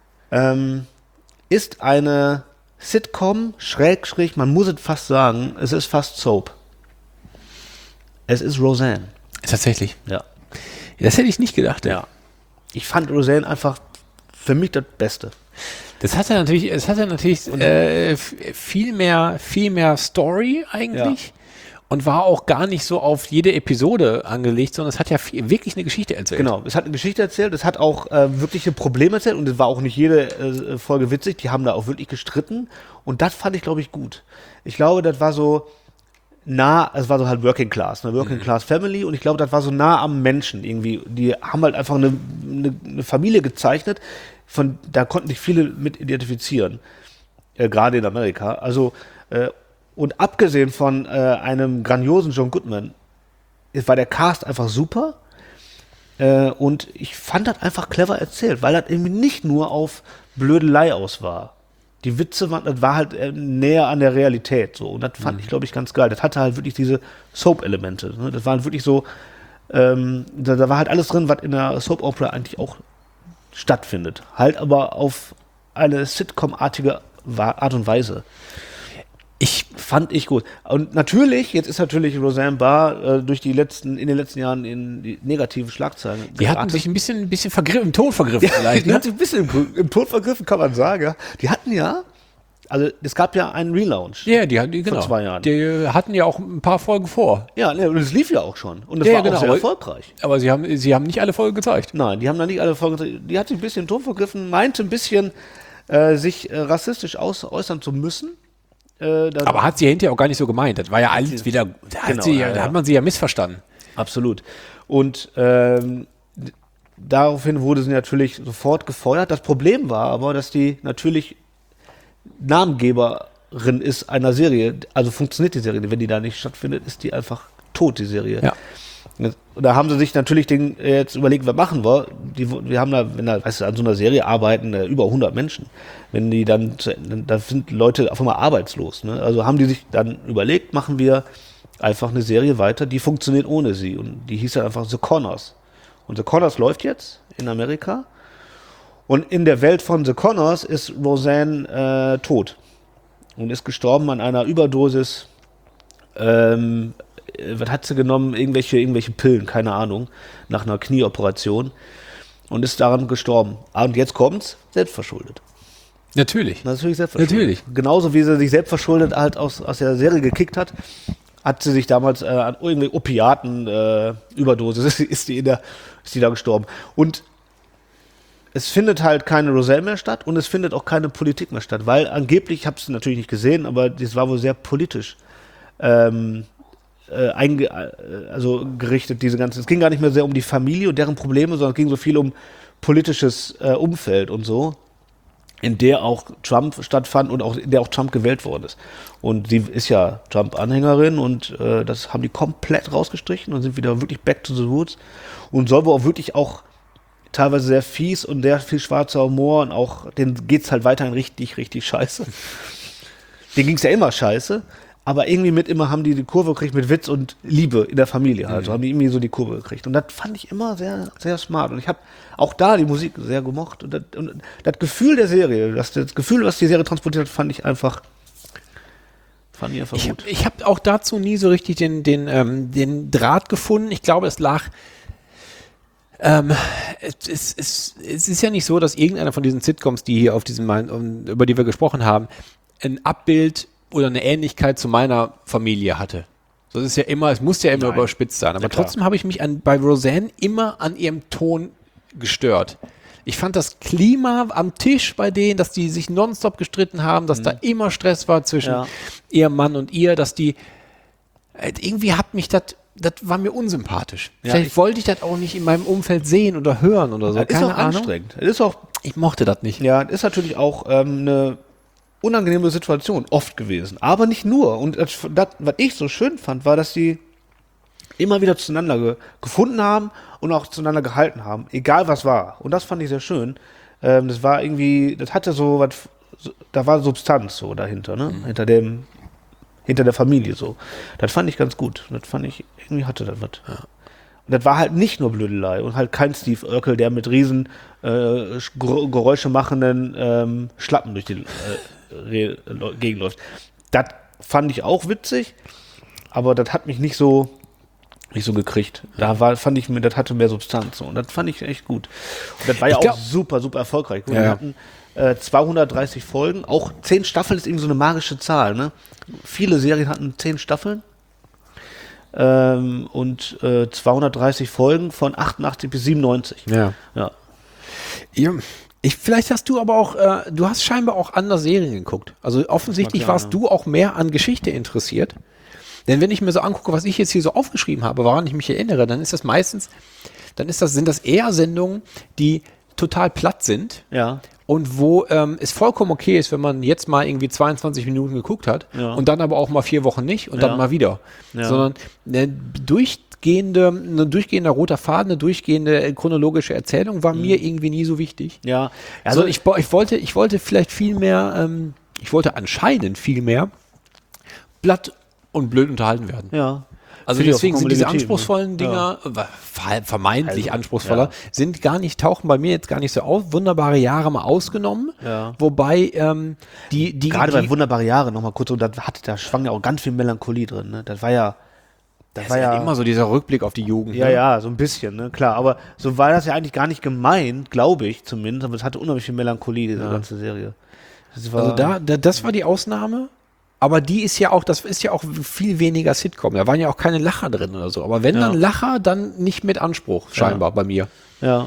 Ist eine Sitcom, man muss es fast sagen, es ist fast Soap. Es ist Roseanne. Tatsächlich? Ja. Das hätte ich nicht gedacht. Ja. Ich fand Roseanne einfach für mich das Beste. Es hat ja natürlich viel mehr Story eigentlich. Ja. und war auch gar nicht so auf jede Episode angelegt, sondern es hat ja wirklich eine Geschichte erzählt. Genau, es hat eine Geschichte erzählt, es hat auch wirkliche Probleme erzählt und es war auch nicht jede Folge witzig, die haben da auch wirklich gestritten und das fand ich, glaube ich, gut. Ich glaube, das war so es war so halt Working Class, eine Working Class Family und ich glaube, das war so nah am Menschen irgendwie. Die haben halt einfach eine Familie gezeichnet, da konnten sich viele mit identifizieren, gerade in Amerika. Also, und abgesehen von einem grandiosen John Goodman, war der Cast einfach super und ich fand das einfach clever erzählt, weil das irgendwie nicht nur auf Blödelei aus war. Die Witze das war halt näher an der Realität so und das fand ich, glaube ich, ganz geil. Das hatte halt wirklich diese Soap-Elemente. Ne? Das war wirklich so, da war halt alles drin, was in der Soap-Opera eigentlich auch stattfindet. Halt aber auf eine Sitcom-artige Art und Weise. Fand ich gut. Und natürlich, jetzt ist natürlich Roseanne Barr in den letzten Jahren in die negativen Schlagzeilen. Die hatten sich ein bisschen vergriffen, im Ton vergriffen vielleicht. Die hat sich ein bisschen im Ton vergriffen, kann man sagen. Ja. Die hatten also es gab ja einen Relaunch. Ja, die hatten, genau. Vor 2 Jahren. Die hatten ja auch ein paar Folgen vor. Ja, und es lief ja auch schon. Und es war auch sehr erfolgreich. Aber sie haben nicht alle Folgen gezeigt. Nein, die haben da nicht alle Folgen gezeigt. Die hat sich ein bisschen im Ton vergriffen, meinte ein bisschen, sich rassistisch äußern zu müssen. Aber hat sie hinterher auch gar nicht so gemeint. Das war ja alles wieder, da hat man sie ja missverstanden. Absolut. Und daraufhin wurde sie natürlich sofort gefeuert. Das Problem war aber, dass die natürlich Namengeberin ist einer Serie. Also funktioniert die Serie. Wenn die da nicht stattfindet, ist die einfach tot, die Serie. Ja. Da haben sie sich natürlich jetzt überlegt, was machen wir. Wir haben an so einer Serie arbeiten über 100 Menschen. Wenn die da sind Leute auf einmal arbeitslos. Ne? Also haben die sich dann überlegt, machen wir einfach eine Serie weiter, die funktioniert ohne sie. Und die hieß dann einfach The Connors. Und The Connors läuft jetzt in Amerika. Und in der Welt von The Connors ist Roseanne tot. Und ist gestorben an einer Überdosis. Was hat sie genommen? Irgendwelche Pillen, keine Ahnung, nach einer Knieoperation und ist daran gestorben. Und jetzt kommt's, selbstverschuldet. Natürlich selbstverschuldet. Natürlich. Genauso wie sie sich selbstverschuldet halt aus der Serie gekickt hat sie sich damals an irgendwie Opiaten Überdosis, ist die da gestorben. Und es findet halt keine Roseanne mehr statt und es findet auch keine Politik mehr statt, weil angeblich, ich habe es natürlich nicht gesehen, aber das war wohl sehr politisch gerichtet, diese ganze. Es ging gar nicht mehr sehr um die Familie und deren Probleme, sondern es ging so viel um politisches Umfeld und so, in der auch Trump stattfand und auch in der auch Trump gewählt worden ist. Und sie ist ja Trump-Anhängerin und das haben die komplett rausgestrichen und sind wieder wirklich back to the roots und soll wohl auch wirklich auch teilweise sehr fies und sehr viel schwarzer Humor und auch, denen geht's halt weiterhin richtig, richtig scheiße. Denen ging's ja immer scheiße. Aber irgendwie immer haben die Kurve gekriegt mit Witz und Liebe in der Familie halt. So haben die irgendwie so die Kurve gekriegt. Und das fand ich immer sehr, sehr smart. Und ich habe auch da die Musik sehr gemocht. Und das Gefühl der Serie, das Gefühl, was die Serie transportiert hat, fand ich einfach gut. Ich habe auch dazu nie so richtig den Draht gefunden. Ich glaube, es lag es ist ja nicht so, dass irgendeiner von diesen Sitcoms, die hier über die wir gesprochen haben, ein Abbild oder eine Ähnlichkeit zu meiner Familie hatte. So ist es ja immer, es muss ja immer überspitzt sein. Aber trotzdem habe ich mich bei Roseanne immer an ihrem Ton gestört. Ich fand das Klima am Tisch bei denen, dass die sich nonstop gestritten haben, dass da immer Stress war zwischen ihrem Mann und ihr, dass die irgendwie hat mich das war mir unsympathisch. Ja, Vielleicht wollte ich das auch nicht in meinem Umfeld sehen oder hören oder so. Das ist auch anstrengend. Ich mochte das nicht. Ja, das ist natürlich auch eine unangenehme Situation oft gewesen. Aber nicht nur. Und das, was ich so schön fand, war, dass die immer wieder zueinander gefunden haben und auch zueinander gehalten haben. Egal was war. Und das fand ich sehr schön. Das war irgendwie, das hatte so was, da war Substanz so dahinter, ne? Hinter der Familie so. Das fand ich ganz gut. Das fand ich, irgendwie hatte das was. Ja. Und das war halt nicht nur Blödelei und halt kein Steve Urkel, der mit riesen Geräusche machenden Schlappen durch die Gegend läuft. Das fand ich auch witzig, aber das hat mich nicht so gekriegt. Fand ich, das hatte mehr Substanz und das fand ich echt gut. Und das war ja auch super, super erfolgreich. Wir hatten 230 Folgen, auch 10 Staffeln ist irgendwie so eine magische Zahl, ne? Viele Serien hatten 10 Staffeln. und 230 Folgen von 88 bis 97. Ja. Ja. Vielleicht hast du aber auch, du hast scheinbar auch andere Serien geguckt. Also offensichtlich warst du auch mehr an Geschichte interessiert. Denn wenn ich mir so angucke, was ich jetzt hier so aufgeschrieben habe, woran ich mich erinnere, dann ist das meistens, sind das eher Sendungen, die total platt sind. Ja. Und wo es vollkommen okay ist, wenn man jetzt mal irgendwie 22 Minuten geguckt hat und dann aber auch mal 4 Wochen nicht und dann mal wieder. Ja. Sondern ein durchgehender roter Faden, eine durchgehende chronologische Erzählung war mir irgendwie nie so wichtig. Ja. Also ich wollte vielleicht viel mehr, ich wollte anscheinend viel mehr platt und blöd unterhalten werden. Ja. Also Finde ich deswegen auch sind diese legitim, anspruchsvollen Dinger, vermeintlich anspruchsvoller, tauchen bei mir jetzt gar nicht so auf. Wunderbare Jahre mal ausgenommen. Ja. Wobei gerade bei Wunderbare Jahre nochmal kurz, und da schwang ja auch ganz viel Melancholie drin. Ne? Das war ja immer so dieser Rückblick auf die Jugend. Ja, ne? ja, so ein bisschen, ne, klar. Aber so war das ja eigentlich gar nicht gemeint, glaube ich zumindest. Aber es hatte unheimlich viel Melancholie, diese ganze Serie. Das war die Ausnahme. Aber das ist ja auch viel weniger Sitcom. Da waren ja auch keine Lacher drin oder so. Aber wenn dann Lacher, dann nicht mit Anspruch, scheinbar bei mir. Ja.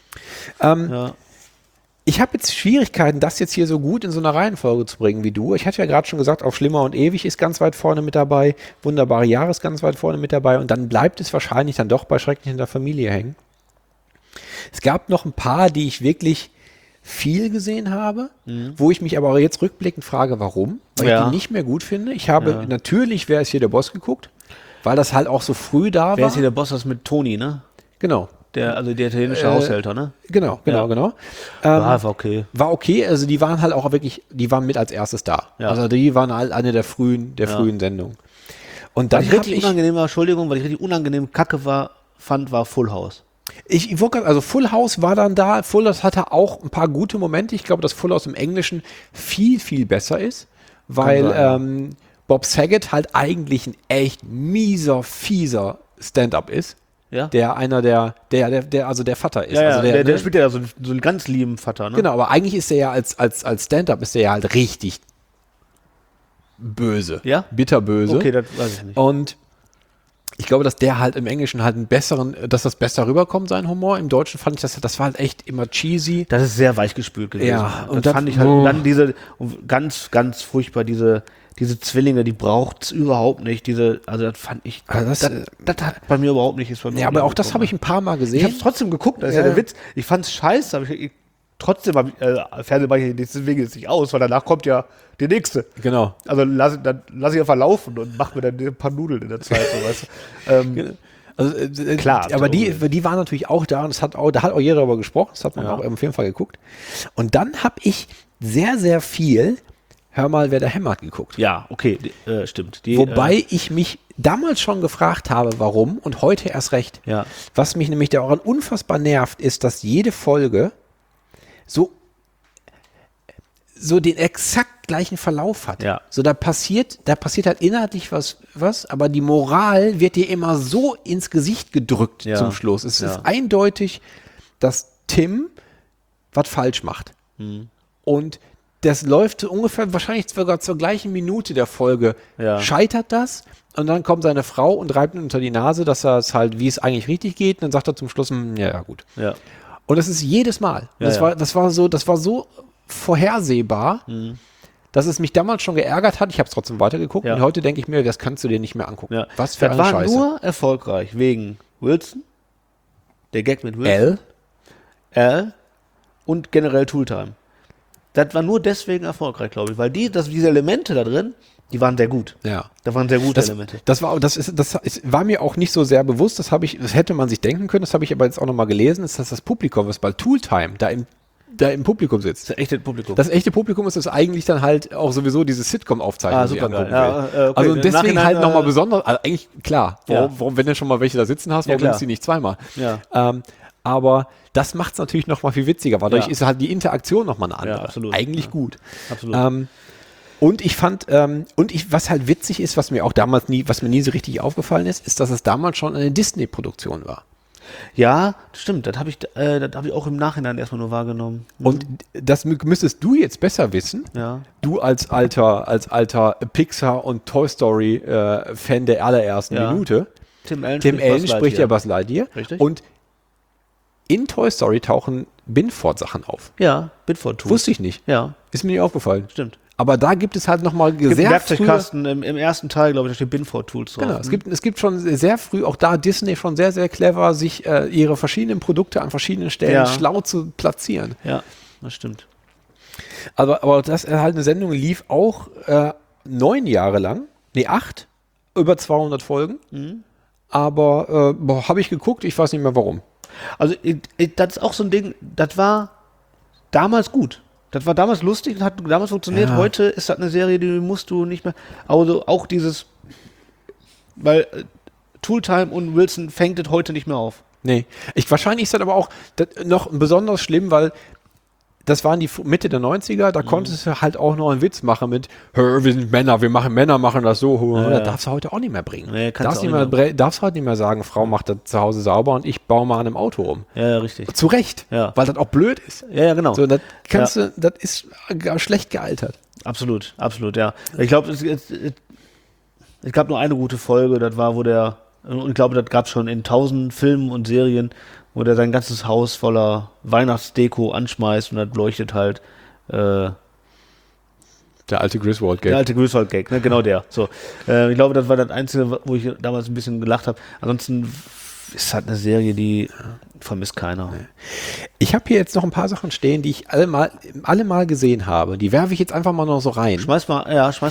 Ich habe jetzt Schwierigkeiten, das jetzt hier so gut in so einer Reihenfolge zu bringen wie du. Ich hatte ja gerade schon gesagt, Auf Schlimmer und Ewig ist ganz weit vorne mit dabei. Wunderbare Jahre ist ganz weit vorne mit dabei. Und dann bleibt es wahrscheinlich dann doch bei Schrecklich in der Familie hängen. Es gab noch ein paar, die ich wirklich viel gesehen habe, wo ich mich aber jetzt rückblickend frage, warum? Weil ich die nicht mehr gut finde. Ich habe natürlich Wer ist hier der Boss geguckt, weil das halt auch so früh da war. Wer ist hier der Boss? Das mit Toni, ne? Genau. Der italienische Haushälter, ne? Genau. War okay. War okay, also die waren halt auch wirklich, die waren mit als erstes da. Ja. Also die waren halt eine der frühen Sendungen. Und dann Was ich richtig unangenehm Kacke fand, war Full House. Also Full House war dann da. Full House hatte auch ein paar gute Momente. Ich glaube, dass Full House im Englischen viel, viel besser ist, weil Bob Saget halt eigentlich ein echt fieser Stand-up ist. Ja. Der der Vater ist. Ja, also der spielt ja so einen ganz lieben Vater, ne? Genau, aber eigentlich ist er ja als Stand-up ist der ja halt richtig böse. Ja? Bitterböse. Okay, das weiß ich nicht. Und ich glaube, dass der halt im Englischen halt dass das besser rüberkommt, sein Humor. Im Deutschen fand ich, das war halt echt immer cheesy. Das ist sehr weichgespült gewesen. Ja, und das fand ich halt, und dann ganz, ganz furchtbar, diese Zwillinge, die braucht's überhaupt nicht. Das fand ich, das hat bei mir überhaupt nicht. Ja, aber auch das habe ich ein paar Mal gesehen. Ich hab's trotzdem geguckt, das ist ja der Witz. Ich fand's scheiße, aber trotzdem habe ich, Fernsehen mache ich deswegen jetzt nicht aus, weil danach kommt ja die nächste. Genau. Also lass ich einfach laufen und mach mir dann ein paar Nudeln in der Zeit, so, weißt du. Also, klar. Aber die waren natürlich auch da und da hat auch jeder darüber gesprochen, das hat man auch auf jeden Fall geguckt. Und dann habe ich sehr, sehr viel Hör mal, wer da hämmert geguckt. Ja, okay, stimmt. Wobei ich mich damals schon gefragt habe, warum und heute erst recht. Ja. Was mich nämlich daran unfassbar nervt, ist, dass jede Folge so den exakt gleichen Verlauf hat. Ja. So da passiert halt inhaltlich was, aber die Moral wird dir immer so ins Gesicht gedrückt zum Schluss. Es ist eindeutig, dass Tim was falsch macht. Und das läuft ungefähr wahrscheinlich sogar zur gleichen Minute der Folge. Ja. Scheitert das und dann kommt seine Frau und reibt ihn unter die Nase, dass er es halt, wie es eigentlich richtig geht, und dann sagt er zum Schluss, ja gut. Ja. Und das ist jedes Mal. Das war so vorhersehbar, dass es mich damals schon geärgert hat. Ich habe es trotzdem weitergeguckt und heute denke ich mir, das kannst du dir nicht mehr angucken. Ja. Was für eine Scheiße. Das war nur erfolgreich wegen Wilson, der Gag mit Wilson, Al und generell Tooltime. Das war nur deswegen erfolgreich, glaube ich, weil diese Elemente da drin, die waren sehr gut. Ja. Da waren sehr gute Elemente. Das war mir auch nicht so sehr bewusst, das hätte man sich denken können, das habe ich aber jetzt auch nochmal gelesen, ist, dass das Publikum, was bei Tooltime da im Publikum sitzt. Das echte Publikum. Das echte Publikum ist eigentlich dann halt auch sowieso diese Sitcom-Aufzeichnung. Ah, super geil. Okay. Also deswegen halt nochmal besonders, also eigentlich klar, warum, wenn du schon mal welche da sitzen hast, warum nimmst du die nicht zweimal? Ja. Aber das macht es natürlich noch mal viel witziger, weil dadurch ist halt die Interaktion noch mal eine andere. Ja, absolut. Eigentlich gut. Absolut. Und ich fand, was halt witzig ist, was mir nie so richtig aufgefallen ist, dass es damals schon eine Disney-Produktion war. Ja, stimmt. Das habe ich auch im Nachhinein erstmal nur wahrgenommen. Und das müsstest du jetzt besser wissen. Ja. Du als alter Pixar und Toy Story Fan der allerersten Minute. Tim Allen spricht ja Buzz Lightyear. Richtig. Und in Toy Story tauchen Binford-Sachen auf. Ja, Binford Tools. Wusste ich nicht. Ja, Ist mir nicht aufgefallen. stimmt. Aber da gibt es halt nochmal Es gibt einen sehr früh. Werkzeugkasten im ersten Teil, glaube ich, da steht Binford Tools drauf. Genau, es gibt schon sehr früh, auch da Disney schon sehr, sehr clever, sich ihre verschiedenen Produkte an verschiedenen Stellen schlau zu platzieren. Ja, das stimmt. Aber das halt eine Sendung lief auch 9 Jahre lang, 8, über 200 Folgen. Aber habe ich geguckt, ich weiß nicht mehr warum. Also, das ist auch so ein Ding, das war damals gut. Das war damals lustig und hat damals funktioniert. Ja. Heute ist das eine Serie, die musst du nicht mehr. Also auch dieses, weil Tooltime und Wilson fängt es heute nicht mehr auf. Nee, wahrscheinlich ist das aber auch noch besonders schlimm, weil das waren die Mitte der 90er, da konntest du halt auch noch einen Witz machen mit, wir sind Männer, Männer machen das so. Das darfst du heute auch nicht mehr bringen. Nee, darfst heute nicht mehr sagen, Frau macht das zu Hause sauber und ich baue mal an einem Auto um. Ja, richtig. Zu Recht, Ja. weil das auch blöd ist. Ja, genau. So, das ist schlecht gealtert. Absolut, ja. Ich glaube, es gab nur eine gute Folge, das war, und ich glaube, das gab es schon in 1000 Filmen und Serien, wo der sein ganzes Haus voller Weihnachtsdeko anschmeißt und das leuchtet halt. Der alte Griswold-Gag. Der alte Griswold-Gag, ne? Genau der. So, ich glaube, das war das Einzige, wo ich damals ein bisschen gelacht habe. Ansonsten ist halt eine Serie, die vermisst keiner. Ich habe hier jetzt noch ein paar Sachen stehen, die ich alle mal gesehen habe. Die werfe ich jetzt einfach mal noch so rein. Schmeiß mal.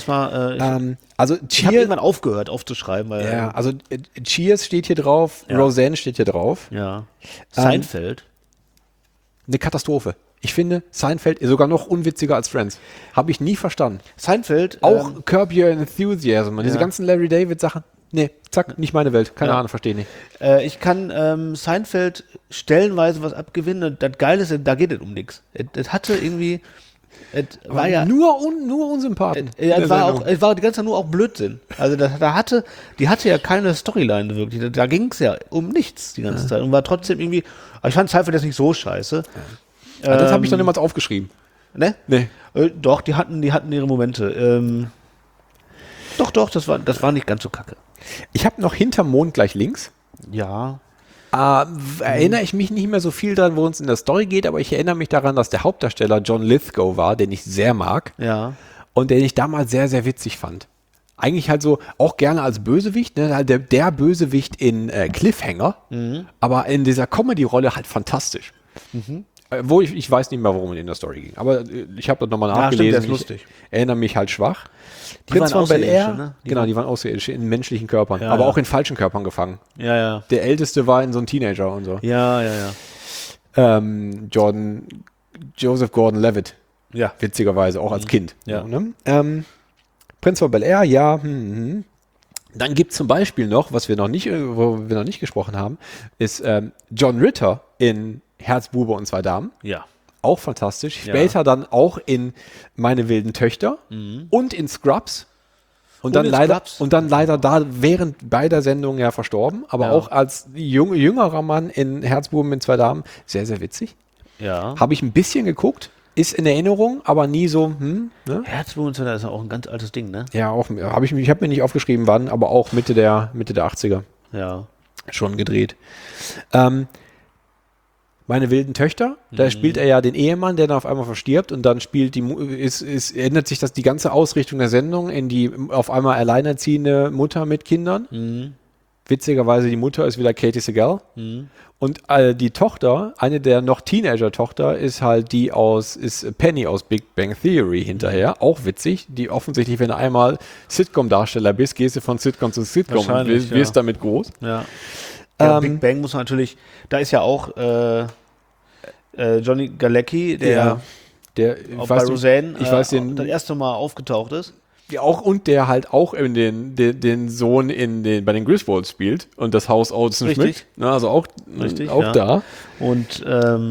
Also Ich habe irgendwann aufgehört aufzuschreiben, weil Ja, also Cheers steht hier drauf, Ja. Roseanne steht hier drauf. ja. Seinfeld. Eine Katastrophe. Ich finde, Seinfeld ist sogar noch unwitziger als Friends. Habe ich nie verstanden. Seinfeld. Auch Curb Your Enthusiasm und diese ja. ganzen Larry David Sachen. Nee, zack, nicht meine Welt. Keine Ja. Ahnung, verstehe nicht. Ich kann Seinfeld stellenweise was abgewinnen. Und das Geile ist, da geht es um nichts. Es hatte irgendwie. Es war ja. Nur Unsympathen. Ja, in es der war Sendung. auch, es war die ganze Zeit nur auch Blödsinn. Also die hatte ja keine Storyline wirklich. Da ging es ja um nichts die ganze Zeit und war trotzdem irgendwie. Aber ich fand Seinfeld jetzt nicht so scheiße. Aber das habe ich noch niemals aufgeschrieben. Ne? Nee. Doch, die hatten ihre Momente. Doch, das war nicht ganz so kacke. Ich habe noch Hinterm Mond gleich links. Ja. Erinnere ich mich nicht mehr so viel dran, worum es in der Story geht, aber ich erinnere mich daran, dass der Hauptdarsteller John Lithgow war, den ich sehr mag Ja. und den ich damals sehr, sehr witzig fand. Eigentlich halt so auch gerne als Bösewicht, ne? Halt der Bösewicht in Cliffhanger, aber in dieser Comedy-Rolle halt fantastisch. Wo ich weiß nicht mehr, worum es in der Story ging, aber ich habe das nochmal Ja, stimmt, nachgelesen. der ist lustig. Ich erinnere mich halt schwach. Die Prinz waren von Bel-Air, Außerirdische, ne? genau, die waren Außerirdische in menschlichen Körpern, Ja, aber ja. auch in falschen Körpern gefangen. Ja. Der Älteste war in so ein Teenager und so. Ja. Joseph Gordon-Levitt, Ja. witzigerweise, auch als Kind. Ja. So, ne? Prinz von Bel-Air, ja. Dann gibt es zum Beispiel noch, wo wir noch nicht gesprochen haben, ist John Ritter in Herzbube und zwei Damen. Ja. Auch fantastisch. Ja. Später dann auch in Meine wilden Töchter und in Scrubs. Und dann in leider Scrubs. und dann leider da während beider Sendungen ja verstorben, aber Ja. auch als jüngerer Mann in Herzbuben mit zwei Damen sehr, sehr witzig. Ja. Habe ich ein bisschen geguckt, ist in Erinnerung, aber nie so, ne? Herzblut ist ja auch ein ganz altes Ding, ne? Ja, auch, ich habe mir nicht aufgeschrieben, wann, aber auch Mitte der 80er Ja. schon gedreht. Meine wilden Töchter, da spielt er ja den Ehemann, der dann auf einmal verstirbt und dann spielt ändert sich die ganze Ausrichtung der Sendung in die auf einmal alleinerziehende Mutter mit Kindern. Witzigerweise, die Mutter ist wieder Katie Sagal. Und die Tochter, eine der noch Teenager-Tochter, ist halt ist Penny aus Big Bang Theory hinterher. Auch witzig. Die offensichtlich, wenn du einmal Sitcom-Darsteller bist, gehst du von Sitcom zu Sitcom und Wahrscheinlich, wirst damit groß. Ja. Ja, Big Bang muss man natürlich, da ist ja auch Johnny Galecki, der ich bei weiß, Roseanne ich weiß das erste Mal aufgetaucht ist. und der halt auch in den Sohn bei den Griswolds spielt und das Haus Olsen Richtig. Schmidt. Ne, also auch Ja. da. Und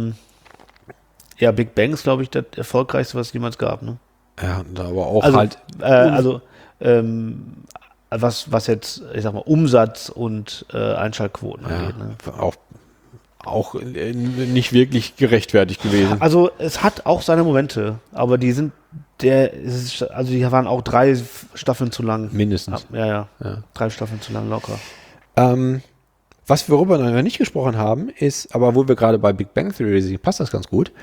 Big Bang ist, glaube ich, das erfolgreichste, was es jemals gab. Ne? Ja, aber auch Also, halt. was jetzt, ich sag mal, Umsatz und Einschaltquoten angeht. Ne? Auch nicht wirklich gerechtfertigt gewesen. Also es hat auch seine Momente, aber die waren auch 3 Staffeln zu lang. Mindestens. Ja. 3 Staffeln zu lang locker. Worüber wir noch nicht gesprochen haben, ist, aber wo wir gerade bei Big Bang Theory sind, passt das ganz gut.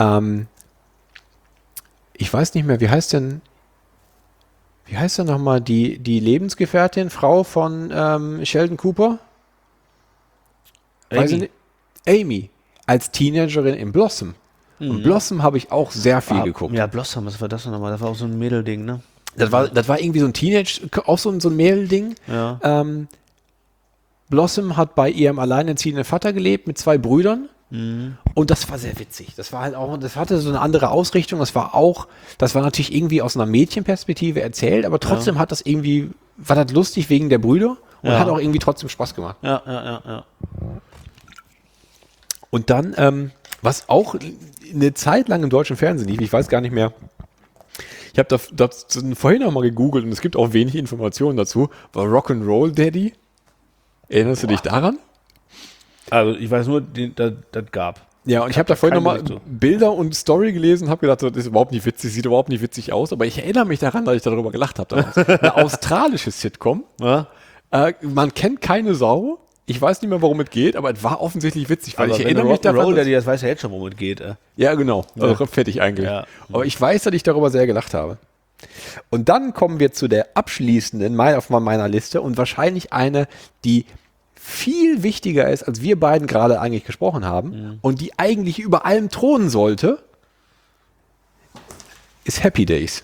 Ich weiß nicht mehr, wie heißt denn nochmal die Lebensgefährtin, Frau von Sheldon Cooper? Weiß ich nicht. Amy, als Teenagerin in Blossom. Und Blossom habe ich auch sehr viel geguckt. Ja, Blossom, was war das denn nochmal? Das war auch so ein Mädelding, ne? Das war irgendwie so ein auch so ein Mädelding. Ja. Blossom hat bei ihrem alleinerziehenden Vater gelebt mit 2 Brüdern. Und das war sehr witzig. Das war halt auch, das hatte so eine andere Ausrichtung. Das war natürlich irgendwie aus einer Mädchenperspektive erzählt, aber trotzdem war das lustig wegen der Brüder und hat auch irgendwie trotzdem Spaß gemacht. Ja. Und dann, was auch eine Zeit lang im deutschen Fernsehen lief, ich weiß gar nicht mehr, ich habe das vorhin auch mal gegoogelt und es gibt auch wenig Informationen dazu, war Rock'n'Roll Daddy. Erinnerst du dich daran? Also ich weiß nur, das gab. Ja, und ich habe da vorhin nochmal Bilder und Story gelesen und habe gedacht, das ist überhaupt nicht witzig, sieht überhaupt nicht witzig aus, aber ich erinnere mich daran, dass ich darüber gelacht habe damals. Eine australische Sitcom. Ja? Man kennt keine Sau. Ich weiß nicht mehr, worum es geht, aber es war offensichtlich witzig, weil Aber ich erinnere mich daran. das weiß ja jetzt schon, worum es geht. Ja, genau. Also fertig eigentlich. Ja. Aber ich weiß, dass ich darüber sehr gelacht habe. Und dann kommen wir zu der abschließenden auf meiner Liste und wahrscheinlich eine, die viel wichtiger ist, als wir beiden gerade eigentlich gesprochen haben und die eigentlich über allem thronen sollte, ist Happy Days.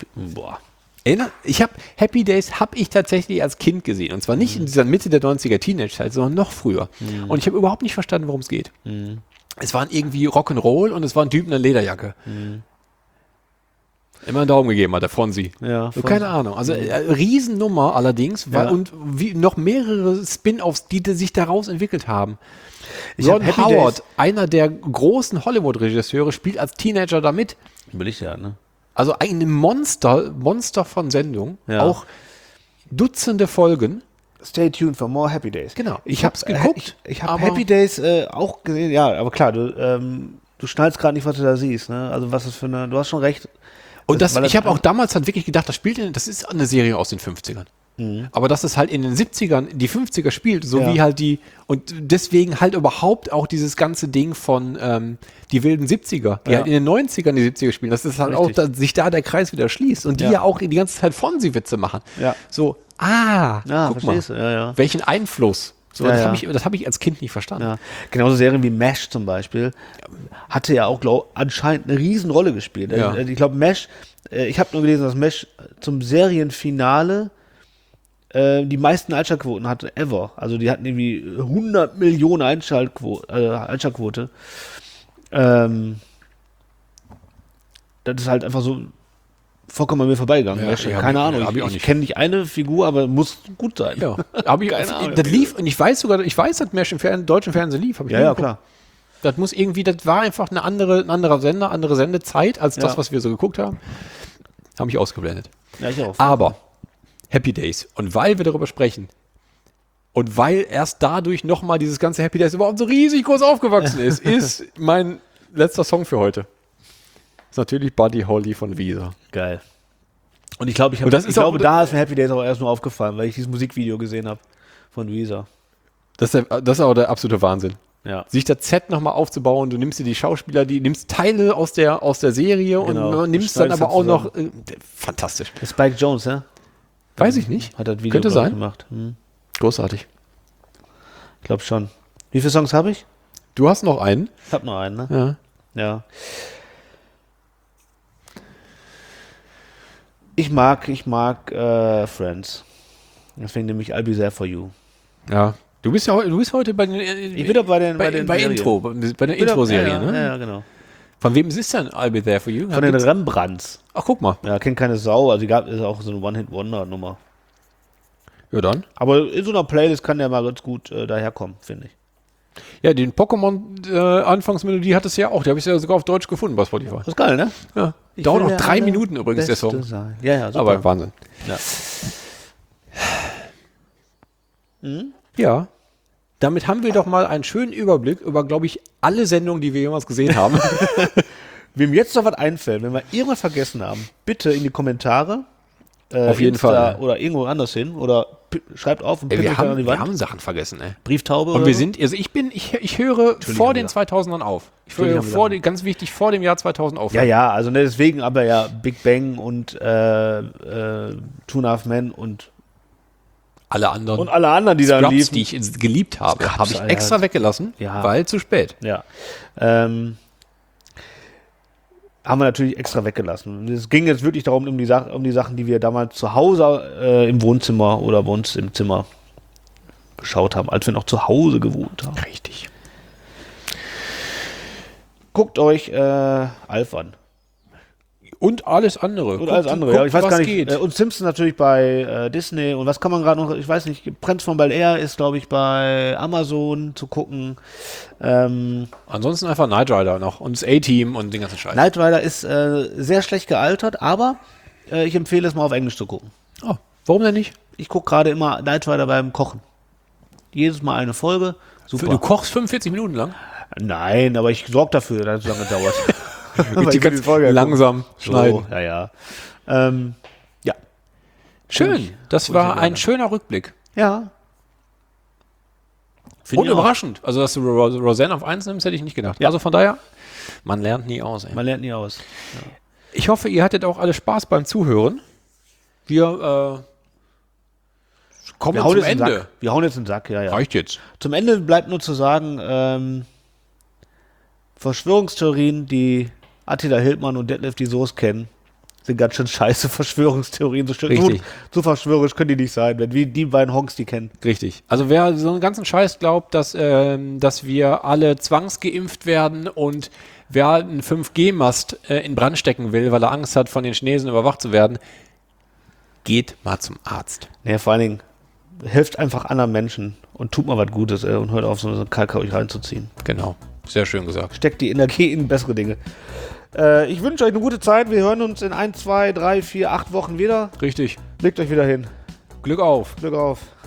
Happy Days habe ich tatsächlich als Kind gesehen. Und zwar nicht in dieser Mitte der 90er Teenage-Zeit, sondern noch früher. Und ich habe überhaupt nicht verstanden, worum es geht. Es waren irgendwie Rock'n'Roll und es war ein Typ in einer Lederjacke. Immer einen Daumen gegeben hat, der Fonsi. Ja, so, keine Ahnung. Also Riesennummer allerdings und noch mehrere Spin-Offs, die sich daraus entwickelt haben. Ron Howard, einer der großen Hollywood-Regisseure, spielt als Teenager da mit. Will ich ja, ne? Also ein Monster von Sendung. Ja. Auch Dutzende Folgen. Stay tuned for more Happy Days. Genau. Ich habe es geguckt. Ich habe Happy Days auch gesehen. Ja, aber klar, du schnallst gerade nicht, was du da siehst. Ne? Also was ist für eine... Du hast schon recht. Und ich habe auch damals halt wirklich gedacht, das ist eine Serie aus den 50ern. Aber dass es halt in den 70ern die 50er spielt, so wie halt und deswegen halt überhaupt auch dieses ganze Ding von die wilden 70er, die halt in den 90ern die 70er spielen, dass es halt auch, dass sich da der Kreis wieder schließt und die ja auch die ganze Zeit Fonsi-Witze machen. Ja. So, guck mal, welchen Einfluss. So, das hab ich als Kind nicht verstanden. Ja. Genauso Serien wie MASH zum Beispiel hatte ja auch anscheinend eine Riesenrolle gespielt. Ja. Ich glaube, MASH, ich habe nur gelesen, dass MASH zum Serienfinale die meisten Einschaltquoten hatte ever. Also die hatten irgendwie 100 Millionen Einschaltquote. Das ist halt einfach so vollkommen an mir vorbeigegangen. Keine Ahnung. Ich kenne nicht eine Figur, aber muss gut sein. Ja. Das lief, und ich weiß, dass MASH im deutschen Fernsehen lief. Ja, klar. Das muss irgendwie, das war einfach ein anderer Sender, andere Sendezeit als das, was wir so geguckt haben. Habe ich ausgeblendet. Ja, ich auch. Aber Happy Days. Und weil wir darüber sprechen und weil erst dadurch nochmal dieses ganze Happy Days überhaupt so riesig groß aufgewachsen ist mein letzter Song für heute. Ist natürlich Buddy Holly von Weezer. Geil. Und ich glaube, da ist mir Happy Days auch erst nur aufgefallen, weil ich dieses Musikvideo gesehen habe von Weezer. Das ist auch der absolute Wahnsinn. Ja. Sich das Set nochmal aufzubauen, du nimmst dir die Schauspieler, nimmst Teile aus der Serie und nimmst dann aber auch noch fantastisch. Das ist Spike Jonze, ja? Weiß ich nicht. Hat das Video Könnte sein. Gemacht. Großartig. Ich glaube schon. Wie viele Songs habe ich? Du hast noch einen. Ich habe noch einen, ne? Ja. Ich mag Friends. Deswegen nehme ich I'll Be There For You. Ja. Du bist heute bei den... Ich bin doch bei der Intro-Serie, ne? Ja, genau. Von wem ist es denn I'll Be There For You? Von den Rembrandts. Ach, guck mal. Ja, kennt keine Sau. Also ist auch so eine One-Hit-Wonder-Nummer. Ja, dann. Aber in so einer Playlist kann der mal ganz gut daherkommen, finde ich. Ja, den Pokémon-Anfangsmelodie hat es ja auch. Die habe ich ja sogar auf Deutsch gefunden bei Spotify. Das ist geil, ne? Ja. Dauert noch 3 Minuten übrigens, der Song. Sein. Ja, super. Aber Wahnsinn. Ja. Ja. Damit haben wir doch mal einen schönen Überblick über, glaube ich, alle Sendungen, die wir jemals gesehen haben. Wem jetzt noch was einfällt, wenn wir irgendwas vergessen haben, bitte in die Kommentare Auf jeden Insta Fall. oder irgendwo anders hin oder schreibt auf und Ey, pinnt wir euch dann an haben, die wir Wand. haben Sachen vergessen, ey. Brieftaube Und oder wir so. sind, also ich höre vor haben den wir 2000ern auf. Ich höre Natürlich haben wir ganz wichtig, vor dem Jahr 2000 auf. Ja, also ne, deswegen aber ja Big Bang und Two and a Half Men und Alle anderen alle anderen, die da Scrubs, liefen. die ich geliebt habe, Scrubs, habe ich Alter. extra weggelassen, Ja. weil zu spät. Ja. Haben wir natürlich extra weggelassen. Es ging jetzt wirklich darum, um die Sachen, die wir damals zu Hause im Wohnzimmer oder bei uns im Zimmer geschaut haben, als wir noch zu Hause gewohnt haben. Richtig. Guckt euch Alf an. Und alles andere. Und alles andere. Ja, ich weiß gar nicht. Und Simpsons natürlich bei Disney. Und was kann man gerade noch, ich weiß nicht, Prinz von Bel-Air ist, glaube ich, bei Amazon zu gucken. Ansonsten einfach Knight Rider noch und das A-Team und den ganzen Scheiß. Knight Rider ist sehr schlecht gealtert, aber ich empfehle es mal auf Englisch zu gucken. Oh, warum denn nicht? Ich gucke gerade immer Knight Rider beim Kochen. Jedes Mal eine Folge. Super. Du kochst 45 Minuten lang? Nein, aber ich sorge dafür, dass es lange dauert. Weil Die ich will ganz Folge langsam gucken. schneiden. So, ja. Ja. Schön. Das Guck war ich ein gerne. schöner Rückblick. Ja. Und überraschend. Also, dass du Roseanne auf 1 nimmst, hätte ich nicht gedacht. Ja. Also von daher, man lernt nie aus. Ey. Man lernt nie aus. Ich hoffe, ihr hattet auch alle Spaß beim Zuhören. Wir kommen zum jetzt in den Ende. Sack. Wir hauen jetzt in den Sack, ja. Reicht jetzt. Zum Ende bleibt nur zu sagen, Verschwörungstheorien, die Attila Hildmann und Detlef die Soße kennen, sind ganz schön scheiße Verschwörungstheorien. Richtig. So verschwörerisch können die nicht sein, wenn wir die beiden Honks die kennen. Richtig. Also wer so einen ganzen Scheiß glaubt, dass wir alle zwangsgeimpft werden und wer einen 5G-Mast in Brand stecken will, weil er Angst hat, von den Chinesen überwacht zu werden, geht mal zum Arzt. Ja, vor allen Dingen, helft einfach anderen Menschen und tut mal was Gutes und hört auf, so eine Kalka euch reinzuziehen. Genau. Sehr schön gesagt. Steckt die Energie in bessere Dinge. Ich wünsche euch eine gute Zeit. Wir hören uns in 1, 2, 3, 4, 8 Wochen wieder. Richtig. Legt euch wieder hin. Glück auf. Glück auf.